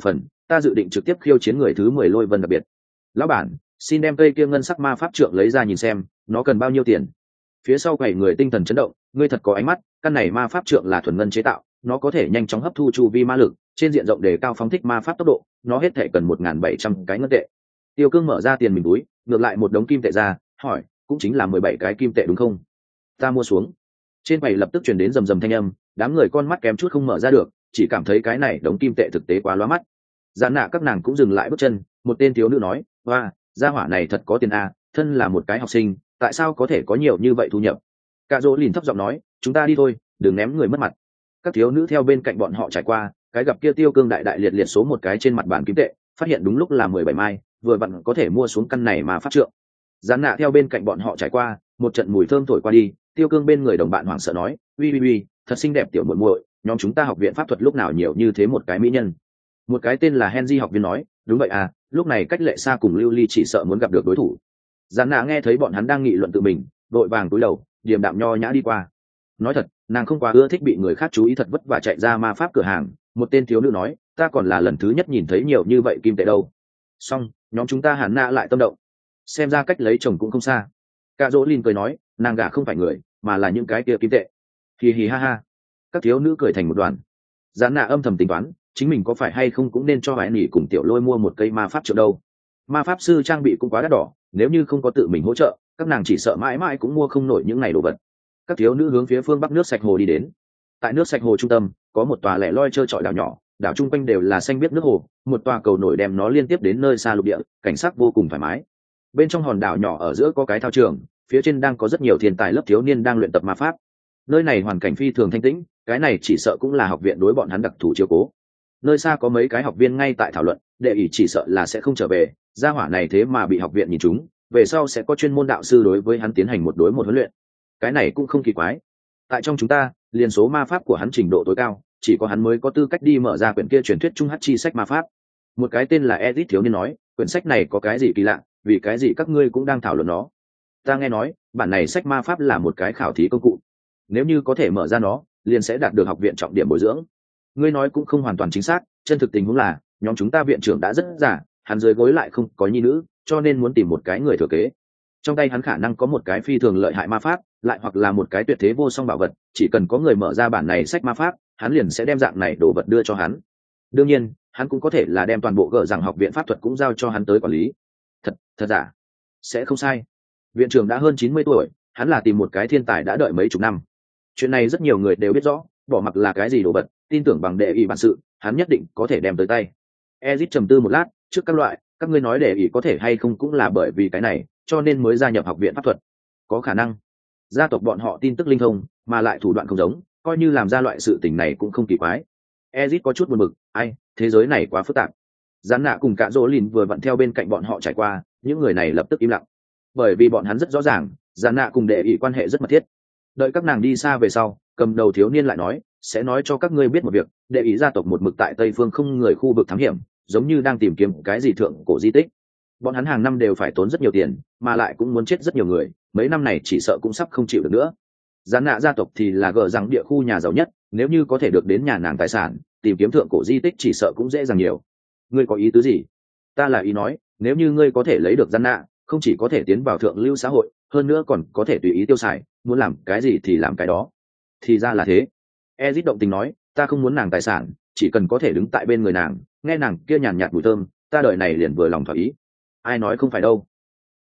ta dự định trực tiếp khiêu chiến người thứ mười Lôi Vân đặc biệt. Lão bản, xin đem cây kia ngân sắc ma pháp trượng lấy ra nhìn xem, nó cần bao nhiêu tiền? Phía sau quầy người tinh thần chấn động, ngươi thật có ánh mắt, căn này ma pháp trượng là thuần ngân chế tạo, nó có thể nhanh chóng hấp thu chu vi ma lực, trên diện rộng đề cao phóng thích ma pháp tốc độ, nó hết thể cần một nghìn bảy trăm cái ngân tệ. Tiêu Cương mở ra tiền mình túi, ngược lại một đống kim tệ ra, hỏi, cũng chính là mười bảy cái kim tệ đúng không? Ta mua xuống. Trên quầy lập tức truyền đến rầm rầm thanh âm, đám người con mắt kém chút không mở ra được, chỉ cảm thấy cái này đống kim tệ thực tế quá lóa mắt. Giản nạ các nàng cũng dừng lại bước chân, một tên thiếu nữ nói, "Oa, gia hỏa này thật có tiền à, thân là một cái học sinh, tại sao có thể có nhiều như vậy thu nhập?" Cạ Dỗ lìn thấp giọng nói, "Chúng ta đi thôi, đừng ném người mất mặt." Các thiếu nữ theo bên cạnh bọn họ trải qua, cái gặp kia Tiêu Cương đại đại liệt liệt số một cái trên mặt bàn kim tệ, phát hiện đúng lúc là mười bảy mai, vừa vặn có thể mua xuống căn này mà phát trượng. Giản nạ theo bên cạnh bọn họ trải qua, một trận mùi thơm thổi qua đi, Tiêu Cương bên người đồng bạn hoảng sợ nói, "Uy uy uy, thật xinh đẹp tiểu muội muội, nhóm chúng ta học viện pháp thuật lúc nào nhiều như thế một cái mỹ nhân." Một cái tên là Henry học viên nói, "Đúng vậy à, lúc này cách Lệ Sa cùng Lưu Ly chỉ sợ muốn gặp được đối thủ." Giản nạ nghe thấy bọn hắn đang nghị luận tự mình, đội vàng cúi đầu, điềm đạm nho nhã đi qua. Nói thật, nàng không quá ưa thích bị người khác chú ý, thật vất vả chạy ra ma pháp cửa hàng. Một tên thiếu nữ nói, "Ta còn là lần thứ nhất nhìn thấy nhiều như vậy kim tệ đâu." Xong, nhóm chúng ta Hàn Na lại tâm động, xem ra cách lấy chồng cũng không xa. Cạ Dỗ Lin cười nói, nàng gả không phải người, mà là những cái kia kim tệ. Hì hì ha ha. Các thiếu nữ cười thành một đoàn. Giản nạ âm thầm tính toán, chính mình có phải hay không cũng nên cho Hải Nỉ cùng Tiểu Lôi mua một cây ma pháp trượng đâu. Ma pháp sư trang bị cũng quá đắt đỏ, nếu như không có tự mình hỗ trợ, các nàng chỉ sợ mãi mãi cũng mua không nổi những ngày đồ vật. Các thiếu nữ hướng phía phương bắc nước sạch hồ đi đến. Tại nước sạch hồ trung tâm có một tòa lẻ loi trơ trọi đảo nhỏ, đảo chung quanh đều là xanh biếc nước hồ, một tòa cầu nổi đem nó liên tiếp đến nơi xa lục địa, cảnh sắc vô cùng thoải mái. Bên trong hòn đảo nhỏ ở giữa có cái thao trường, phía trên đang có rất nhiều thiên tài lớp thiếu niên đang luyện tập ma pháp. Nơi này hoàn cảnh phi thường thanh tĩnh, cái này chỉ sợ cũng là học viện đối bọn hắn đặc thù chiếu cố. Nơi xa có mấy cái học viên ngay tại thảo luận, đệ ỷ chỉ sợ là sẽ không trở về, gia hỏa này thế mà bị học viện nhìn trúng, về sau sẽ có chuyên môn đạo sư đối với hắn tiến hành một đối một huấn luyện. Cái này cũng không kỳ quái. Tại trong chúng ta, liên số ma pháp của hắn trình độ tối cao, chỉ có hắn mới có tư cách đi mở ra quyển kia truyền thuyết trung hắc chi sách ma pháp. Một cái tên là Edith thiếu niên nói, quyển sách này có cái gì kỳ lạ, vì cái gì các ngươi cũng đang thảo luận nó? Ta nghe nói, bản này sách ma pháp là một cái khảo thí công cụ. Nếu như có thể mở ra nó, liền sẽ đạt được học viện trọng điểm bồi dưỡng. Ngươi nói cũng không hoàn toàn chính xác, chân thực tình huống là, nhóm chúng ta viện trưởng đã rất già, hắn dưới gối lại không có nhi nữ, cho nên muốn tìm một cái người thừa kế. Trong tay hắn khả năng có một cái phi thường lợi hại ma pháp, lại hoặc là một cái tuyệt thế vô song bảo vật, chỉ cần có người mở ra bản này sách ma pháp, hắn liền sẽ đem dạng này đồ vật đưa cho hắn. Đương nhiên, hắn cũng có thể là đem toàn bộ gỡ rằng học viện pháp thuật cũng giao cho hắn tới quản lý. Thật, thật giả? Sẽ không sai. Viện trưởng đã hơn chín mươi tuổi, hắn là tìm một cái thiên tài đã đợi mấy chục năm. Chuyện này rất nhiều người đều biết rõ, bỏ mặc là cái gì đồ vật, tin tưởng bằng đệ ý bản sự, hắn nhất định có thể đem tới tay. Ezit trầm tư một lát, trước các loại, các ngươi nói đệ ý có thể hay không cũng là bởi vì cái này, cho nên mới gia nhập học viện pháp thuật. Có khả năng. Gia tộc bọn họ tin tức linh thông, mà lại thủ đoạn không giống, coi như làm ra loại sự tình này cũng không kỳ quái. Ezit có chút buồn bực, ai, thế giới này quá phức tạp. Giản nạ cùng Cạ Dỗ Lìn vừa vặn theo bên cạnh bọn họ trải qua, những người này lập tức im lặng, bởi vì bọn hắn rất rõ ràng, Giản nạ cùng đệ ý quan hệ rất mật thiết. Đợi các nàng đi xa về sau, cầm đầu thiếu niên lại nói, sẽ nói cho các ngươi biết một việc, đệ ý gia tộc một mực tại Tây Phương không người khu vực thám hiểm, giống như đang tìm kiếm cái gì thượng cổ di tích. Bọn hắn hàng năm đều phải tốn rất nhiều tiền, mà lại cũng muốn chết rất nhiều người, mấy năm này chỉ sợ cũng sắp không chịu được nữa. Giản nạ gia tộc thì là gờ rằng địa khu nhà giàu nhất, nếu như có thể được đến nhà nàng tài sản, tìm kiếm thượng cổ di tích chỉ sợ cũng dễ dàng nhiều. Ngươi có ý tứ gì? Ta là ý nói, nếu như ngươi có thể lấy được giản nạ, không chỉ có thể tiến vào thượng lưu xã hội, hơn nữa còn có thể tùy ý tiêu xài, muốn làm cái gì thì làm cái đó. Thì ra là thế. Ezit động tình nói, ta không muốn nàng tài sản, chỉ cần có thể đứng tại bên người nàng, nghe nàng kia nhàn nhạt mùi thơm, ta đời này liền vừa lòng thỏa ý. Ai nói không phải đâu?